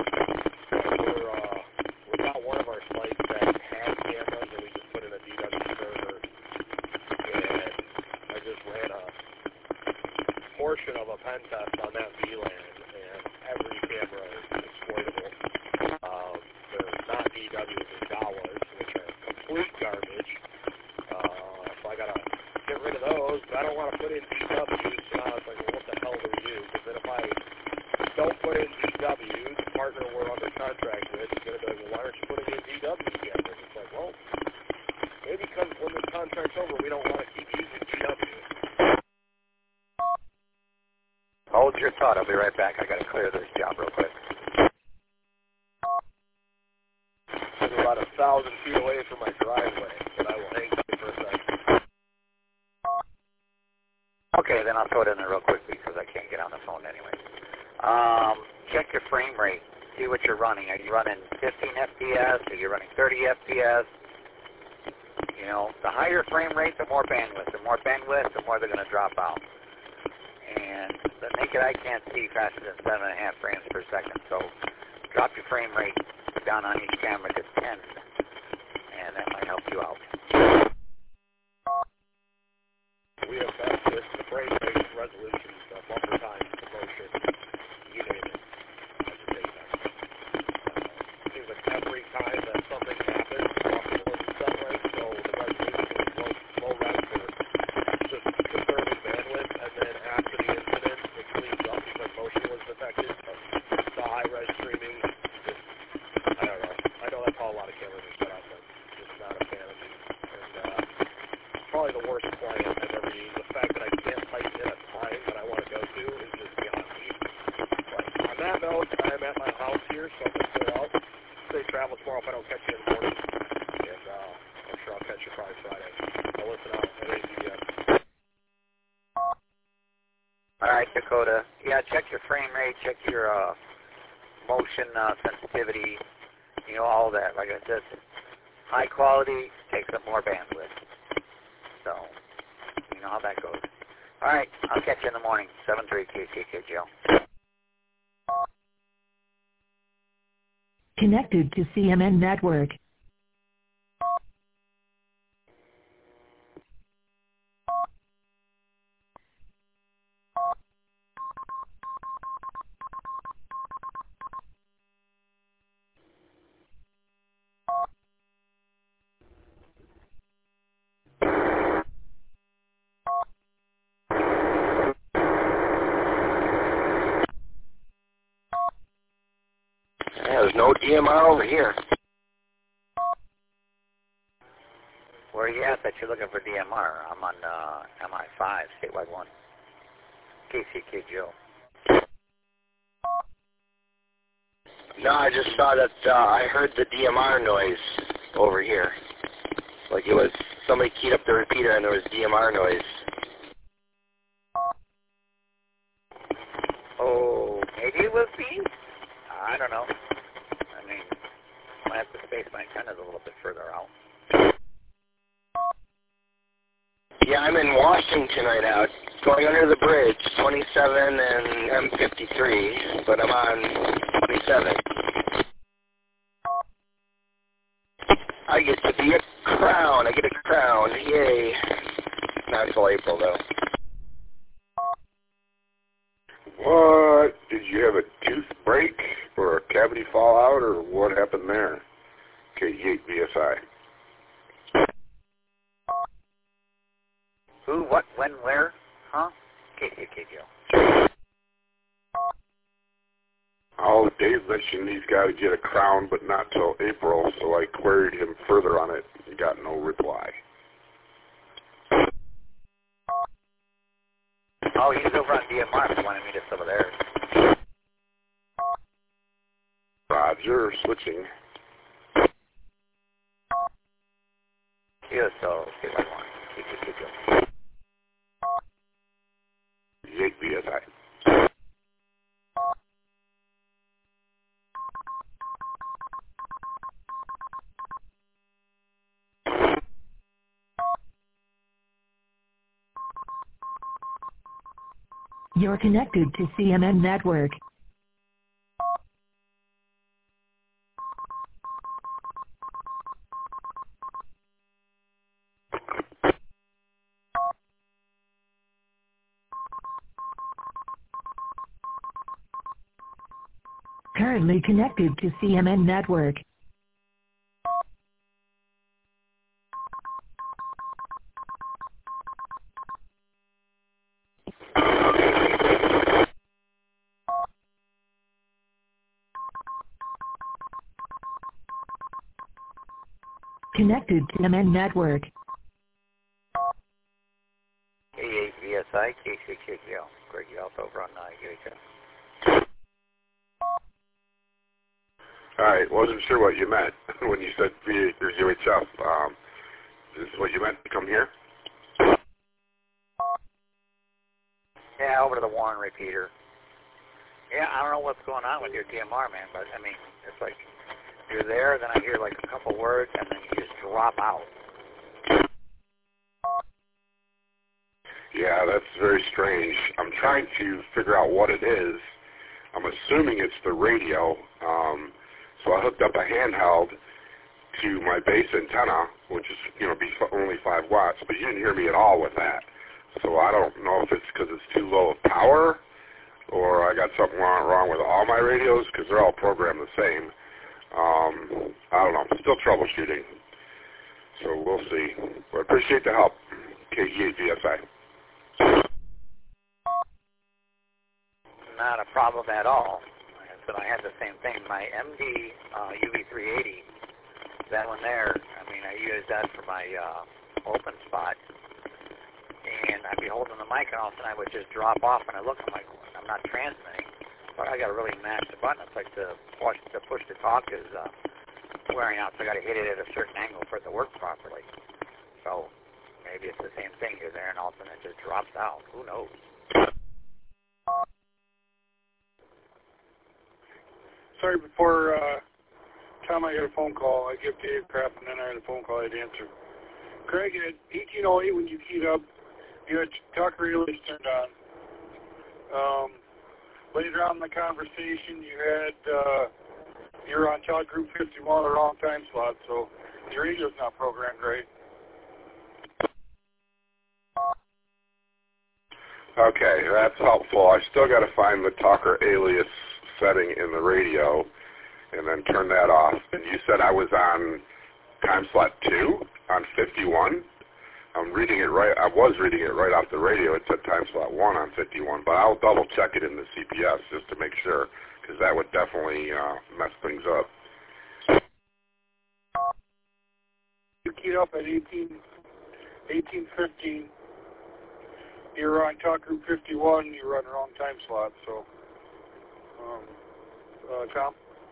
We got one of our sites that had cameras, and we just put in a DW server, and I just ran a portion of a pen test on that VLAN. Every camera is exploitable. They're not DWs, they're Dawas, which are complete garbage. So I gotta get rid of those, but I don't want to put in DWs, so now it's like, well, what the hell do we do? Because then if I don't put in DWs, the partner we're under contract with is going to be like, well, why aren't you putting in DWs yet? And it's like, well, maybe because when this contract's over, we don't want to keep using DWs. Hold your thought. I'll be right back. I got to clear this job real quick. I'm about 1,000 feet away from my driveway, but I will hang tight for a second. Okay, then I'll throw it in there real quick because I can't get on the phone anyway. Check your frame rate. See what you're running. Are you running 15 FPS? Are you running 30 FPS? You know, the higher frame rate, the more bandwidth. The more bandwidth, the more they're going to drop out. And the naked eye can't see faster than 7.5 frames per second. So drop your frame rate down on each camera to 10, and that might help you out. We have tested the frame rate, resolution, the buffer time, the motion, you name it. That's a big time. It seems like every time that something happens, the buffer wasn't set right, so the resolution was low res for to is just beyond me. But on that note, I'm at my house here, so I'm going to clear out. Safe travel tomorrow if I don't catch you in the morning. And I'm sure I'll catch you Friday. I'll listen out at ACBS. All right, Dakota. Yeah, check your frame rate, check your motion sensitivity, all that. Like I said, high quality takes up more bandwidth. So, you know how that goes. All right, I'll catch you in the morning, 7-3 KCKJ. Connected to CMN Network. There's no DMR over here. Where are you at that you're looking for DMR? I'm on MI5, statewide 1. KCKJ. No, I just saw that I heard the DMR noise over here. Like it was somebody keyed up the repeater and there was DMR noise. Oh, maybe it was me? I don't know. I mean, I might have to space my antennas a little bit further out. Yeah, I'm in Washington right now, going under the bridge, 27 and M53, but I'm on 27. I get to be a crown. I get a crown. Yay. Not until April, though. What? Did you have a tooth break or a cavity fall out, or what happened there? KG8 BSI. Who, what, when, where? Huh? KCKJ. Oh, Dave mentioned he's got to get a crown, but not till April, so I queried him further on it and got no reply. Oh, he's over on DMR if you want to meet us over there. Roger, switching. Yeah, so, statewide 1. KCKJ. 8 BSI. You're connected to CMN Network. Currently connected to CMN Network. Connected to CMN Network. K8 VSI, KCKJ. Greg Yelp over on UHF. All right, wasn't sure what you meant when you said V8 or UHF. Is this what you meant to come here? Yeah, over to the Warren repeater. Yeah, I don't know what's going on with your DMR, man, but, I mean, it's like you're there, then I hear like a couple words, and then you just drop out. Yeah, that's very strange. I'm trying to figure out what it is. I'm assuming it's the radio. So I hooked up a handheld to my base antenna, which is, only 5 watts, but you didn't hear me at all with that. So I don't know if it's because it's too low of power, or I got something wrong with all my radios, because they're all programmed the same. I don't know. Still troubleshooting. So we'll see. But I appreciate the help. KG8 VSI. Not a problem at all. Like I said, I had the same thing. My MD UV380, that one there, I mean, I use that for my open spot. And I'd be holding the mic, and all of a sudden I would just drop off, and I look, I'm like, I'm not transmitting. But I got to really mash the button. It's like the push to talk is wearing out, so I got to hit it at a certain angle for it to work properly. So maybe it's the same thing. You're there, and all of a sudden it just drops out. Who knows? Sorry, before Tom, I got a phone call. I give Dave crap, and then I had a phone call I'd answer. Craig, at 1808, when you keyed up, you had talk relays turned on. Later on in the conversation, you're on Talk Group 51, the wrong time slot, so your radio's not programmed right. Okay, that's helpful. I still got to find the talker alias setting in the radio and then turn that off. And you said I was on time slot 2 on 51. I'm reading it right. I was reading it right off the radio. It said time slot 1 on 51, but I'll double check it in the CPS just to make sure, because that would definitely mess things up. You keyed up at 1815. You were on Talk Group 51. You were on the wrong time slot. So, Tom.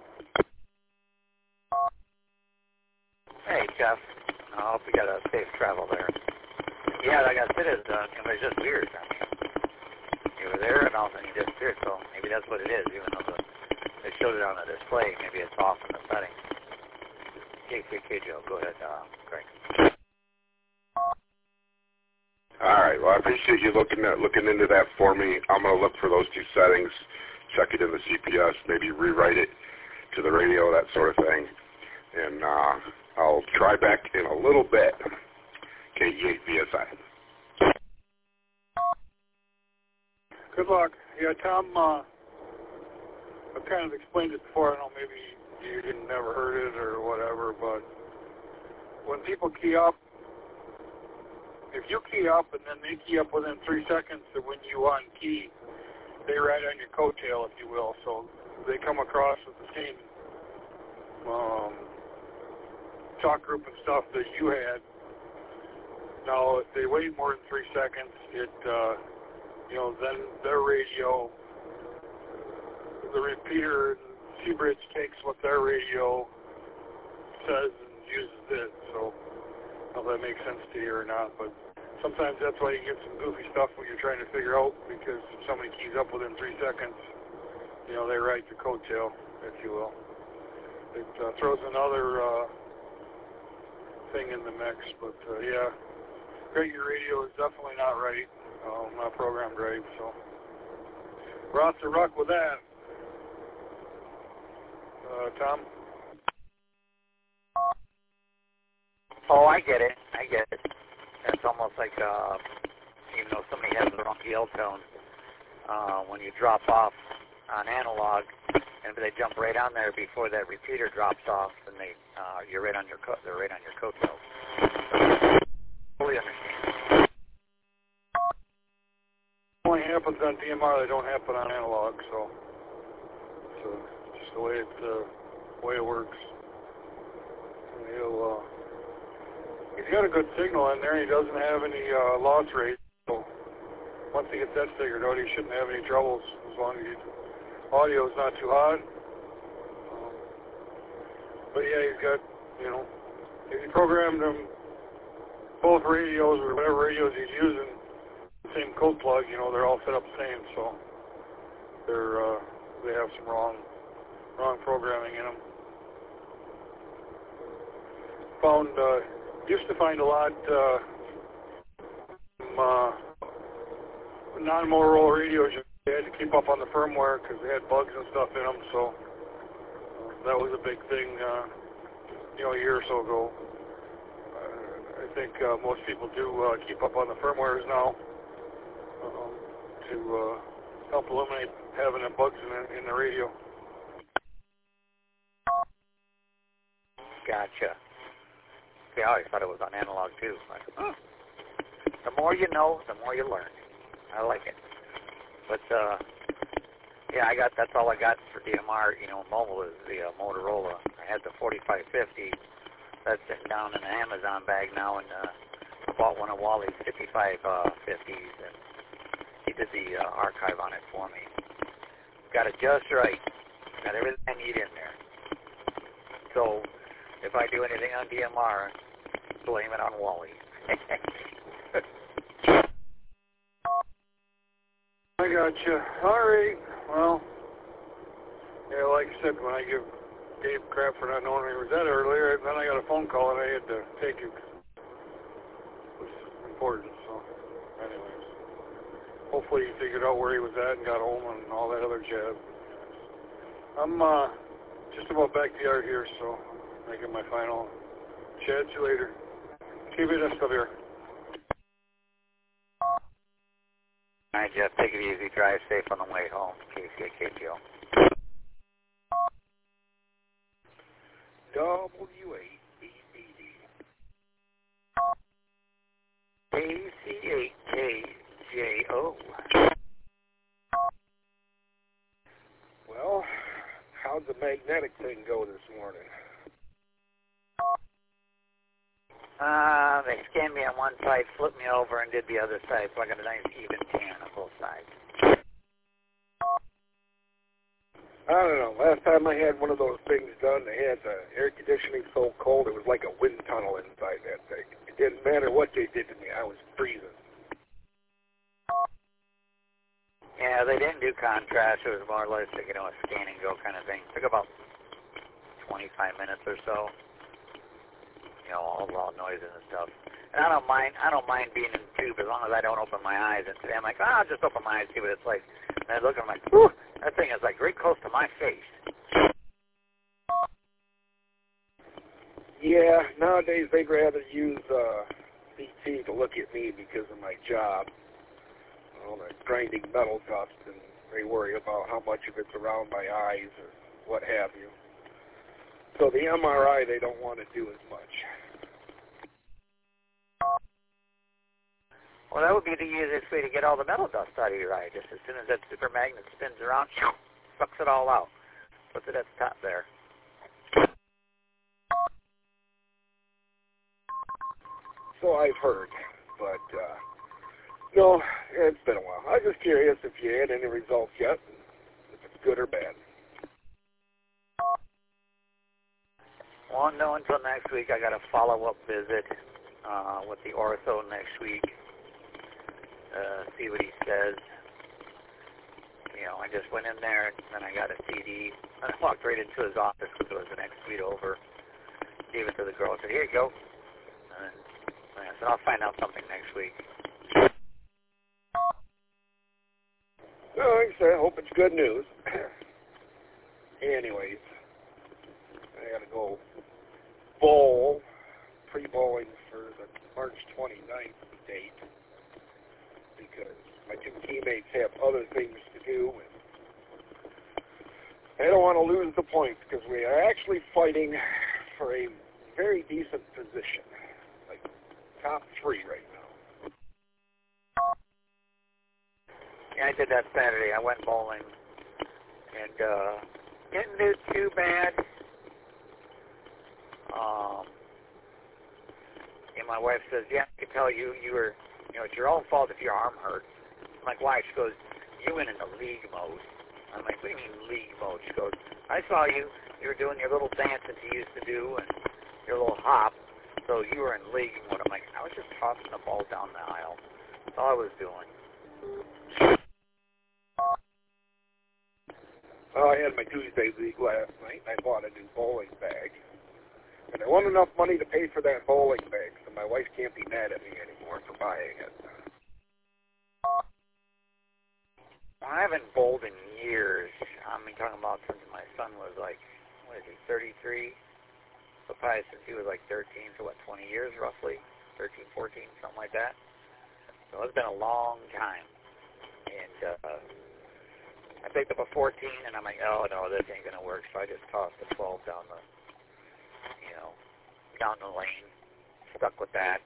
Hey, Jeff. I hope you got a safe travel there. Yeah, like I said, it was just weird. I mean, you were there, and all of a sudden you disappeared, so maybe that's what it is, even though they showed it on the display. Maybe it's off in the settings. KKKJO, go ahead, Craig. All right, well, I appreciate you looking into that for me. I'm going to look for those 2 settings, check it in the CPS, maybe rewrite it to the radio, that sort of thing. And I'll try back in a little bit. KE8VSI. Good luck. Yeah, Tom, I've kind of explained it before. I don't know, maybe you didn't never heard it or whatever, but when people key up, if you key up and then they key up within 3 seconds of when you unkey, they ride on your coattail, if you will. So they come across with the same talk group and stuff that you had. Now, if they wait more than 3 seconds, then their radio, the repeater, Seabridge takes what their radio says and uses it. So, I don't know if that makes sense to you or not, but sometimes that's why you get some goofy stuff when you're trying to figure out, because if somebody keys up within 3 seconds, they ride your coattail, if you will. It throws another thing in the mix, but yeah. Great, your radio is definitely not right, not programmed right, so we're off to rock with that. Tom? Oh, I get it. It's almost like, even though somebody has the wrong PL tone, when you drop off on analog, and if they jump right on there before that repeater drops off, then they're right on your coattails. Fully understand. It only happens on DMR. They don't happen on analog, so it's just the way it works. He's got a good signal in there. He doesn't have any loss rate. So once he gets that figured out, he shouldn't have any troubles as long as audio is not too hot. But yeah, he's got, if you programmed them both radios or whatever radios he's using, the same code plug, they're all set up the same, so they have some wrong programming in them. Used to find a lot non-Motorola radios. They had to keep up on the firmware because they had bugs and stuff in them, so that was a big thing, a year or so ago. I think most people do keep up on the firmwares now to help eliminate having the bugs in the radio. Gotcha. See, I always thought it was on analog too. But, the more you know, the more you learn. I like it. But yeah, that's all I got for DMR. Mobile is the Motorola. I had the 4550. That's sitting down in the Amazon bag now, and bought one of Wally's 55 50s, and he did the archive on it for me. Got it just right. Got everything I need in there. So if I do anything on DMR, blame it on Wally. I got you. All right. Well, yeah, like I said, when I give Dave crap for not knowing where he was at earlier, then I got a phone call and I had to take it. It was important, so anyways. Hopefully he figured out where he was at and got home and all that other jazz. I'm just about back to the yard here, so I'm making my final. Chat you later. TVSW. All right, Jeff, take it easy. Drive safe on the way home. KCKPO. W8BBD. KC8KJO. Well, how'd the magnetic thing go this morning? They scanned me on one side, flipped me over, and did the other side, so I got a nice even tan on both sides. I don't know. Last time I had one of those things done, they had the air conditioning so cold it was like a wind tunnel inside that thing. It didn't matter what they did to me. I was freezing. Yeah, they didn't do contrast. It was more or less, a scan and go kind of thing. Took about 25 minutes or so. All raw noises and stuff. And I don't mind being in the tube as long as I don't open my eyes. And today I'm like, I'll just open my eyes, see what it's like. And I look and I'm like, whew, that thing is like very close to my face. Yeah, nowadays they'd rather use CT to look at me because of my job. The grinding metal dust, and they worry about how much of it's around my eyes or what have you. So the MRI they don't want to do as much. Well, that would be the easiest way to get all the metal dust out of your eye. Just as soon as that super magnet spins around, sucks it all out. Puts it at the top there. So I've heard, but no, it's been a while. I was just curious if you had any results yet, if it's good or bad. Won't know until next week. I got a follow-up visit with the ortho next week. See what he says. I just went in there and then I got a CD. And I walked right into his office because it was the next suite over. Gave it to the girl. I said, here you go. And I said, I'll find out something next week. No, like I said, I hope it's good news. Anyways, I gotta go bowl, pre-bowling for the March 29th date because my two teammates have other things to do and I don't want to lose the points because we are actually fighting for a very decent position, like top 3 right now. Yeah, I did that Saturday. I went bowling and didn't do too bad. And my wife says, yeah, I can tell you were, it's your own fault if your arm hurt. I'm like, why? She goes, you went into league mode. I'm like, what do you mean league mode? She goes, I saw you were doing your little dance that you used to do and your little hop, so you were in league mode. I'm like, I was just tossing the ball down the aisle. That's all I was doing. Well, I had my Tuesday league last night, and I bought a new bowling bag. And I won enough money to pay for that bowling bag, so my wife can't be mad at me anymore for buying it. I haven't bowled in years. I mean, talking about since my son was like, 33? So probably since he was like 13, so 20 years roughly? 13, 14, something like that. So it's been a long time. And I picked up a 14, and I'm like, oh, no, this ain't going to work. So I just tossed the 12 down the, down the lane. Stuck with that.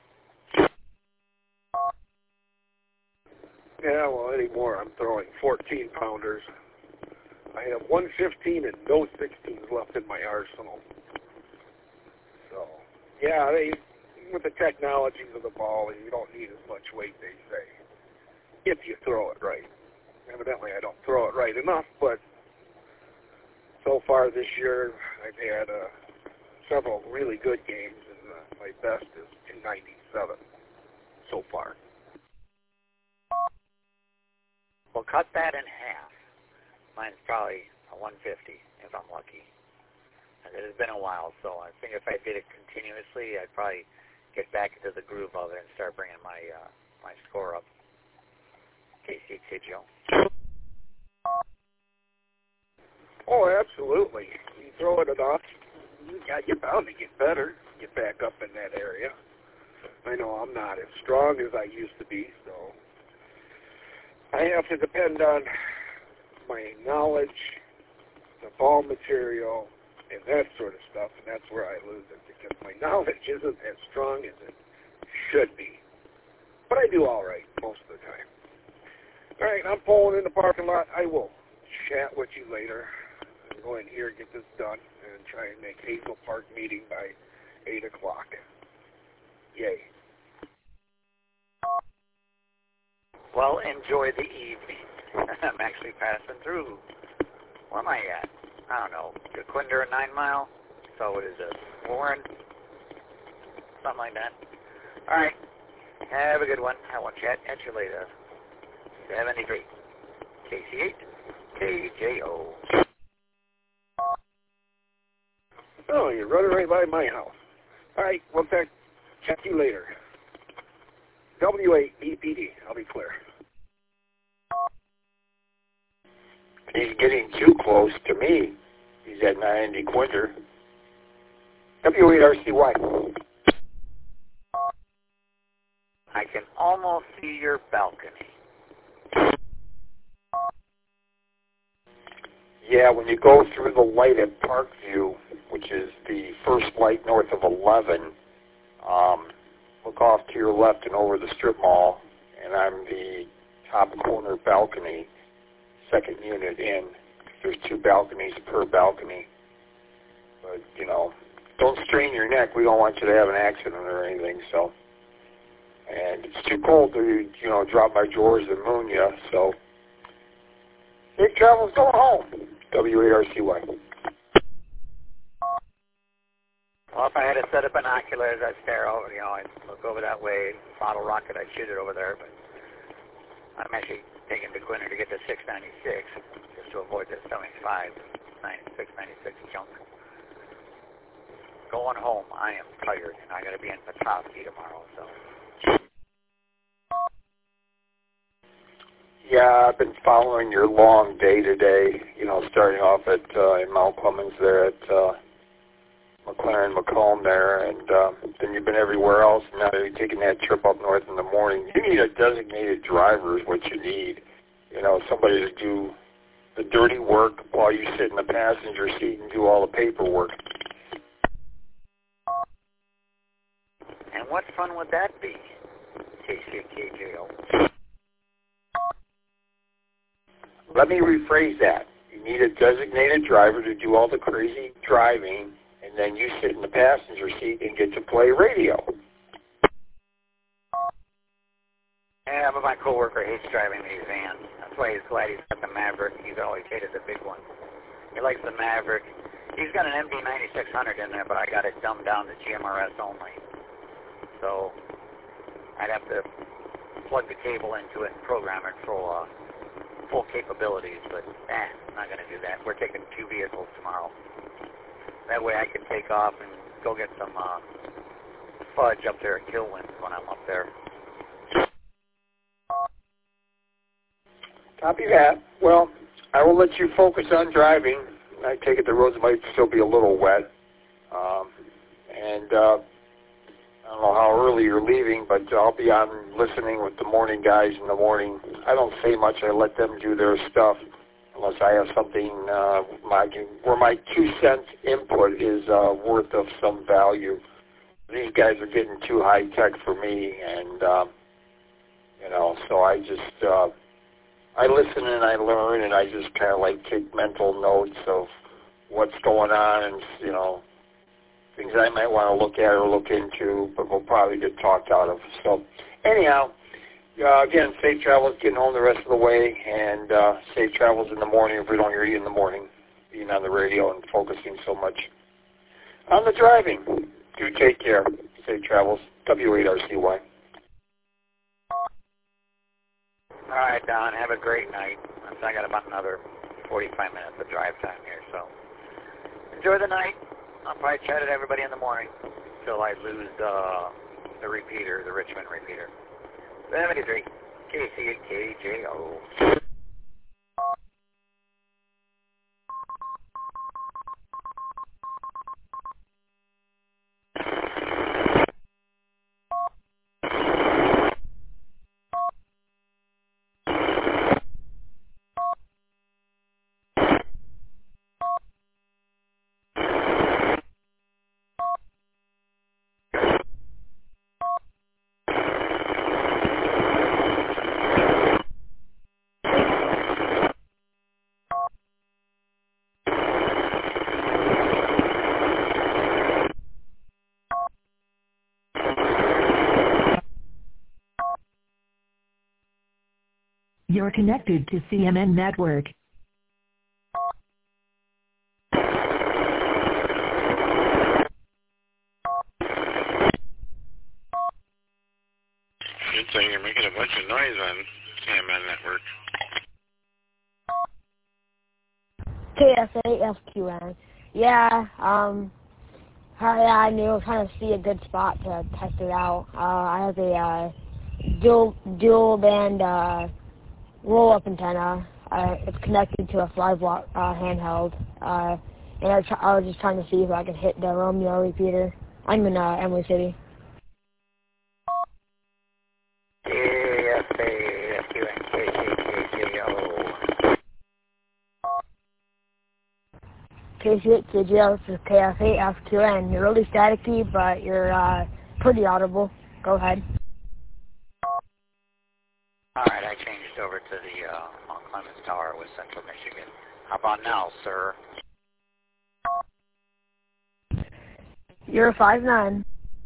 Yeah, well, anymore, I'm throwing 14-pounders. I have one 15 and no 16s left in my arsenal. So, yeah, with the technologies of the ball, you don't need as much weight, they say, if you throw it right. Evidently, I don't throw it right enough, but so far this year, I've had several really good games, and my best is 297 so far. Well, cut that in half. Mine's probably a 150 if I'm lucky. It has been a while, so I think if I did it continuously, I'd probably get back into the groove of it and start bringing my my score up. KCK Joe. Oh, absolutely. You throw it enough, you're bound to get better, get back up in that area. I know I'm not as strong as I used to be, so I have to depend on my knowledge, the ball material, and that sort of stuff, and that's where I lose it, because my knowledge isn't as strong as it should be. But I do all right most of the time. All right, I'm pulling in the parking lot. I will chat with you later. I'm going here, get this done, and try and make Hazel Park meeting by 8 o'clock. Yay. Well, enjoy the evening. I'm actually passing through. Where am I at? I don't know. DeQuinder and 9 Mile? So what is it? Warren? Something like that. All right. Have a good one. I will chat at you later. 73. KC8. KJO. Oh, you're running right by my house. All right. Well, chat to you later. W8 EPD. I'll be clear. He's getting too close to me. He's at 90 Quinter. W8RCY. I can almost see your balcony. Yeah, when you go through the light at Parkview, which is the first light north of 11, look off to your left and over the strip mall, and I'm the top corner balcony, second unit in. There's 2 balconies per balcony. But, you know, don't strain your neck. We don't want you to have an accident or anything, so. And it's too cold to, you know, drop my drawers and moon you, so. Safe travels going home. W8RCY. Well, if I had a set of binoculars, I'd stare over, you know, I'd look over that way, bottle rocket, I'd shoot it over there, but I'm actually taking DeQuinder to get to 696, just to avoid the 75, 96, 96 junk. Going home, I am tired, and I got to be in Petoskey tomorrow, so. Yeah, I've been following your long day today, you know, starting off at in Mount Clemens there at McLaren Macomb there, and then you've been everywhere else, and now you're taking that trip up north in the morning. You need a designated driver is what you need. You know, somebody to do the dirty work while you sit in the passenger seat and do all the paperwork. And what fun would that be, KCKJO? Let me rephrase that. You need a designated driver to do all the crazy driving, and then you sit in the passenger seat and get to play radio. Yeah, but my coworker hates driving these vans. That's why he's glad he's got the Maverick. He's always hated the big one. He likes the Maverick. He's got an MD-9600 in there, but I got it dumbed down to GMRS only. So I'd have to plug the cable into it and program it for full capabilities, but I'm not going to do that. We're taking 2 vehicles tomorrow. That way I can take off and go get some fudge up there at Kilwins when I'm up there. Copy that. Well, I will let you focus on driving. I take it the roads might still be a little wet. I don't know how early you're leaving, but I'll be on listening with the morning guys in the morning. I don't say much. I let them do their stuff unless I have something where my 2 cents input is worth of some value. These guys are getting too high tech for me, and you know, so I just I listen and I learn, and I just kind of like take mental notes of what's going on, and you know, things I might want to look at or look into, but we'll probably get talked out of. So anyhow, again, safe travels getting home the rest of the way, and safe travels in the morning if we don't hear you in the morning, being on the radio and focusing so much on the driving. Do take care. Safe travels. W8RCY. All right, Don, have a great night. I got about another 45 minutes of drive time here, so enjoy the night. I'll probably chat at everybody in the morning until I lose the repeater, the Richmond repeater. 73 KCKJO. You're connected to CMN Network. Good thing you're making a bunch of noise on CMN Network. KSA-FQN. Yeah, I knew I was trying to see a good spot to test it out. I have a dual band roll-up antenna. It's connected to a 5-watt handheld, and I was just trying to see if I could hit the Romeo repeater. I'm in Emily City. KCHJO, this is KFA-FQN. You're really staticky, but you're pretty audible. Go ahead. All right, I changed over to the Mount Clemens Tower with Central Michigan. How about now, sir? You're a 5'9".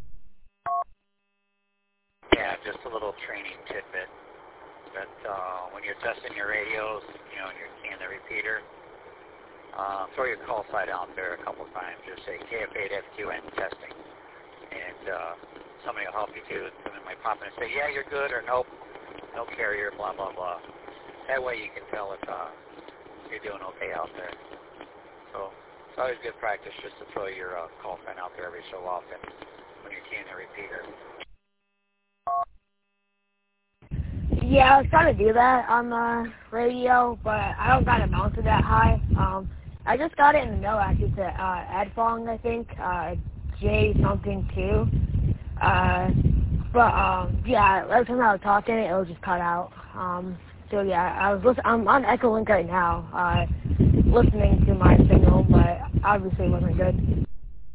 Yeah, just a little training tidbit. That when you're testing your radios, and you're seeing the repeater, throw your call sign out there a couple times. Just say KFA-FQN testing, and somebody will help you too. Somebody might pop in and say, yeah, you're good, or nope. No carrier, blah, blah, blah. That way you can tell if you're doing okay out there. So it's always good practice just to throw your call sign out there every so often when you're keying the repeater. Yeah, I was trying to do that on the radio, but I don't got it mounted that high. I just got it in the mail, actually, to Adfong, I think, J something 2. But yeah, every time I was talking, it would just cut out. So yeah, I'm on Echolink right now, listening to my signal, but obviously it wasn't good.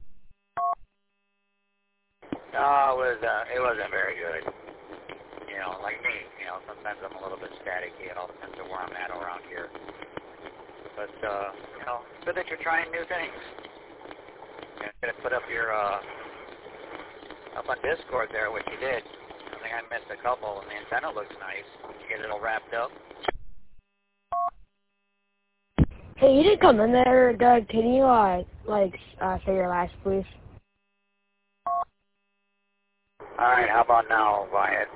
No, it wasn't very good. Like me, sometimes I'm a little bit staticky. It all depends on where I'm at around here. But it's good that you're trying new things. You're gonna put up your up on Discord there, what you did. I think I missed a couple, and the antenna looks nice. Did you get it all wrapped up? Hey, you didn't come in there, Doug. Can you say your last, please? All right, how about now, Wyatt?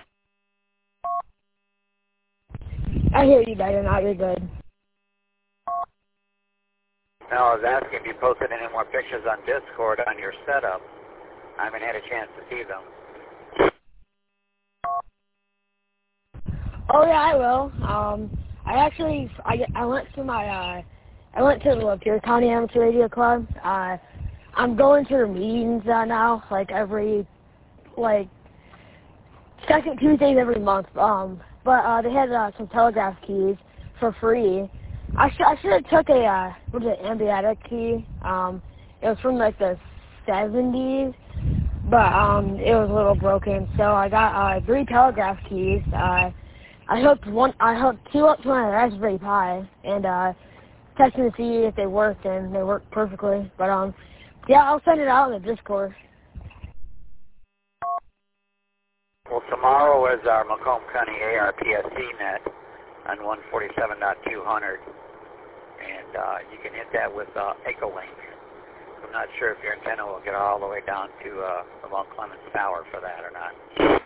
I hear you better now. You're good. No, I was asking if you posted any more pictures on Discord on your setup. I haven't had a chance to see them. Oh yeah, I will. I went to I went to the Lapeer County Amateur Radio Club. I'm going to their meetings now, every second Tuesdays every month. But they had some telegraph keys for free. I should have took a Ambiatic key. It was from the 70s, but it was a little broken. So I got 3 telegraph keys. I hooked 2 up to my Raspberry Pi and testing to see if they worked, and they worked perfectly. But Yeah, I'll send it out in the Discord. Well, tomorrow is our Macomb County ARPSC net on 147.200, and you can hit that with Echolink. I'm not sure if your antenna will get all the way down to the Mount Clemens Tower for that or not.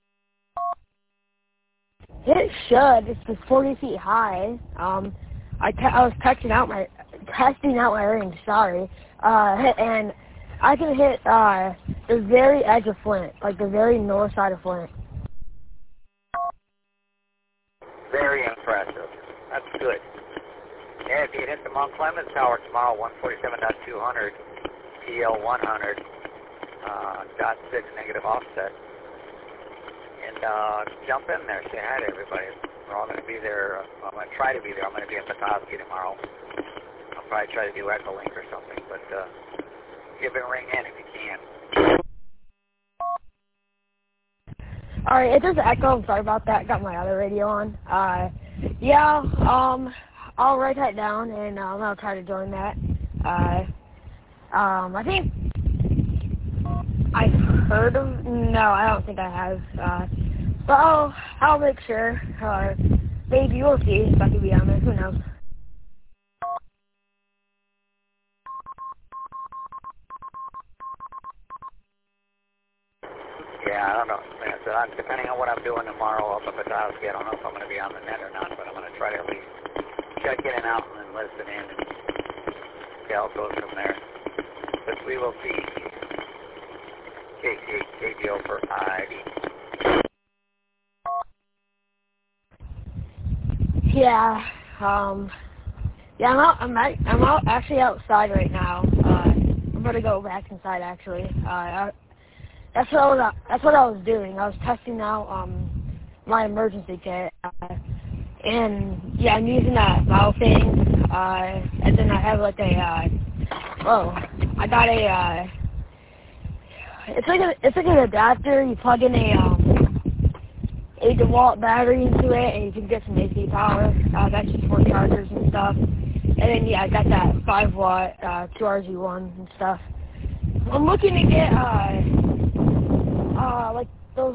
It should. It's just 40 feet high. I was testing out my range. Sorry, and I can hit the very edge of Flint, like the very north side of Flint. Very impressive. That's good. Yeah, if you hit the Mount Clemens Tower tomorrow, 147.200, PL 100, .6 negative offset. And jump in there, say hi to everybody. We're all going to be there. I'm going to try to be there. I'm going to be in Petoskey tomorrow. I'll probably try to do Echolink or something, but give it a ring in if you can. Alright, it does echo. I'm sorry about that. Got my other radio on. Yeah, I'll write that down, and I'll try to join that. I think I've heard of... No, I don't think I have. But I'll make sure. Maybe we'll see if I can be on there. Who knows? Yeah, I don't know. So depending on what I'm doing tomorrow up at Petoskey, I don't know if I'm going to be on the net or not, but I'm going to try to at least check in and out and then listen in and see how it goes from there. But we will see. KBO for ID. Yeah, I'm out actually outside right now. I'm gonna go back inside actually. That's what I was doing. I was testing out my emergency kit, and yeah, I'm using that valve thing, and then I have like I got a it's like an adapter. You plug in a 8-volt battery into it, and you can get some AC power. That's just for chargers and stuff. And then yeah, I got that 5-watt 2RZ1 and stuff. I'm looking to get like those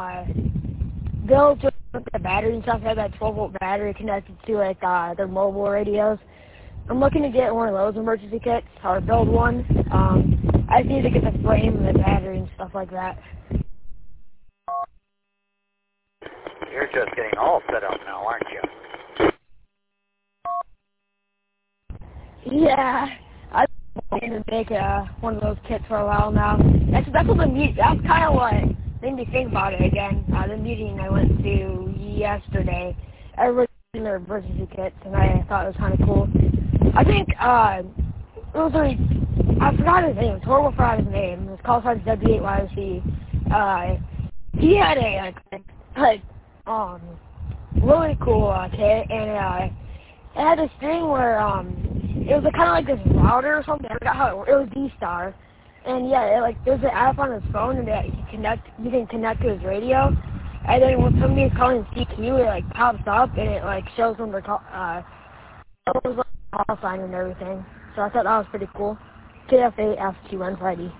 built with the battery and stuff. Have that 12-volt battery connected to like their mobile radios. I'm looking to get one of those emergency kits or build one. I just need to get the frame and the battery and stuff like that. You're just getting all set up now, aren't you? Yeah, I've been to make one of those kits for a while now. That's what that's kind of what made me think about it again. The meeting I went to yesterday, everybody in their emergency kits, and I thought it was kind of cool. I think I forgot his name. Totally forgot his name. It was called W8YOC. He had a really cool kit, and it had a string where it was kind of like this router or something. I forgot how it was D-Star, and yeah, there's an app on his phone that you can connect to his radio, and then when somebody's calling CQ, it pops up and it shows them the call sign and everything. So I thought that was pretty cool. KF8FQN Friday.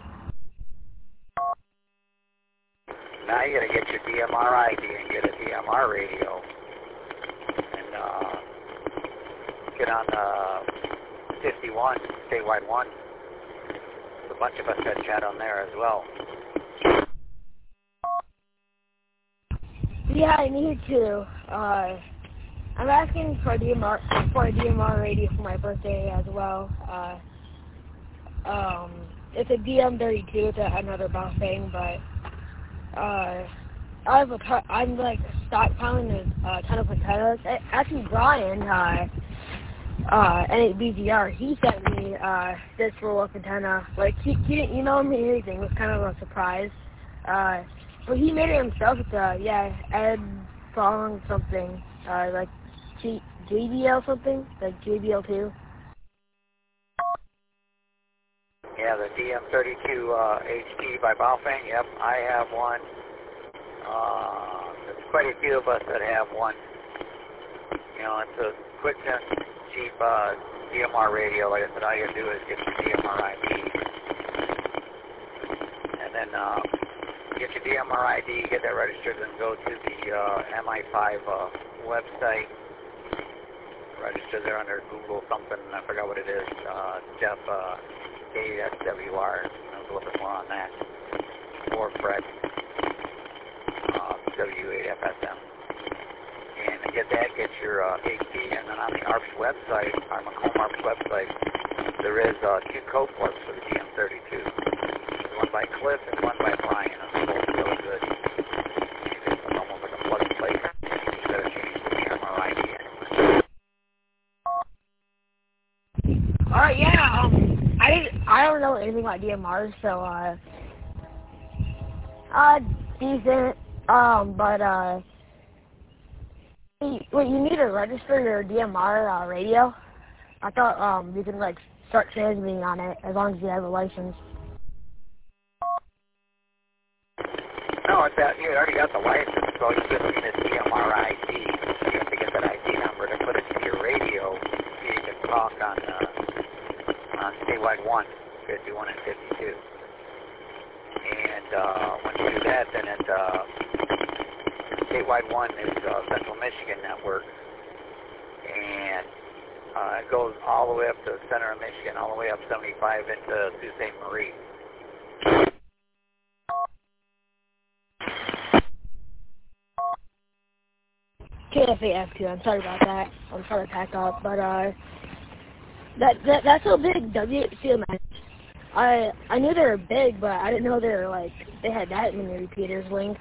Now you gotta get your DMR ID and get a DMR radio, and get on 51 statewide 1. A bunch of us had chat on there as well. Yeah, I need to. I'm asking for a DMR radio for my birthday as well. It's a DM32. It's another boss thing, but I'm stockpiling a ton of antennas. Actually, Brian, N8BGR, he sent me this roll of antenna. He didn't email me anything. It was kind of a surprise. But he made it himself. It's Ed Fong something, JBL something, JBL2. Yeah, the DM32 HT by Baofeng. Yep, I have one. There's quite a few of us that have one. It's a quick and cheap DMR radio. Like I said, all you gotta do is get your DMR ID then get your DMR ID, get that registered, then go to the MI5 website. Register there under Google something, I forgot what it is, Jeff, KSWR, a little bit more on that, or Fred, W8FSM. And to get that, get your HD, and then on the ARPS website, our Macomb ARPS website, there is 2 code plugs for the GM32. One by Cliff and one by Brian, and they're both really good. It's almost like a plug and play. Instead of changing the DMR ID anyway. Alright, yeah, I don't know anything about DMRs, so, decent, but, wait, you need to register your DMR, radio? I thought, you can, like, start transmitting on it as long as you have a license. No, it's that, you already got the license, so you just need a DMR ID. You have to get that ID number to put it to your radio so you can talk on statewide 1, 51, and 52. And once you do that, then it, statewide 1 is Central Michigan Network. And it goes all the way up to the center of Michigan, all the way up 75 into Sault Ste. Marie. KFAF2, I'm sorry about that. I'm trying to pack up, but that's so big, WCMS. I knew they were big, but I didn't know they were like they had that many repeaters linked.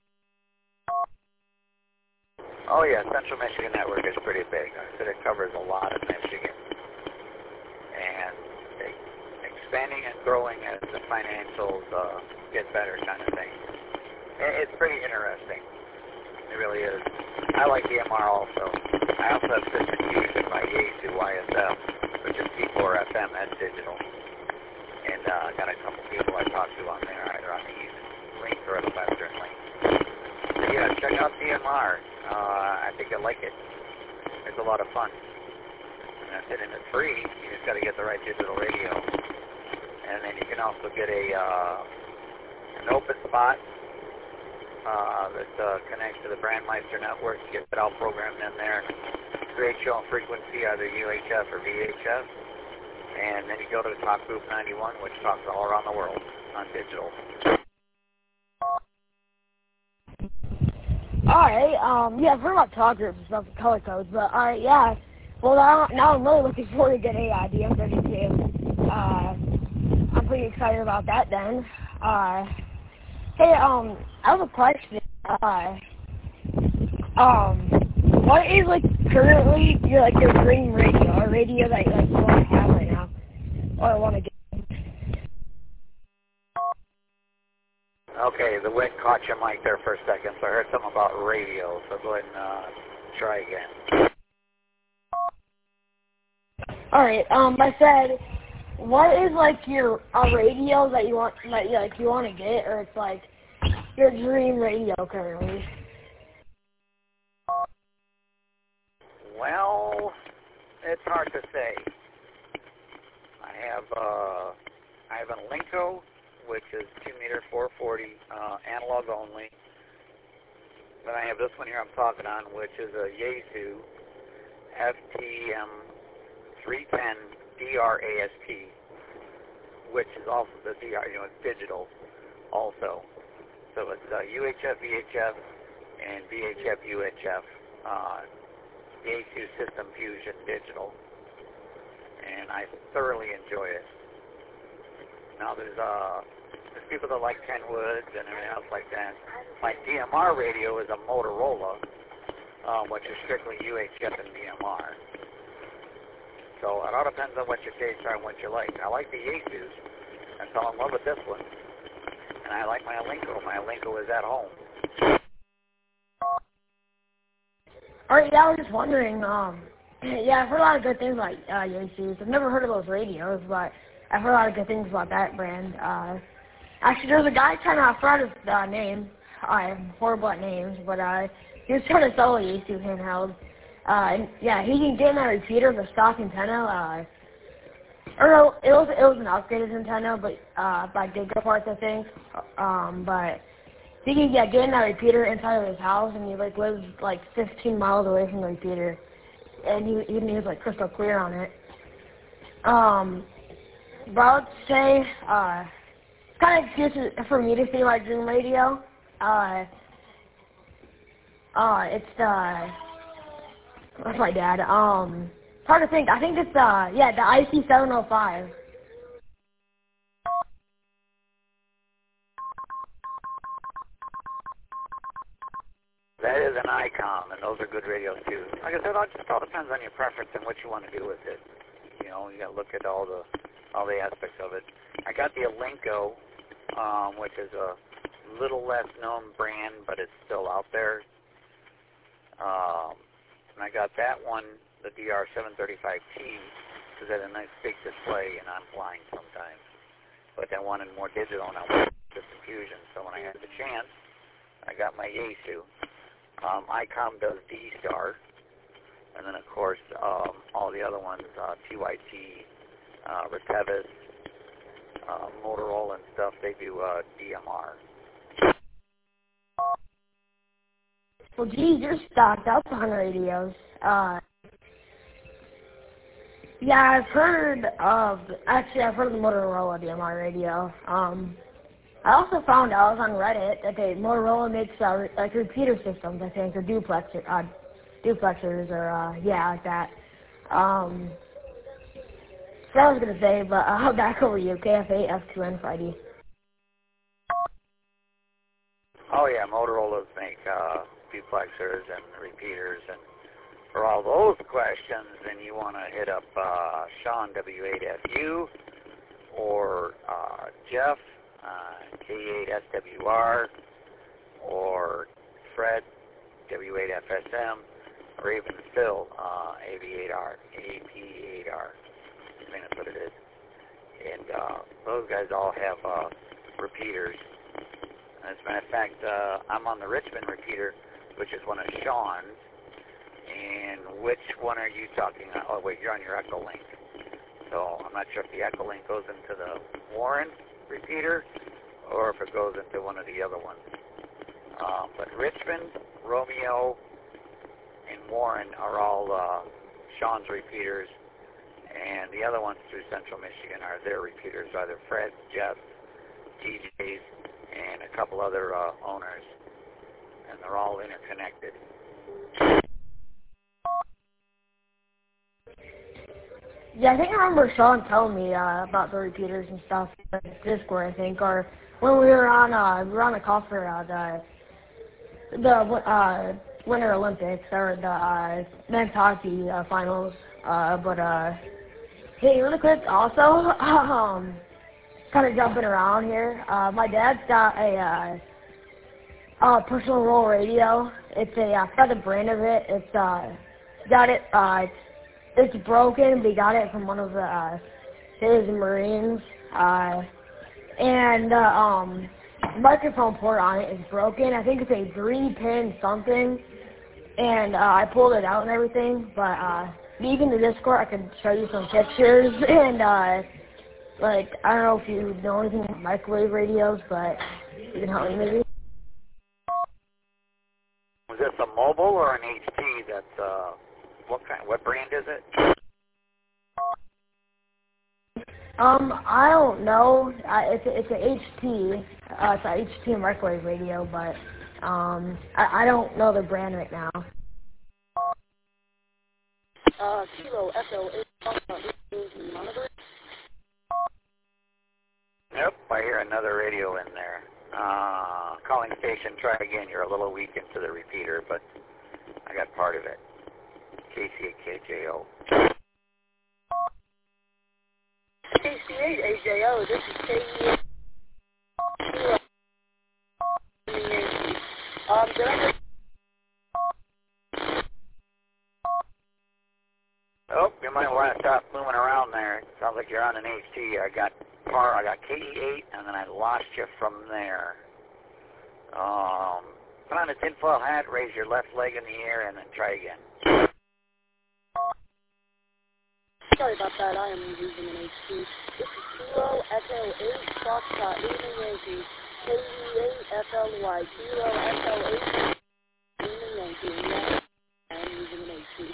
Oh yeah, Central Michigan Network is pretty big. I said it covers a lot of Michigan, and expanding and growing as the financials get better, kind of thing. It's pretty interesting. It really is. I like DMR also. I also have System Fusion by Yaesu YSF, which is P4 FM and digital. And I got a couple people I talked to on there, either on the East link or the Western link. So yeah, check out DMR. I think you'll like it. It's a lot of fun. And I said, and it's free. You just got to get the right digital radio. And then you can also get an open spot that connects to the Brandmeister network. You get it all programmed in there. Great show and frequency, either UHF or VHF. And then you go to the Talk Group 91, which talks all around the world on digital. Alright, yeah, I've heard about talk groups and stuff, color codes, but alright, yeah. Well, now I'm really looking forward to getting a DM32. I'm pretty excited about that then. Hey, I have a question. What is, like, currently your dream radio, a radio that, like, you want to have right now, or I want to get? Okay, the wind caught your mic there for a second, so I heard something about radio, so go ahead and try again. Alright, I said, what is, like, your radio that you want, you want to get, or it's, like, your dream radio currently? Well, it's hard to say. I have an Alinco, which is 2-meter 440, analog only. Then I have this one here I'm talking on, which is a Yaesu FTM 310 DRAST, which is also the DR, it's digital also. So it's UHF, VHF, and VHF, UHF, Yaesu System Fusion digital. And I thoroughly enjoy it. Now there's people that like Kenwoods and everything else like that. My DMR radio is a Motorola, which is strictly UHF and DMR. So it all depends on what your tastes are and what you like. I like the Yaesus. I fell in love with this one. And I like my Alinco. My Alinco is at home. Alright, yeah, I was just wondering, yeah, I've heard a lot of good things about Yaesus. I've never heard of those radios, but I've heard a lot of good things about that brand. Actually, there's a guy I forgot his name. I'm horrible at names, but he was trying to sell a Yaesu handheld. And yeah, he can get in that repeater, the stock antenna. Or no, it was an upgraded antenna, but by Gigaparts, I think. But he could get in that repeater inside of his house, and he like lives like 15 miles away from the repeater, and he was like crystal clear on it. But I would say it's kind of excuses for me to see my dream radio. It's that's my dad. Hard to think. I think it's the IC705. That is an ICOM, and those are good radios too. Like I said, it just all depends on your preference and what you want to do with it. You know, you got to look at all the aspects of it. I got the Alinco, which is a little less known brand, but it's still out there. And I got that one, the DR735T, because it had a nice big display, and I'm blind sometimes. But I wanted more digital, and I wanted just Fusion. So when I had the chance, I got my Yaesu. ICOM does D-Star, and then of course all the other ones, TYT, Retevis, Motorola and stuff, they do DMR. Well, geez, you're stocked up on radios. Yeah, I've heard of the Motorola DMR radio. I also found out on Reddit that Motorola makes like repeater systems, I think, or duplexers, or like that. So I was gonna say, but back over you, KF8, F2N, Friday. Oh yeah, Motorola's make duplexers and repeaters, and for all those questions, then you want to hit up Sean W8FU or Jeff K8SWR or Fred W8FSM or even Phil AV8R, AP8R. I think that's what it is. And those guys all have repeaters. As a matter of fact, I'm on the Richmond repeater, which is one of Sean's. And which one are you talking about? Oh, wait, you're on your Echolink. So I'm not sure if the Echolink goes into the Warren repeater or if it goes into one of the other ones. But Richmond, Romeo, and Warren are all Sean's repeaters. And the other ones through Central Michigan are their repeaters, either Fred, Jeff, TJ's, and a couple other owners. And they're all interconnected. Yeah, I think I remember Sean telling me about the repeaters and stuff in Discord, I think, or when we were on a call for the Winter Olympics or the men's hockey finals. Hey, really quick, also, kind of jumping around here. My dad's got a personal roll radio. It's I forgot the brand of it. It's got it. It's broken, but he got it from one of his Marines. And the microphone port on it is broken. I think it's a 3-pin something. And I pulled it out and everything. But leaving the Discord, I could show you some pictures. And like, I don't know if you know anything about microwave radios, but you can help me maybe. Was this a mobile or an HT? That's what brand is it? I don't know. It's a HT. It's a HT microwave radio, but I don't know the brand right now. Kilo Echo 8 monitor. Nope, I hear another radio in there. Calling station, try again. You're a little weak into the repeater, but I got part of it. KC8KJO. KC8AJO, this is KE. Oh, you might want to stop moving around there. It sounds like you're on an HT. I got KE8, and then I lost you from there. Put on a tinfoil hat, raise your left leg in the air, and then try again. Sorry about that, I am using an HT. This is Kilo Echo 8 Foxtrot Lima Yankee. KV8FLY. Kilo Echo 8 Lima Yankee. Yeah, I am using an HT.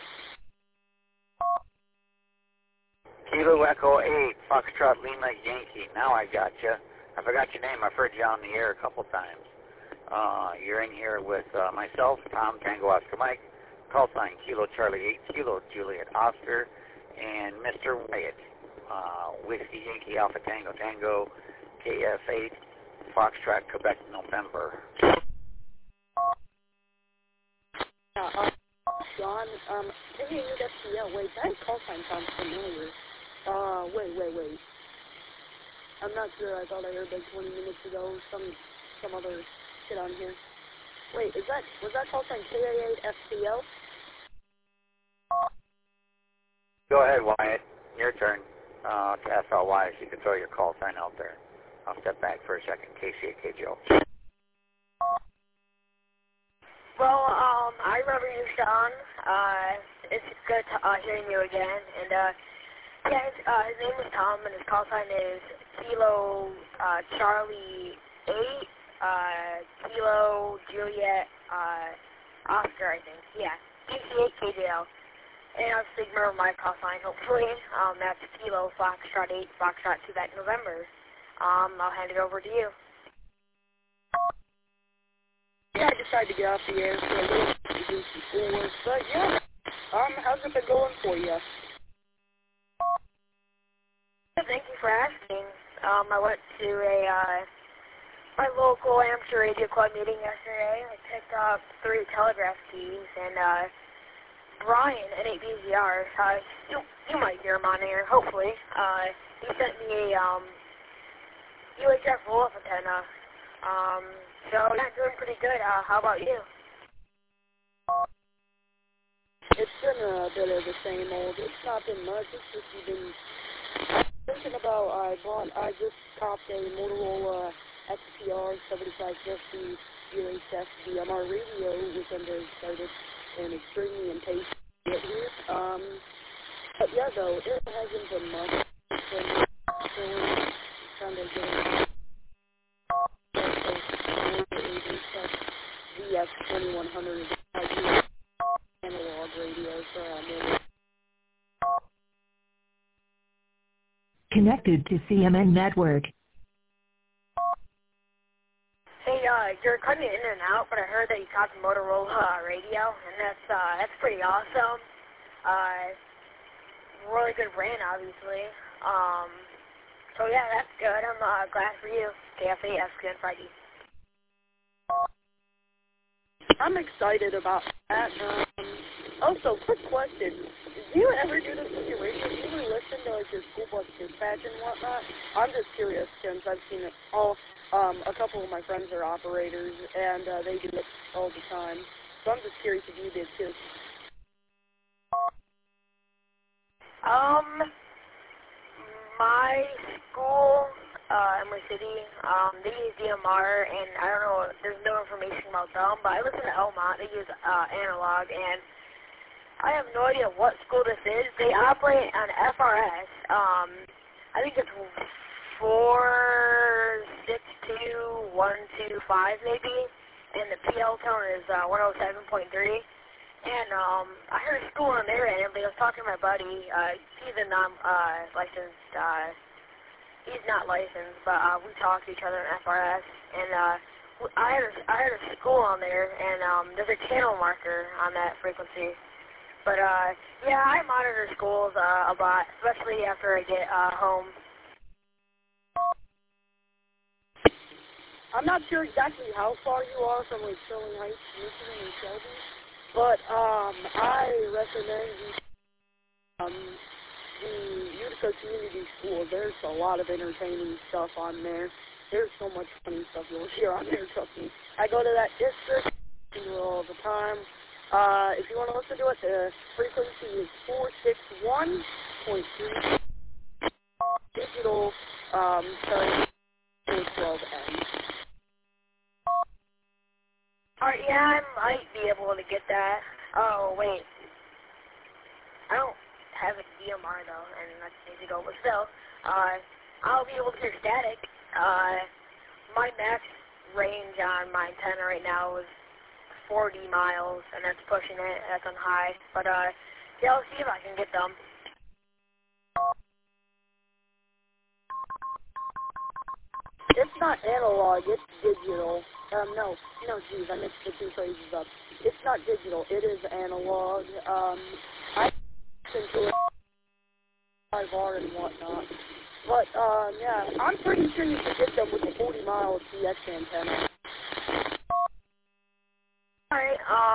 Kilo Echo 8, Foxtrot Lima Yankee. Now I got you. I forgot your name. I've heard you on the air a couple times. You're in here with myself, Tom, Tango Oscar Mike, call sign Kilo Charlie 8, Kilo Juliet Oscar, and Mr. Wyatt, Whiskey Yankee Alpha Tango Tango, KF8, Foxtrot Quebec November. John, KV8 FCL, wait, that call sign sounds familiar. Wait. I'm not sure. I thought I heard like 20 minutes ago some other shit on here. Wait, was that call sign KA8FCL? Go ahead, Wyatt. Your turn to FLY, so you can throw your call sign out there. I'll step back for a second. KCAKJO. Well, I remember you, Sean. It's good hearing you again. And, yeah, his name is Tom, and his call sign is Kilo Charlie 8, Kilo Juliet Oscar, I think. Yeah, KC8KJL. And obviously remember my call sign, hopefully. That's Kilo Foxtrot 8, Foxtrot Quebec November. I'll hand it over to you. Yeah, I decided to get off the air for a little bit to do some schoolwork, but yeah, how's it been going for you? Thank you for asking. I went to my local amateur radio club meeting yesterday. I picked up 3 telegraph keys, and Brian at 8BZR, you might hear him on air, hopefully. He sent me a UHF roll-up antenna. So yeah, doing pretty good. How about you? It's been a bit of the same old. It's not been much. It's just been thinking about. I just copped a Motorola XPR 7550 UHF DMR radio, which I'm very excited and extremely impatient to get here. But yeah, though it hasn't been much. It's been kind of getting VX2100 analog radio for Connected to CMN Network. Hey, you're cutting in and out, but I heard that you copped a Motorola radio, and that's pretty awesome. Really good brand, obviously. So yeah, that's good. I'm glad for you. KF8, FCN Friday. I'm excited about that. Also, quick question. Do you ever do this with your radio? Do you ever listen to like your school bus dispatch and whatnot? I'm just curious since I've seen it all. A couple of my friends are operators, and they do it all the time. So I'm just curious if you did too. My school, Emily City, they use DMR, and I don't know, there's no information about them, but I listen to Elmont, they use analog, and I have no idea what school this is. They operate on FRS. I think it's 462.125 maybe, and the PL tone is 107.3. And I heard a school on their end, but I was talking to my buddy. He's a non-licensed, he's not licensed, but we talk to each other on FRS. And I heard a school on there, and there's a channel marker on that frequency. But yeah, I monitor schools a lot, especially after I get home. I'm not sure exactly how far you are from like Sterling Heights, Michigan, and Shelby. But I recommend the Utica Community School. There's a lot of entertaining stuff on there. There's so much funny stuff you'll hear on there, trust me. I go to that district all the time. If you want to listen to it, the frequency is 461.3 digital, starting 12M. Alright, yeah, I might be able to get that. Oh, wait. I don't have a DMR though, and that's easy to go. But still, I'll be able to hear static. My max range on my antenna right now is 40 miles, and that's pushing it. That's on high. But yeah, I'll see if I can get them. It's not analog, it's digital. No, geez, I mixed the two phrases up. It's not digital, it is analog. I listen to it 5R and whatnot. But, yeah, I'm pretty sure you could get them with the 40-mile CX antenna. Alright,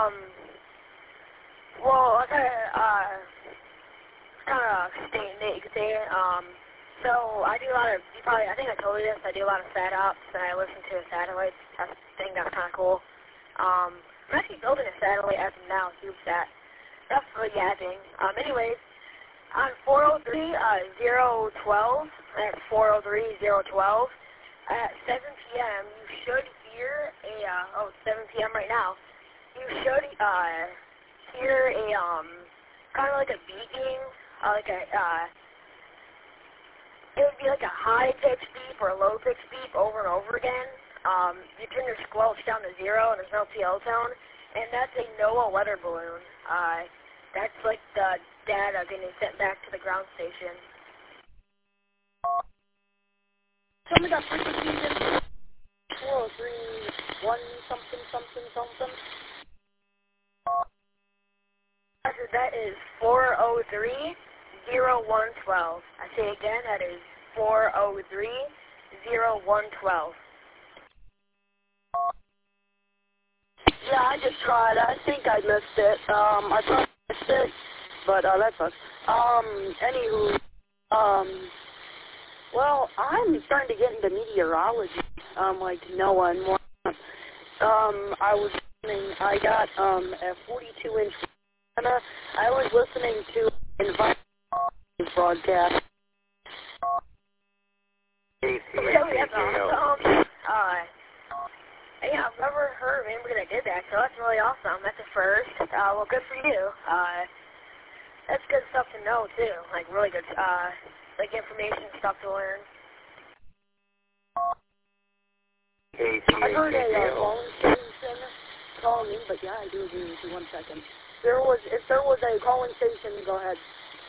well, I kind of stating that you could say it, so I do a lot of, I think I told you this, I do a lot of sat ops, and I listen to satellites. I think that's kind of cool. I'm actually building a satellite as of now, CubeSat. That's for yapping. Anyways, on 403-012, that's 403-012, at 7 p.m., you should hear a, 7 p.m. right now, you should hear a, kind of like a beeping, it would be like a high-pitched beep or a low-pitched beep over and over again. You turn your squelch down to 0 and there's no PL tone, and that's a NOAA weather balloon. That's like the data getting sent back to the ground station. Tell me that frequency is 403-1 something. That is 403-0112. I say again, that is 403-0112. Yeah, I just tried. I think I missed it. I probably missed it, but that sucks. Anywho, well, I'm starting to get into meteorology, like NOAA and more. I was listening. I got a 42-inch antenna. I was listening to Environment broadcast. Yeah, I've never heard of anybody that did that, so that's really awesome. That's a first. Well, good for you. That's good stuff to know, too. Like, really good, like, information stuff to learn. I heard a calling station calling me, but yeah, I do agree with you. 1 second. If there was a calling station, go ahead.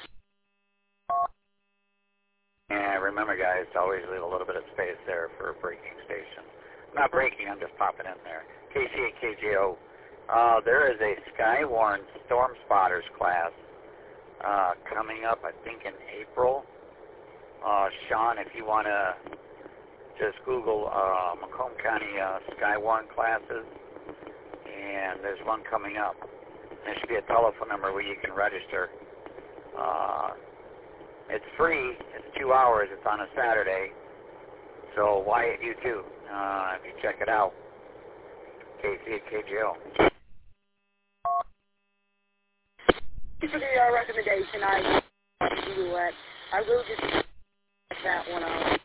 Yeah, remember, guys, to always leave a little bit of space there for a breaking station. Not breaking, I'm just popping in there. KC8KJO. There is a Skywarn Storm Spotters class coming up, I think, in April. Sean, if you want to just Google Macomb County Skywarn classes, and there's one coming up. There should be a telephone number where you can register. It's free. It's 2 hours. It's on a Saturday. So Wyatt, you too, if you check it out. KC8KJO. Thank you for the recommendation. I do it. I will just check that one out.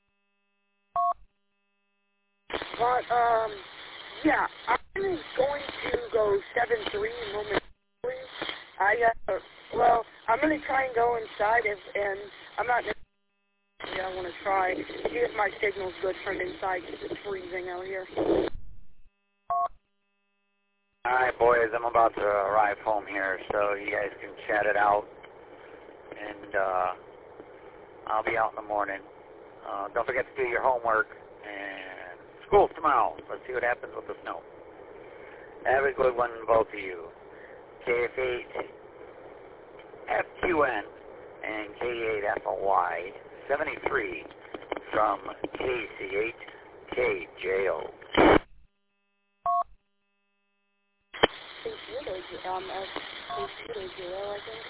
But, yeah, I'm going to go 7-3 momentarily. I'm going to try and go inside, and I'm not going to. Yeah, I want to try. See if my signal's good from inside, because it's freezing out here. All right, boys, I'm about to arrive home here, so you guys can chat it out, and I'll be out in the morning. Don't forget to do your homework, and school's tomorrow. Let's see what happens with the snow. Have a good one, both of you. KF8 FQN and K8FLY 73 from KC8 KJO. KC8 I think.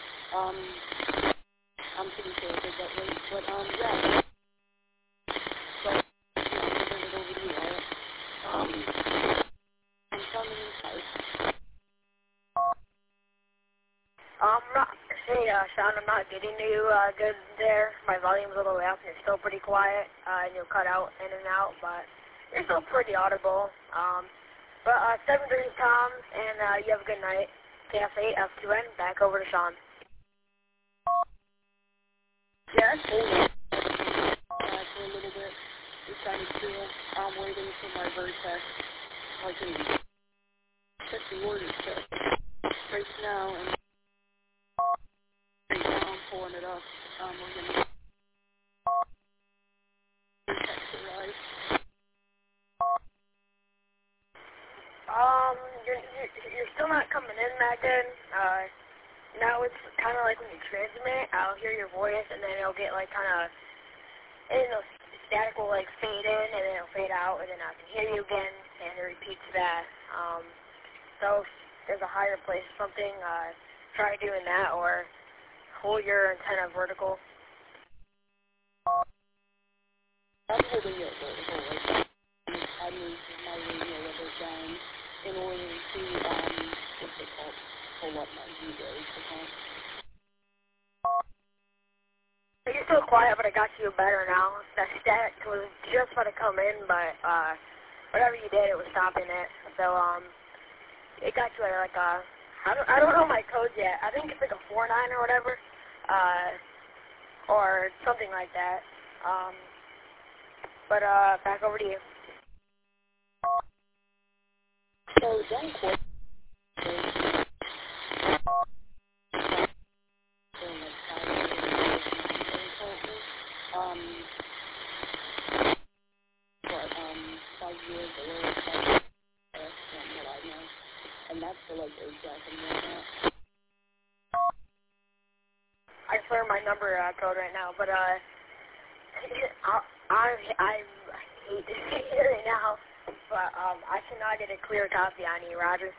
I'm pretty sure it is that way, but yeah. So, I'm turn it over to you, Wyatt. I'm coming inside. Hey, Sean, I'm not getting you good there. My volume's a little way up, and you're still pretty quiet, and you'll cut out in and out, but you're still pretty audible. But 7-3 Tom, and you have a good night. KF8 F2N, back over to Sean. Yeah, it's cold. For a little bit. It's kind of chill. I'm waiting for my vertex. I can check the orders right now, and right now I'm pulling it up. We're going to vertex arrive. You're still not coming in that good. Now it's kind of like when you transmit, I'll hear your voice, and then it'll get like kind of, and the static will like fade in, and then it'll fade out, and then I can hear you again, and it repeats that. So if there's a higher place or something, try doing that, or hold your antenna vertical. I'm holding it vertical. I moved my radio level down in order to, what's it called, pull up my videos. You're still quiet, but I got you better now. That static was just about to come in, but whatever you did, it was stopping it. So it got you at like a, I don't know my codes yet. I think it's like a 4.9 or whatever, or something like that. But back over to you. So don't quit. But 5 years ago, from what I know, and that's for like exact and whatnot. I swear my number code right now, but I hate to say it right now, but I cannot get a clear copy on you, Roger.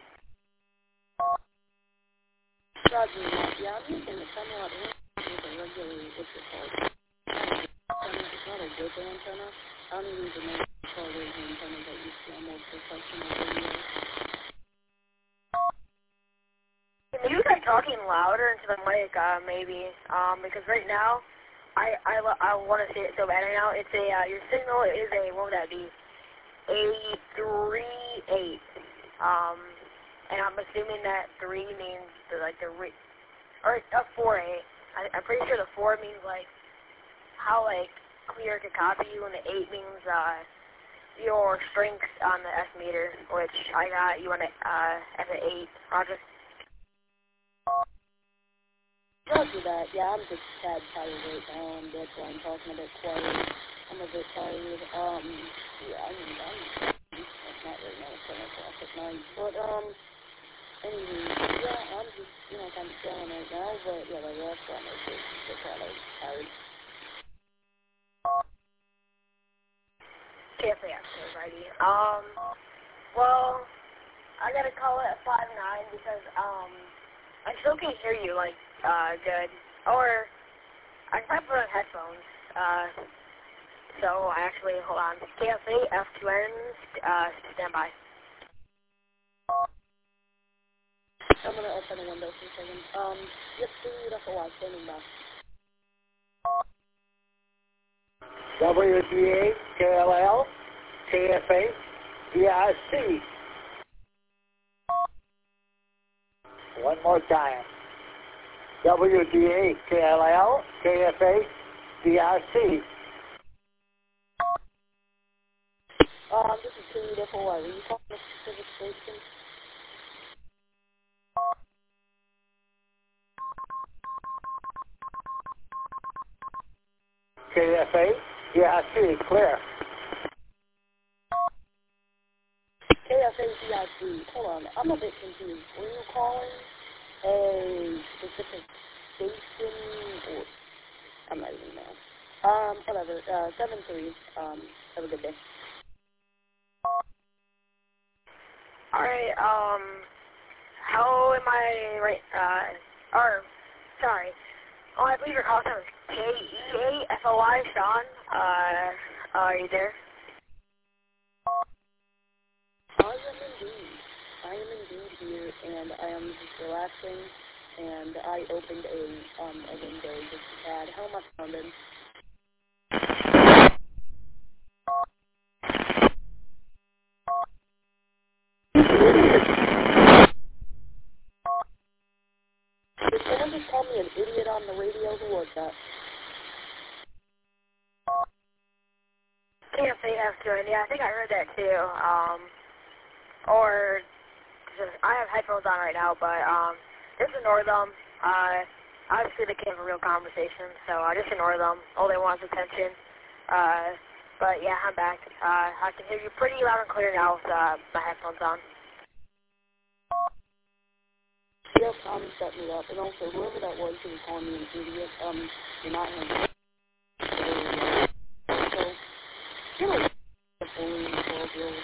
Roger, yeah, I'm using the somewhat with a regular, what's it called? It's not a good antenna. I don't use a normal radio antenna that you see on more professional radio. Can you try talking louder into the mic, maybe? Because right now, I want to say it so bad right now. It's a your signal is a, what would that be? 838. And I'm assuming that 3 means or a 4.8. I'm pretty sure the 4 means like how like clear it could copy you, and the 8 means your strength on the S meter, which I got you on it at the 8. Roger. Roger that. Yeah, I'm just a tad tired right now, and that's why I'm talking a bit quiet. I'm a bit tired. Yeah, I'm not right now. It's 10 o'clock at night. But, anyway, yeah, I'm just, kind of chilling right now, but, yeah, the rest of my kids are kind of tired. Can't say I'm righty. Well, I gotta call it a 5.9 because, I still can't hear you, like, good. Or, I can put on headphones, so I actually, hold on, KFA, F2N, stand by. I'm gonna open the window for a second. Yep, that's a lot, standing by. WGA, KLL, KFA, VRC. One more time. WGA, KLL, KFA, VRC. This is KFA. Are you calling the specific station? KFA, VRC, clear. KFA, VRC. Hold on, I'm a bit confused. Were you calling a specific station, or I'm not even know. Whatever. 7-3. Have a good day. All right. How am I right? Sorry. Oh, I believe your call sign was KEAFOI, Sean. Are you there? I am indeed here, and I am just relaxing, and I opened a window just a tad. How am I sounding? Did someone just call me an idiot on the radio? Who was that? KFA F2, yeah, I think I heard that too. Or just, I have headphones on right now, but just ignore them. Obviously they can't have a real conversation, so just ignore them. All they want is attention. But yeah, I'm back. I can hear you pretty loud and clear now with my headphones on. Yep, I'm setting it up. And also, whoever that was who was calling me an idiot, you're not him. So, you know, the bullying soldier.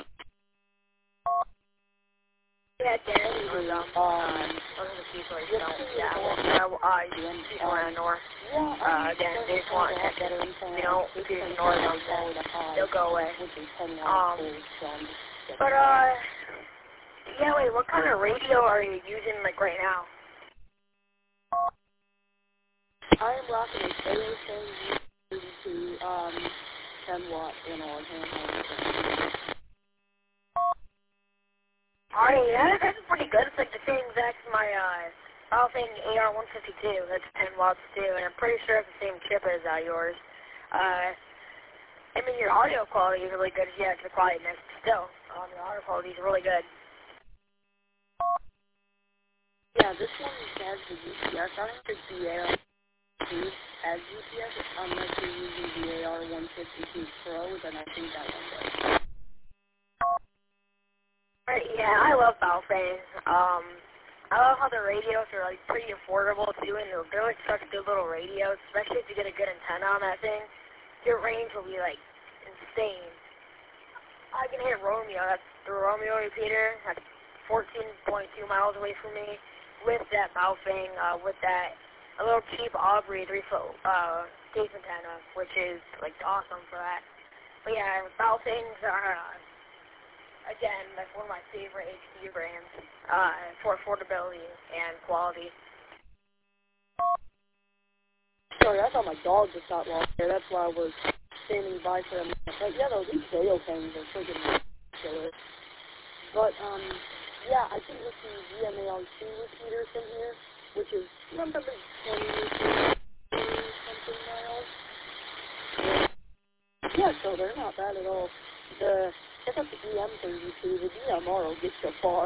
Yeah, Dan, those are the people I don't, people in the north. Again, they just want attention. If you ignore them, they'll go away. But, yeah, wait, what kind of radio are you using, like, right now? I am rocking a AOK 32, 10-watt analog handheld. Alright, yeah, that's pretty good. It's like the same exact as my Baofeng AR-152. That's 10 watts too, and I'm pretty sure it's the same chip as yours. I mean, your audio quality is really good. Yeah, it's the quietness. Still, your audio quality is really good. Yeah, this one has the GPS. I don't think the AR-152 has GPS. Unless you're using the AR-152 Pro, then I think that one does. Yeah, I love Baofeng. I love how the radios are like pretty affordable too, and they're like such good little radios, especially if you get a good antenna on that thing. Your range will be like insane. I can hit Romeo. That's the Romeo repeater. That's 14.2 miles away from me with that Baofeng, with that a little cheap Aubrey 3-foot tape antenna, which is like awesome for that. But yeah, Baofengs are. Again, that's one of my favorite HD brands for affordability and quality. Sorry, I thought my dog just got lost there. That's why I was standing by for a minute. But yeah, those Vail things are freaking killer. But, yeah, I think with the VMAR2 repeaters in here, which is number 20 something miles. Yeah, so they're not bad at all. Check out the DM32. The DMR will get you far.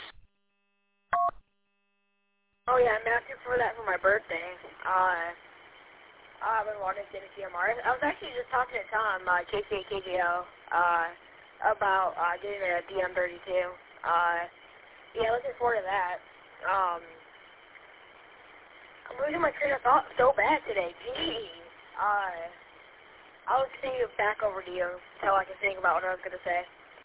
Oh yeah, I'm asking for that for my birthday. I've been wanting to get a DMR. I was actually just talking to Tom, KCAKGO, about getting a DM32. Yeah, looking forward to that. I'm losing my train of thought so bad today. Gee. I'll send you back over to you until I can think about what I was going to say.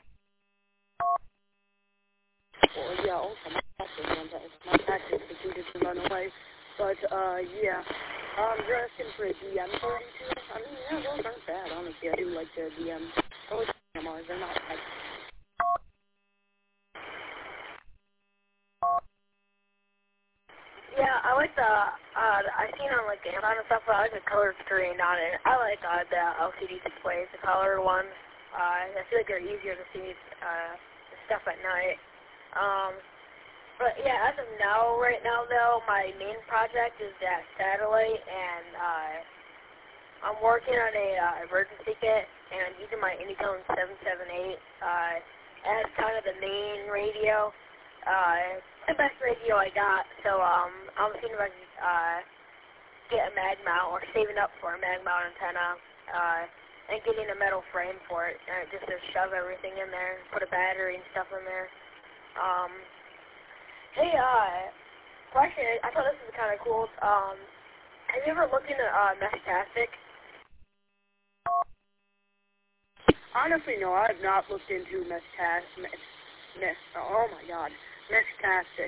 Well, yeah, also my tactics proceeded to run away. But, yeah. You're asking for a DM32? I mean, yeah, those aren't bad, honestly. I do like the DM. Those DMRs, they're not bad. Yeah, I like the, I seen on like Amazon and stuff, but I like the color screen on it. I like the LCD displays, the color ones. I feel like they're easier to see the stuff at night. But yeah, as of now, right now though, my main project is that satellite, and I'm working on a emergency kit, and I'm using my Anytone 778 as kind of the main radio. The best radio I got, so I'm seeing if I can get a mag mount, or saving up for a mag mount antenna, and getting a metal frame for it, and just to shove everything in there, put a battery and stuff in there. Hey, question, I thought this was kind of cool. Have you ever looked into Meshtastic? Honestly, no, I have not looked into Meshtastic. Oh my god. Meshtastic.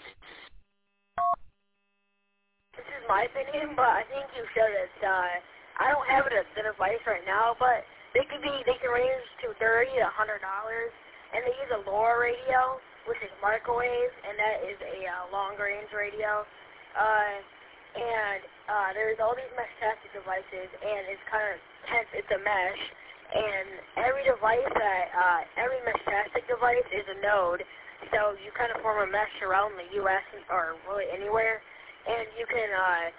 This is my opinion, but I think you should. I don't have it as a device right now, but they can range to $30 to $100, and they use a LoRa radio, which is microwave, and that is a long-range radio. And there's all these Meshtastic devices, and it's kind of hence it's a mesh. And every Meshtastic device is a node. So you kind of form a mesh around the U.S. or really anywhere, and you can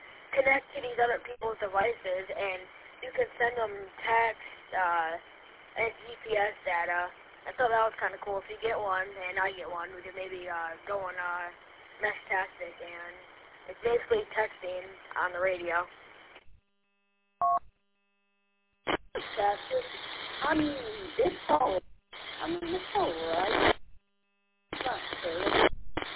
connect to these other people's devices, and you can send them text, and GPS data. I thought that was kind of cool. If you get one and I get one, we could maybe go on Meshtastic, and it's basically texting on the radio. Meshtastic? I mean, it's all right. It's not fair.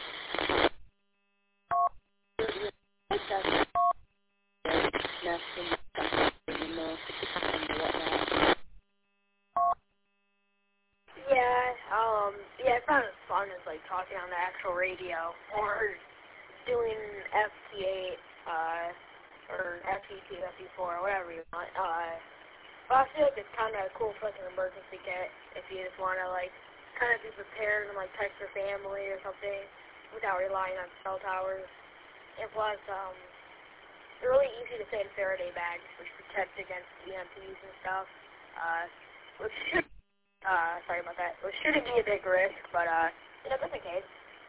Yeah, it's not as fun as like talking on the actual radio or doing FT8 or FT2, FT4, or whatever you want. But I feel like it's kind of cool for like an emergency kit if you just want to like kind of be prepared and like text your family or something without relying on cell towers. And plus, they're really easy to fit in Faraday bags, which protect against EMPs and stuff. Which should sorry about that. Which shouldn't be a big risk, but just in case.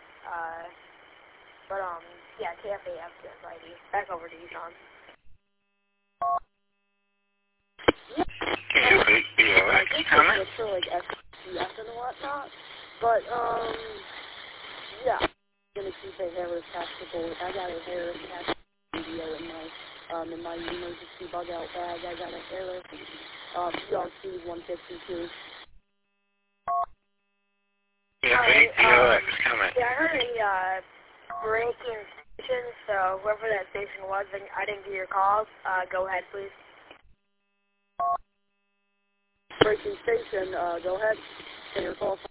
Yeah, KFA FTS ID. Back over to you, Sean. I guess it's for like SCF and whatnot, but yeah, I'm gonna keep a Harris tactical. I got a Harris tactical video in my emergency bug out bag. I got a Harris PRC 152. Yeah, I heard a breaking station, so whoever that station was, I didn't get your calls. Go ahead, please. Breaking station, go ahead. Take your call.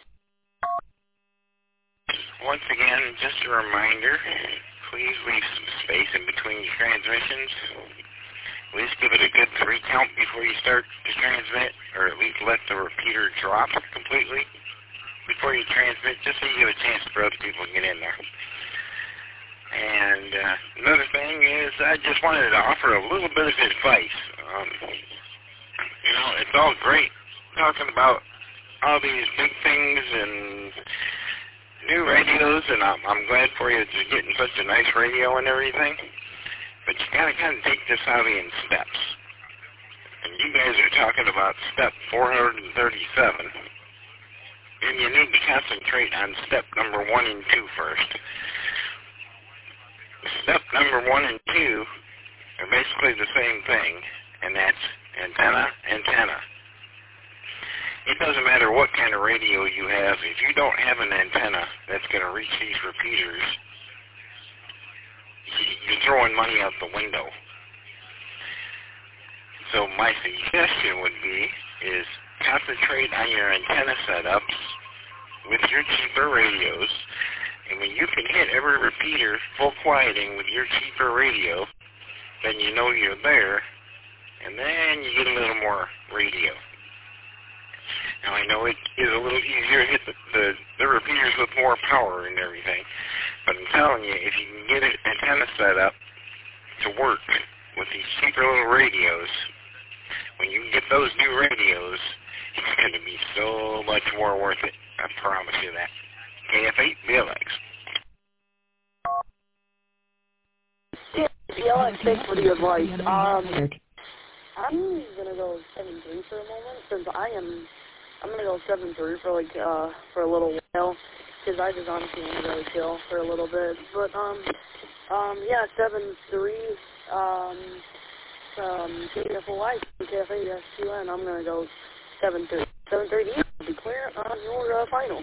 Once again, just a reminder, please leave some space in between your transmissions. At least give it a good 3 count before you start to transmit, or at least let the repeater drop completely before you transmit, just so you give a chance for other people to get in there. And another thing is, I just wanted to offer a little bit of advice. It's all great talking about all these big things and new radios, and I'm glad for you that you're getting such a nice radio and everything. But you gotta kind of take this hobby in steps. And you guys are talking about step 437. And you need to concentrate on step number 1 and 2 first. Step number 1 and 2 are basically the same thing, and that's antenna. It doesn't matter what kind of radio you have. If you don't have an antenna that's going to reach these repeaters, you're throwing money out the window. So my suggestion would be is concentrate on your antenna setups with your cheaper radios, and when you can hit every repeater full quieting with your cheaper radio, then you know you're there, and then you get a little more radio. Now I know it is a little easier to hit the repeaters with more power and everything, but I'm telling you, if you can get an antenna set up to work with these cheaper little radios, when you get those new radios, it's going to be so much more worth it. I promise you that. KF8 BLX. Yeah, BLX, thanks for the advice. I'm gonna go 7-3 for a moment, since I'm gonna go 7-3 for like for a little while, because I just honestly want to really chill for a little bit. But yeah, 7-3. KFOI, KFA, SQN. I'm gonna go 7-3. 7-3. To be clear on your final.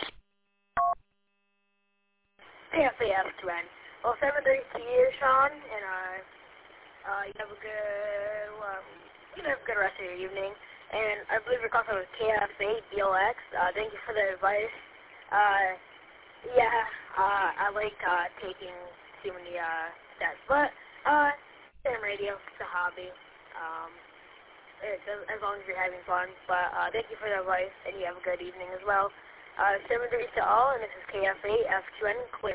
KFA SQN. Well, 7-3 to you, Sean, and you have a good rest of your evening. And I believe your call was KF8 BLX. Thank you for the advice. I like taking too many steps, but same radio, it's a hobby. As long as you're having fun. But thank you for the advice, and you have a good evening as well. 7-3 to all, and this is KF8 FQN Clear.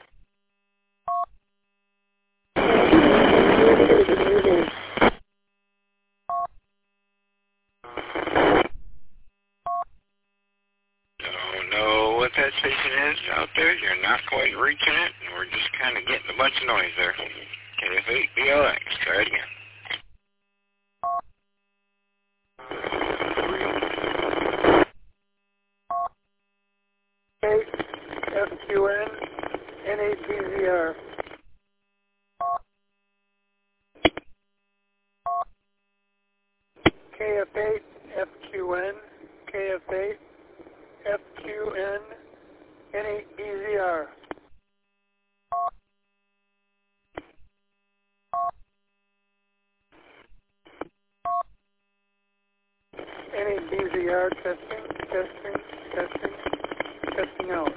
Don't know what that station is out there. You're not quite reaching it, and we're just kind of getting a bunch of noise there. KF8 BLX. Try it again. KF8, FQN, KF8, FQN, N8BZR. N8BZR, testing out.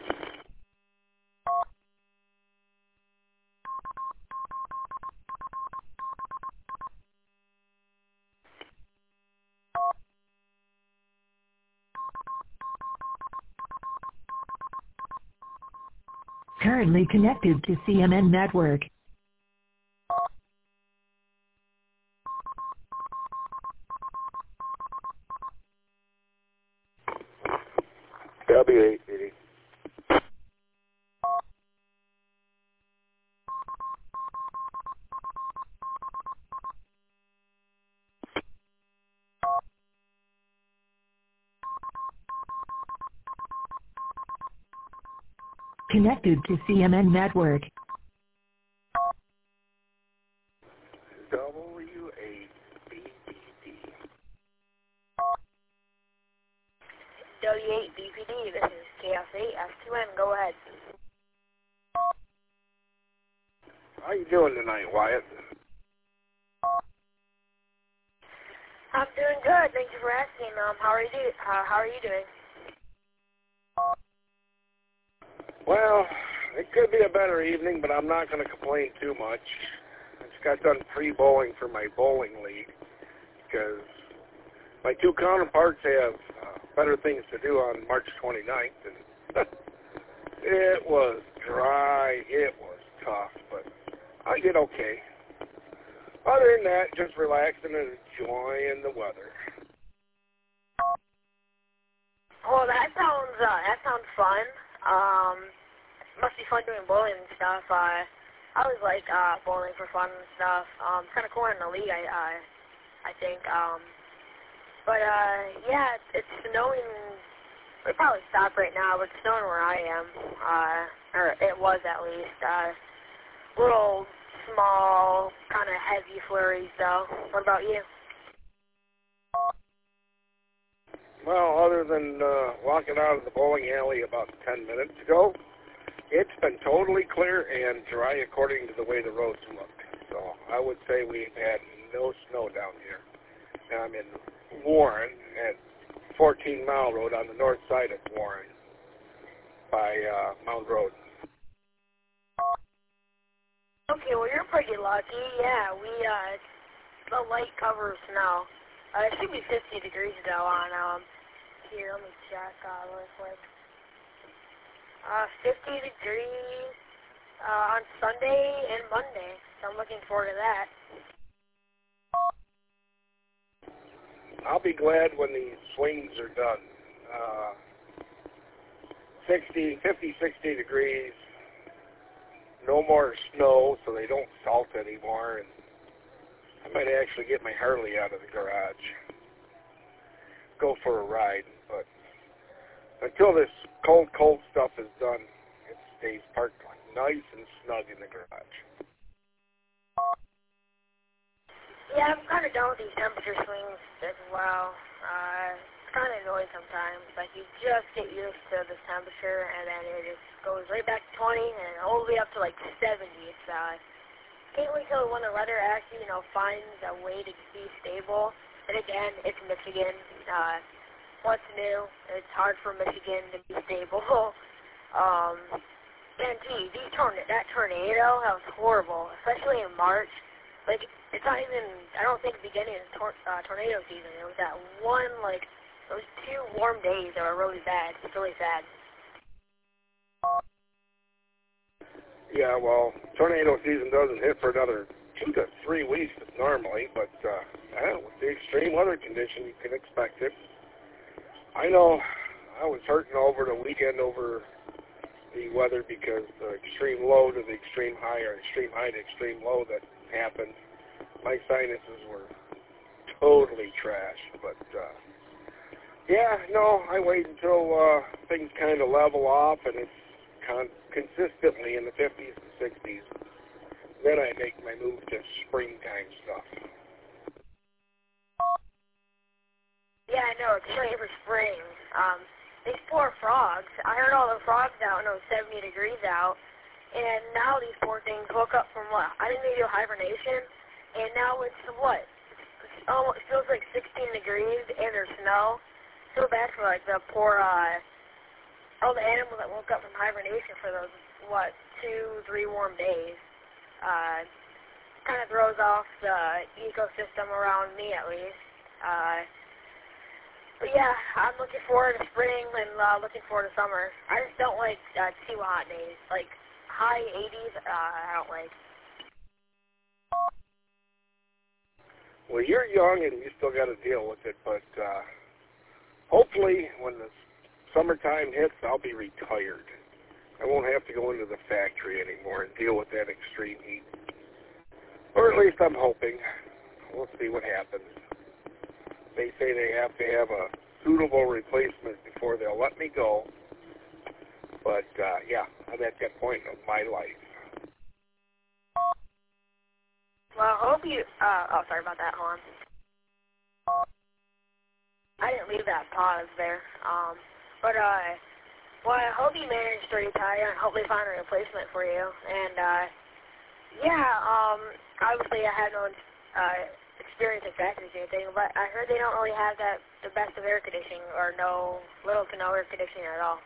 Currently connected to CMN Network. W8. Connected to CMN Network. W8BPD, this is KF8, F2N, go ahead. How you doing tonight, Wyatt? I'm doing good, thank you for asking. How are you doing? Well, it could be a better evening, but I'm not going to complain too much. I just got done pre-bowling for my bowling league because my two counterparts have better things to do on March 29th, and it was dry, it was tough, but I did okay. Other than that, just relaxing and enjoying the weather. Well, that sounds fun. Must be fun doing bowling and stuff. I always like bowling for fun and stuff. It's kind of cool in the league, I think. But yeah, it's snowing. It probably stopped right now, but it's snowing where I am, or it was at least. Little small, kind of heavy flurries, though. What about you? Well, other than walking out of the bowling alley about 10 minutes ago, it's been totally clear and dry according to the way the roads look. So I would say we've had no snow down here. Now I'm in Warren at 14 Mile Road on the north side of Warren by Mount Road. Okay, well, you're pretty lucky. Yeah, the light covers snow. It should be 50 degrees, though, on, here, let me check, real quick. 50 degrees, on Sunday and Monday, so I'm looking forward to that. I'll be glad when these swings are done. 50, 60 degrees, no more snow, so they don't salt anymore, and I might actually get my Harley out of the garage, go for a ride, but until this cold stuff is done, it stays parked nice and snug in the garage. Yeah, I'm kind of done with these temperature swings as well. It's kind of annoying sometimes. Like, you just get used to this temperature, and then it just goes right back to 20, and all the way up to, like, 70. It's, can't wait till when the weather actually, finds a way to be stable. And again, it's Michigan. What's new? It's hard for Michigan to be stable. And gee, that tornado, that was horrible, especially in March. Like, it's not even, I don't think, beginning of tornado season. It was that one, those 2 warm days that were really bad. It's really sad. Yeah, well, tornado season doesn't hit for another 2 to 3 weeks normally, but with the extreme weather condition, you can expect it. I know I was hurting over the weekend over the weather because the extreme low to the extreme high or extreme high to extreme low that happened, my sinuses were totally trashed. But, I wait until things kind of level off and it's consistently in the 50s and 60s. Then I make my move to springtime stuff. ready for spring. These poor frogs. I heard all the frogs out, and it was 70 degrees out. And now these poor things woke up from what? I think they do hibernation. And now it's what? It feels like 16 degrees, and there's snow. So bad for like the poor, all the animals that woke up from hibernation for those, 2-3 warm days. Kind of throws off the ecosystem around me at least. But yeah, I'm looking forward to spring and looking forward to summer. I just don't like too hot days. Like high 80s, I don't like. Well, you're young and you still got to deal with it, but hopefully when the summertime hits, I'll be retired. I won't have to go into the factory anymore and deal with that extreme heat. Or at least I'm hoping. We'll see what happens. They say they have to have a suitable replacement before they'll let me go. But, yeah, I'm at that point of my life. Well, I hope you, sorry about that, hold on. I didn't leave that pause there. Well, I hope you managed to retire and hopefully find a replacement for you. And, obviously I had no experience in factories or anything, but I heard they don't really have the best of air conditioning, or little to no air conditioning at all.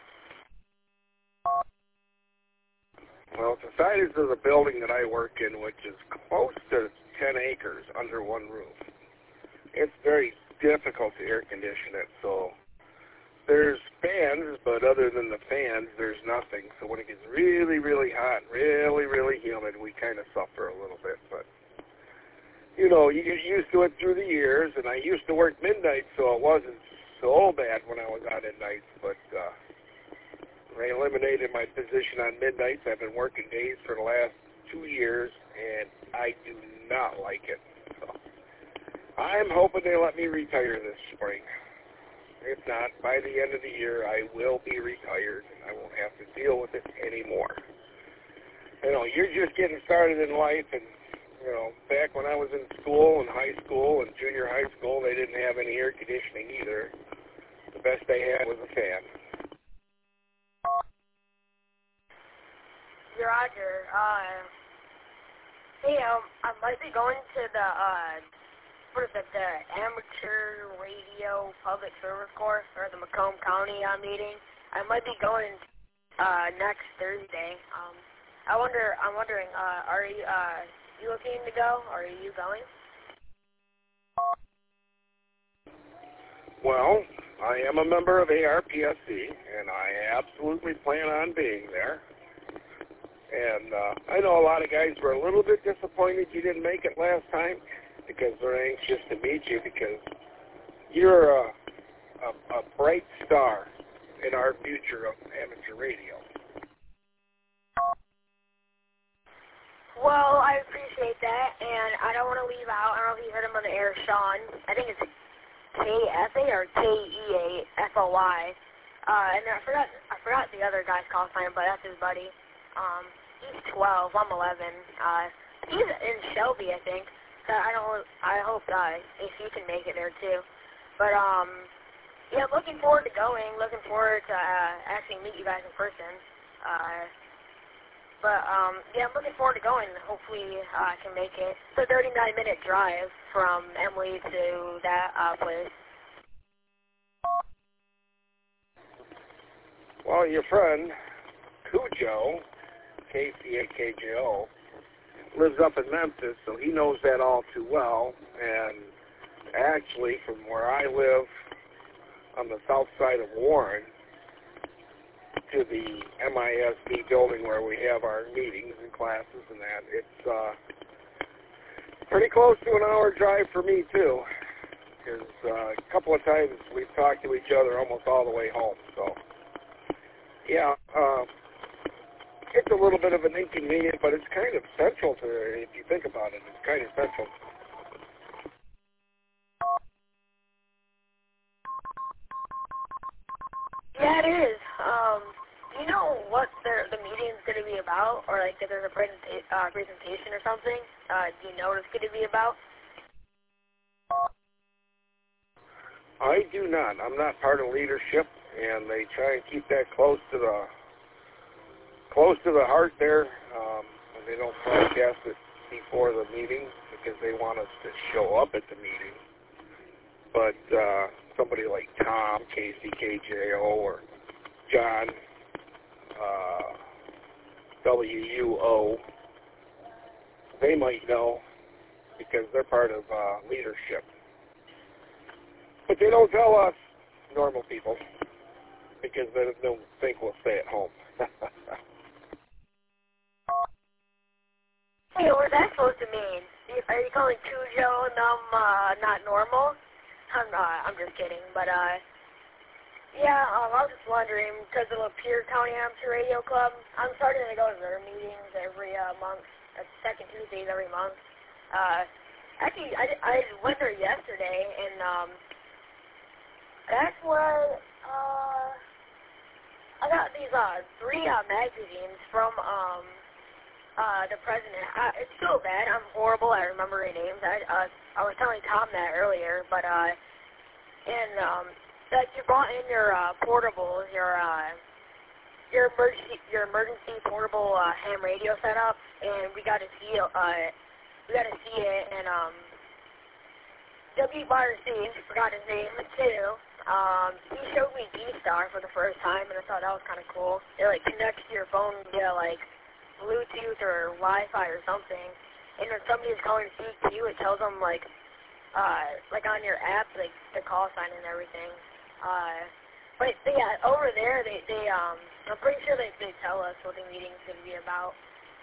Well, the size of the building that I work in, which is close to 10 acres under one roof, it's very difficult to air condition it. So there's fans, but other than the fans, there's nothing. So when it gets really, really hot, really, really humid, we kind of suffer a little bit. But, you know, you get used to it through the years, and I used to work midnight, so it wasn't so bad when I was out at nights. But I eliminated my position on midnights. I've been working days for the last 2 years, and I do not like it. So I'm hoping they let me retire this spring. If not, by the end of the year, I will be retired, and I won't have to deal with it anymore. You know, you're just getting started in life, and, you know, back when I was in school, in high school, and junior high school, they didn't have any air conditioning either. The best they had was a fan. Roger. Hey, I might be going to the Amateur Radio Public Service Course, or the Macomb County meeting. I might be going next Thursday. I'm wondering, are you looking to go, or are you going? Well, I am a member of ARPSC, and I absolutely plan on being there. And I know a lot of guys were a little bit disappointed you didn't make it last time, because they're anxious to meet you, because you're a bright star in our future of amateur radio. Well, I appreciate that, and I don't want to leave out, I don't know if you heard him on the air, Sean. I think it's KFA or KEAFOY. And I forgot the other guy's call sign, but that's his buddy. He's 12, I'm 11. He's in Shelby, I think. So I hope if you can make it there too. But yeah, looking forward to going. Looking forward to actually meet you guys in person. Yeah, I'm looking forward to going. Hopefully I can make it. It's a 39-minute drive from Emily to that place. Well, your friend, Cujo, KCAKJO, lives up in Memphis, so he knows that all too well. And actually, from where I live on the south side of Warren to the MISB building where we have our meetings and classes and that, it's pretty close to an hour drive for me, too. Because a couple of times we've talked to each other almost all the way home. So, yeah, it's a little bit of an inconvenience, but it's kind of central to, if you think about it, it's kind of central. Yeah, it is. Do you know what the meeting's going to be about, or like if there's a presentation or something? Do you know what it's going to be about? I I do not. I'm not part of leadership, and they try and keep that close to the heart there. And they don't broadcast it before the meeting because they want us to show up at the meeting. But somebody like Tom, KCKJO, or John, WUO, they might know because they're part of leadership. But they don't tell us, normal people, because they don't think we'll stay at home. Hey, what's that supposed to mean? Are you calling Cujo and I'm not normal? I'm just kidding, but yeah, I was just wondering, because of the Lapeer County Amateur Radio Club, I'm starting to go to their meetings every month, second Tuesdays every month. Actually, I went there yesterday, and that's where I got these 3 magazines from the president. It's so bad. I'm horrible at remembering names. I was telling Tom that earlier, but that you brought in your portables, your emergency portable ham radio setup, and we got to see it. And WBRC, forgot his name too. He showed me D-Star for the first time, and I thought that was kind of cool. It like connects to your phone via like Bluetooth or Wi-Fi or something. And when somebody is calling CQ, it tells them like on your app, like the call sign and everything. But yeah, over there, they I'm pretty sure they tell us what the meeting's going to be about.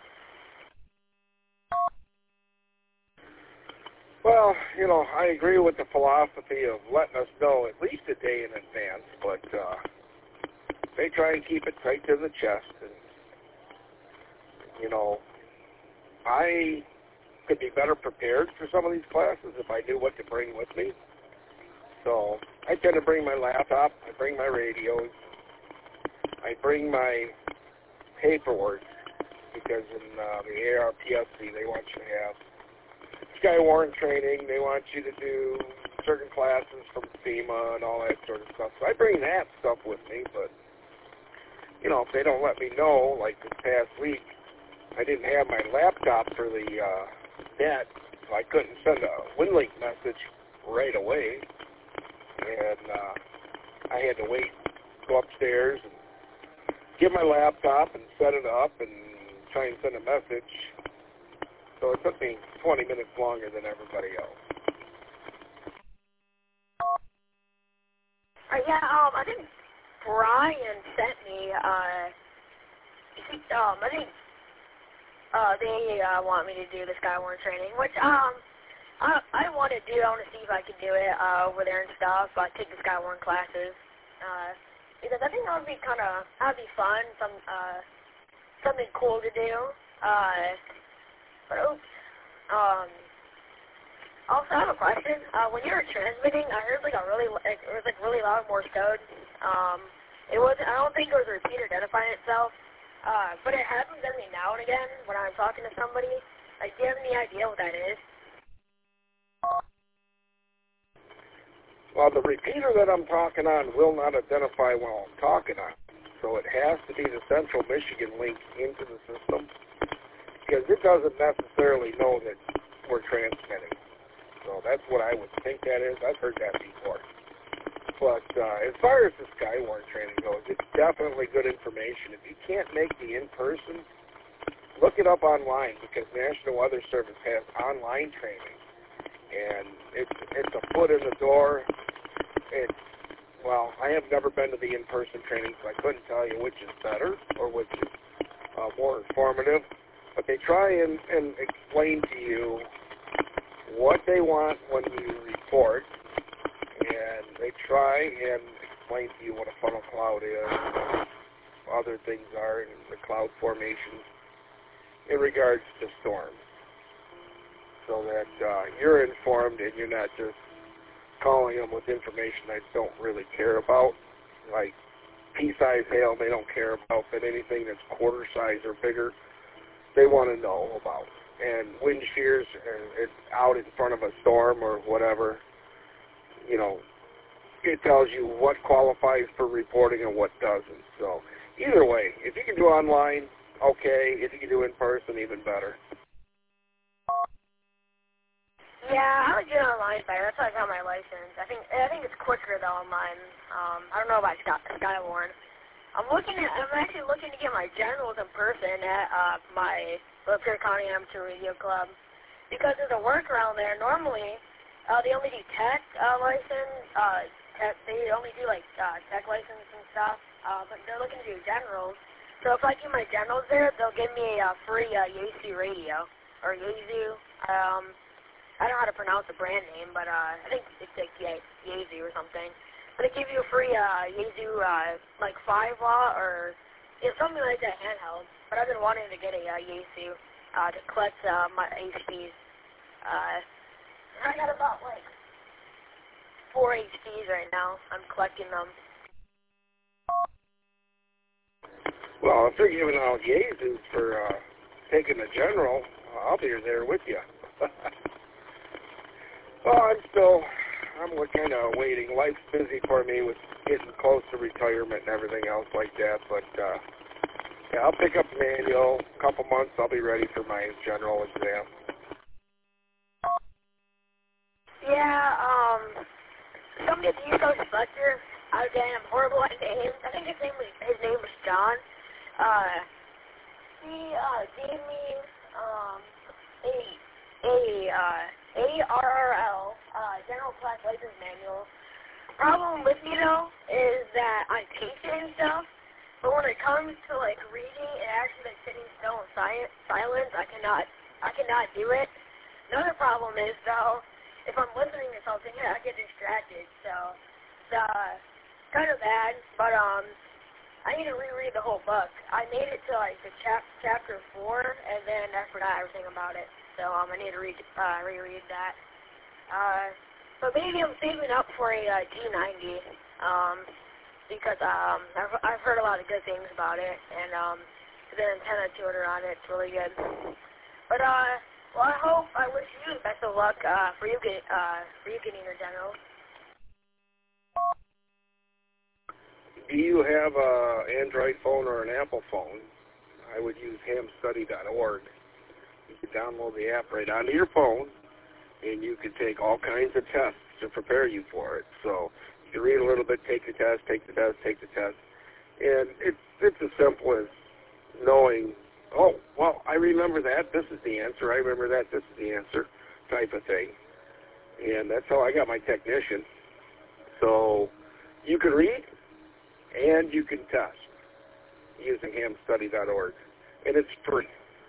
Well, you know, I agree with the philosophy of letting us know at least a day in advance, but they try and keep it tight to the chest. And, you know, I could be better prepared for some of these classes if I knew what to bring with me. So I tend to bring my laptop, I bring my radios, I bring my paperwork, because in the ARPSC they want you to have Skywarn training, they want you to do certain classes from FEMA and all that sort of stuff. So I bring that stuff with me, but, you know, if they don't let me know, like this past week, I didn't have my laptop for the net, so I couldn't send a WinLink message right away. And I had to wait, go upstairs and get my laptop and set it up and try and send a message. So it took me 20 minutes longer than everybody else. Yeah, I think Brian sent me, I think they want me to do the Skywarn training, which I want to do. I want to see if I can do it over there and stuff. Take the Skywarn classes because I think that would be that'd be fun. Something cool to do. But oops. Also, I have a question. When you were transmitting, I heard it was really loud Morse code. It wasn't. I don't think it was a repeater identifying itself. But it happens every now and again when I'm talking to somebody. Like, do you have any idea what that is? Well, the repeater that I'm talking on will not identify while I'm talking on. So it has to be the Central Michigan link into the system, because it doesn't necessarily know that we're transmitting. So that's what I would think that is. I've heard that before. But as far as the Skywarn training goes, it's definitely good information. If you can't make the in-person, look it up online, because National Weather Service has online training. And it's a foot in the door. Well, I have never been to the in-person training, so I couldn't tell you which is better or which is more informative. But they try and explain to you what they want when you report, and they try and explain to you what a funnel cloud is, and other things are, and the cloud formation in regards to storms, so that you're informed and you're not just calling them with information they don't really care about, like pea-size hail they don't care about, but anything that's quarter size or bigger, they want to know about. And wind shears, it's out in front of a storm or whatever, you know, it tells you what qualifies for reporting and what doesn't. So either way, if you can do online, okay. If you can do in person, even better. Yeah, I would do it online better. That's how I got my license. I think it's quicker though online. I don't know about Skywarn. I'm actually looking to get my generals in person at my Lapeer County Amateur Radio Club because there's a workaround there. Normally, they only do tech license. They only do like tech license and stuff. But they're looking to do generals. So if I do my generals there, they'll give me a free Yaesu radio or Yaesu. I don't know how to pronounce the brand name, but I think it's like Yaesu or something. But they give you a free Yaesu like 5-watt or something like that handheld. But I've been wanting to get a Yaesu to collect my HPs. I got about like 4 HPs right now. I'm collecting them. Well, if they're giving out Yaesus for taking the general, I'll be there with you. Well, I'm kind of waiting. Life's busy for me with getting close to retirement and everything else like that. But, yeah, I'll pick up the manual. A couple months, I'll be ready for my general exam. Yeah, some get to use those selector. Again, I'm horrible at names. I think his name was John. He gave me ARRL General Class License Manual. Problem with me though is that I tape it and stuff, but when it comes to like reading and actually like sitting still in silence, I cannot do it. Another problem is though, if I'm listening to something, I get distracted. So it's kind of bad, but I need to reread the whole book. I made it to like the chapter 4, and then I forgot everything about it. So I need to reread that. But maybe I'm saving up for a G90 because I've heard a lot of good things about it, and the antenna tuner on it's really good. But well, I wish you the best of luck for you getting your general. Do you have an Android phone or an Apple phone? I would use hamstudy.org. You can download the app right onto your phone, and you can take all kinds of tests to prepare you for it. So you can read a little bit, take the test, take the test, take the test. And it's as simple as knowing, oh, well, I remember that. This is the answer. I remember that. This is the answer type of thing. And that's how I got my technician. So you can read and you can test using hamstudy.org. And it's free.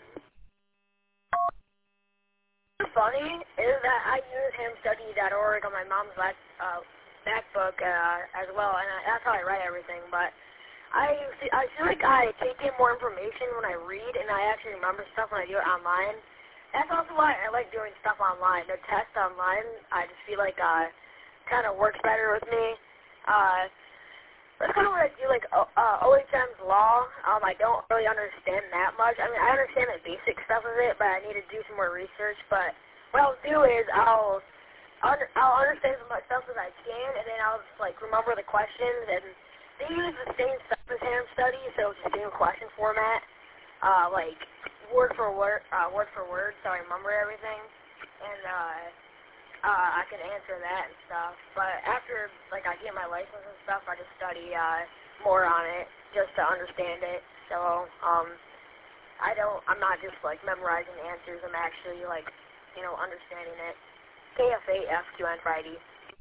What's funny is that I use hamstudy.org on my mom's MacBook as well, and that's how I write everything. But I feel like I take in more information when I read, and I actually remember stuff when I do it online. That's also why I like doing stuff online. The test online, I just feel like kind of works better with me. That's kind of what I do, like OHM's law. I don't really understand that much. I mean, I understand the basic stuff of it, but I need to do some more research. But what I'll do is I'll understand as much stuff as I can, and then I'll just like remember the questions. And they use the same stuff as Ham Study, so it's the same question format, like word for word, so I remember everything. And I can answer that and stuff, but after like I get my license and stuff, I just study more on it just to understand it. So I'm not just like memorizing the answers. I'm actually like understanding it. KFA F2N Friday.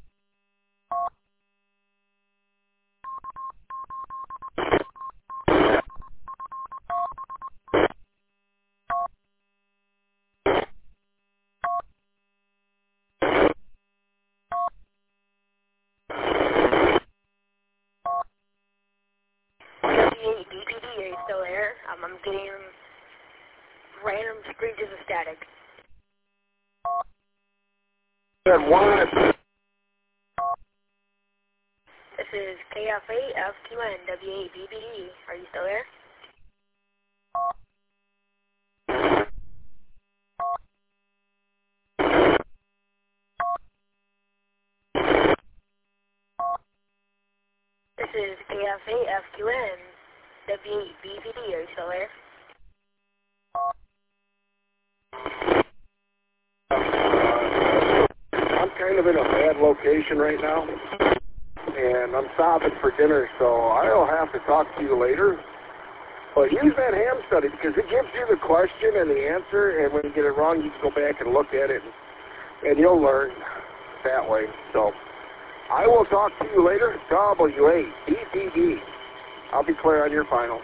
Are you still there? I'm getting random screeches of static. This is KFA F2N W8BBD. Are you still there? is KFA-FQN, W8BVD. Are you still there? I'm kind of in a bad location right now, and I'm stopping for dinner, so I'll have to talk to you later. But use that ham study because it gives you the question and the answer, and when you get it wrong, you can go back and look at it, and you'll learn that way. So I will talk to you later. W8BVD. I'll be clear on your final.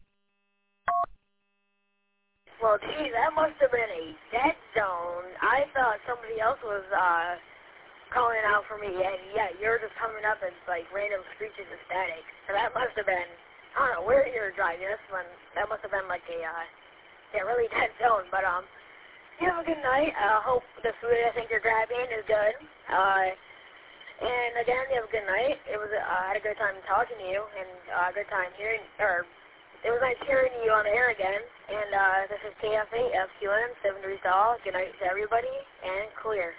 Well, gee, that must have been a dead zone. I thought somebody else was calling out for me, and yeah, you're just coming up as like random screeches of static. So that must have been, I don't know where you're driving. That must have been like a really dead zone. But you have a good night. I hope the food I think you're grabbing is good. And again, you have a good night. I had a good time talking to you, and a good time hearing, or it was nice hearing you on the air again. And this is KFA-FQN 73 Sol. Good night to everybody, and clear.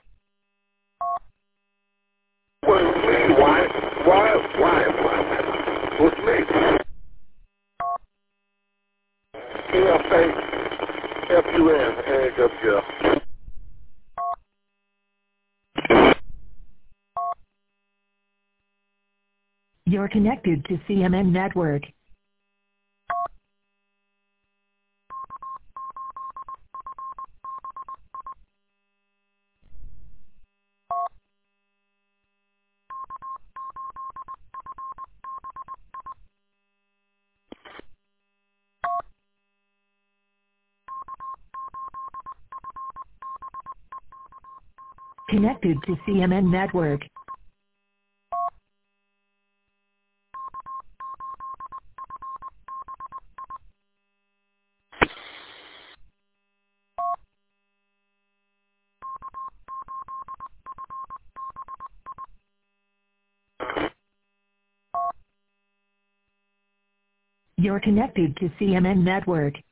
Why? What's me? KFA-FQN, AWF. You're connected to CMN Network. Connected to CMN Network. You're connected to CMN Network.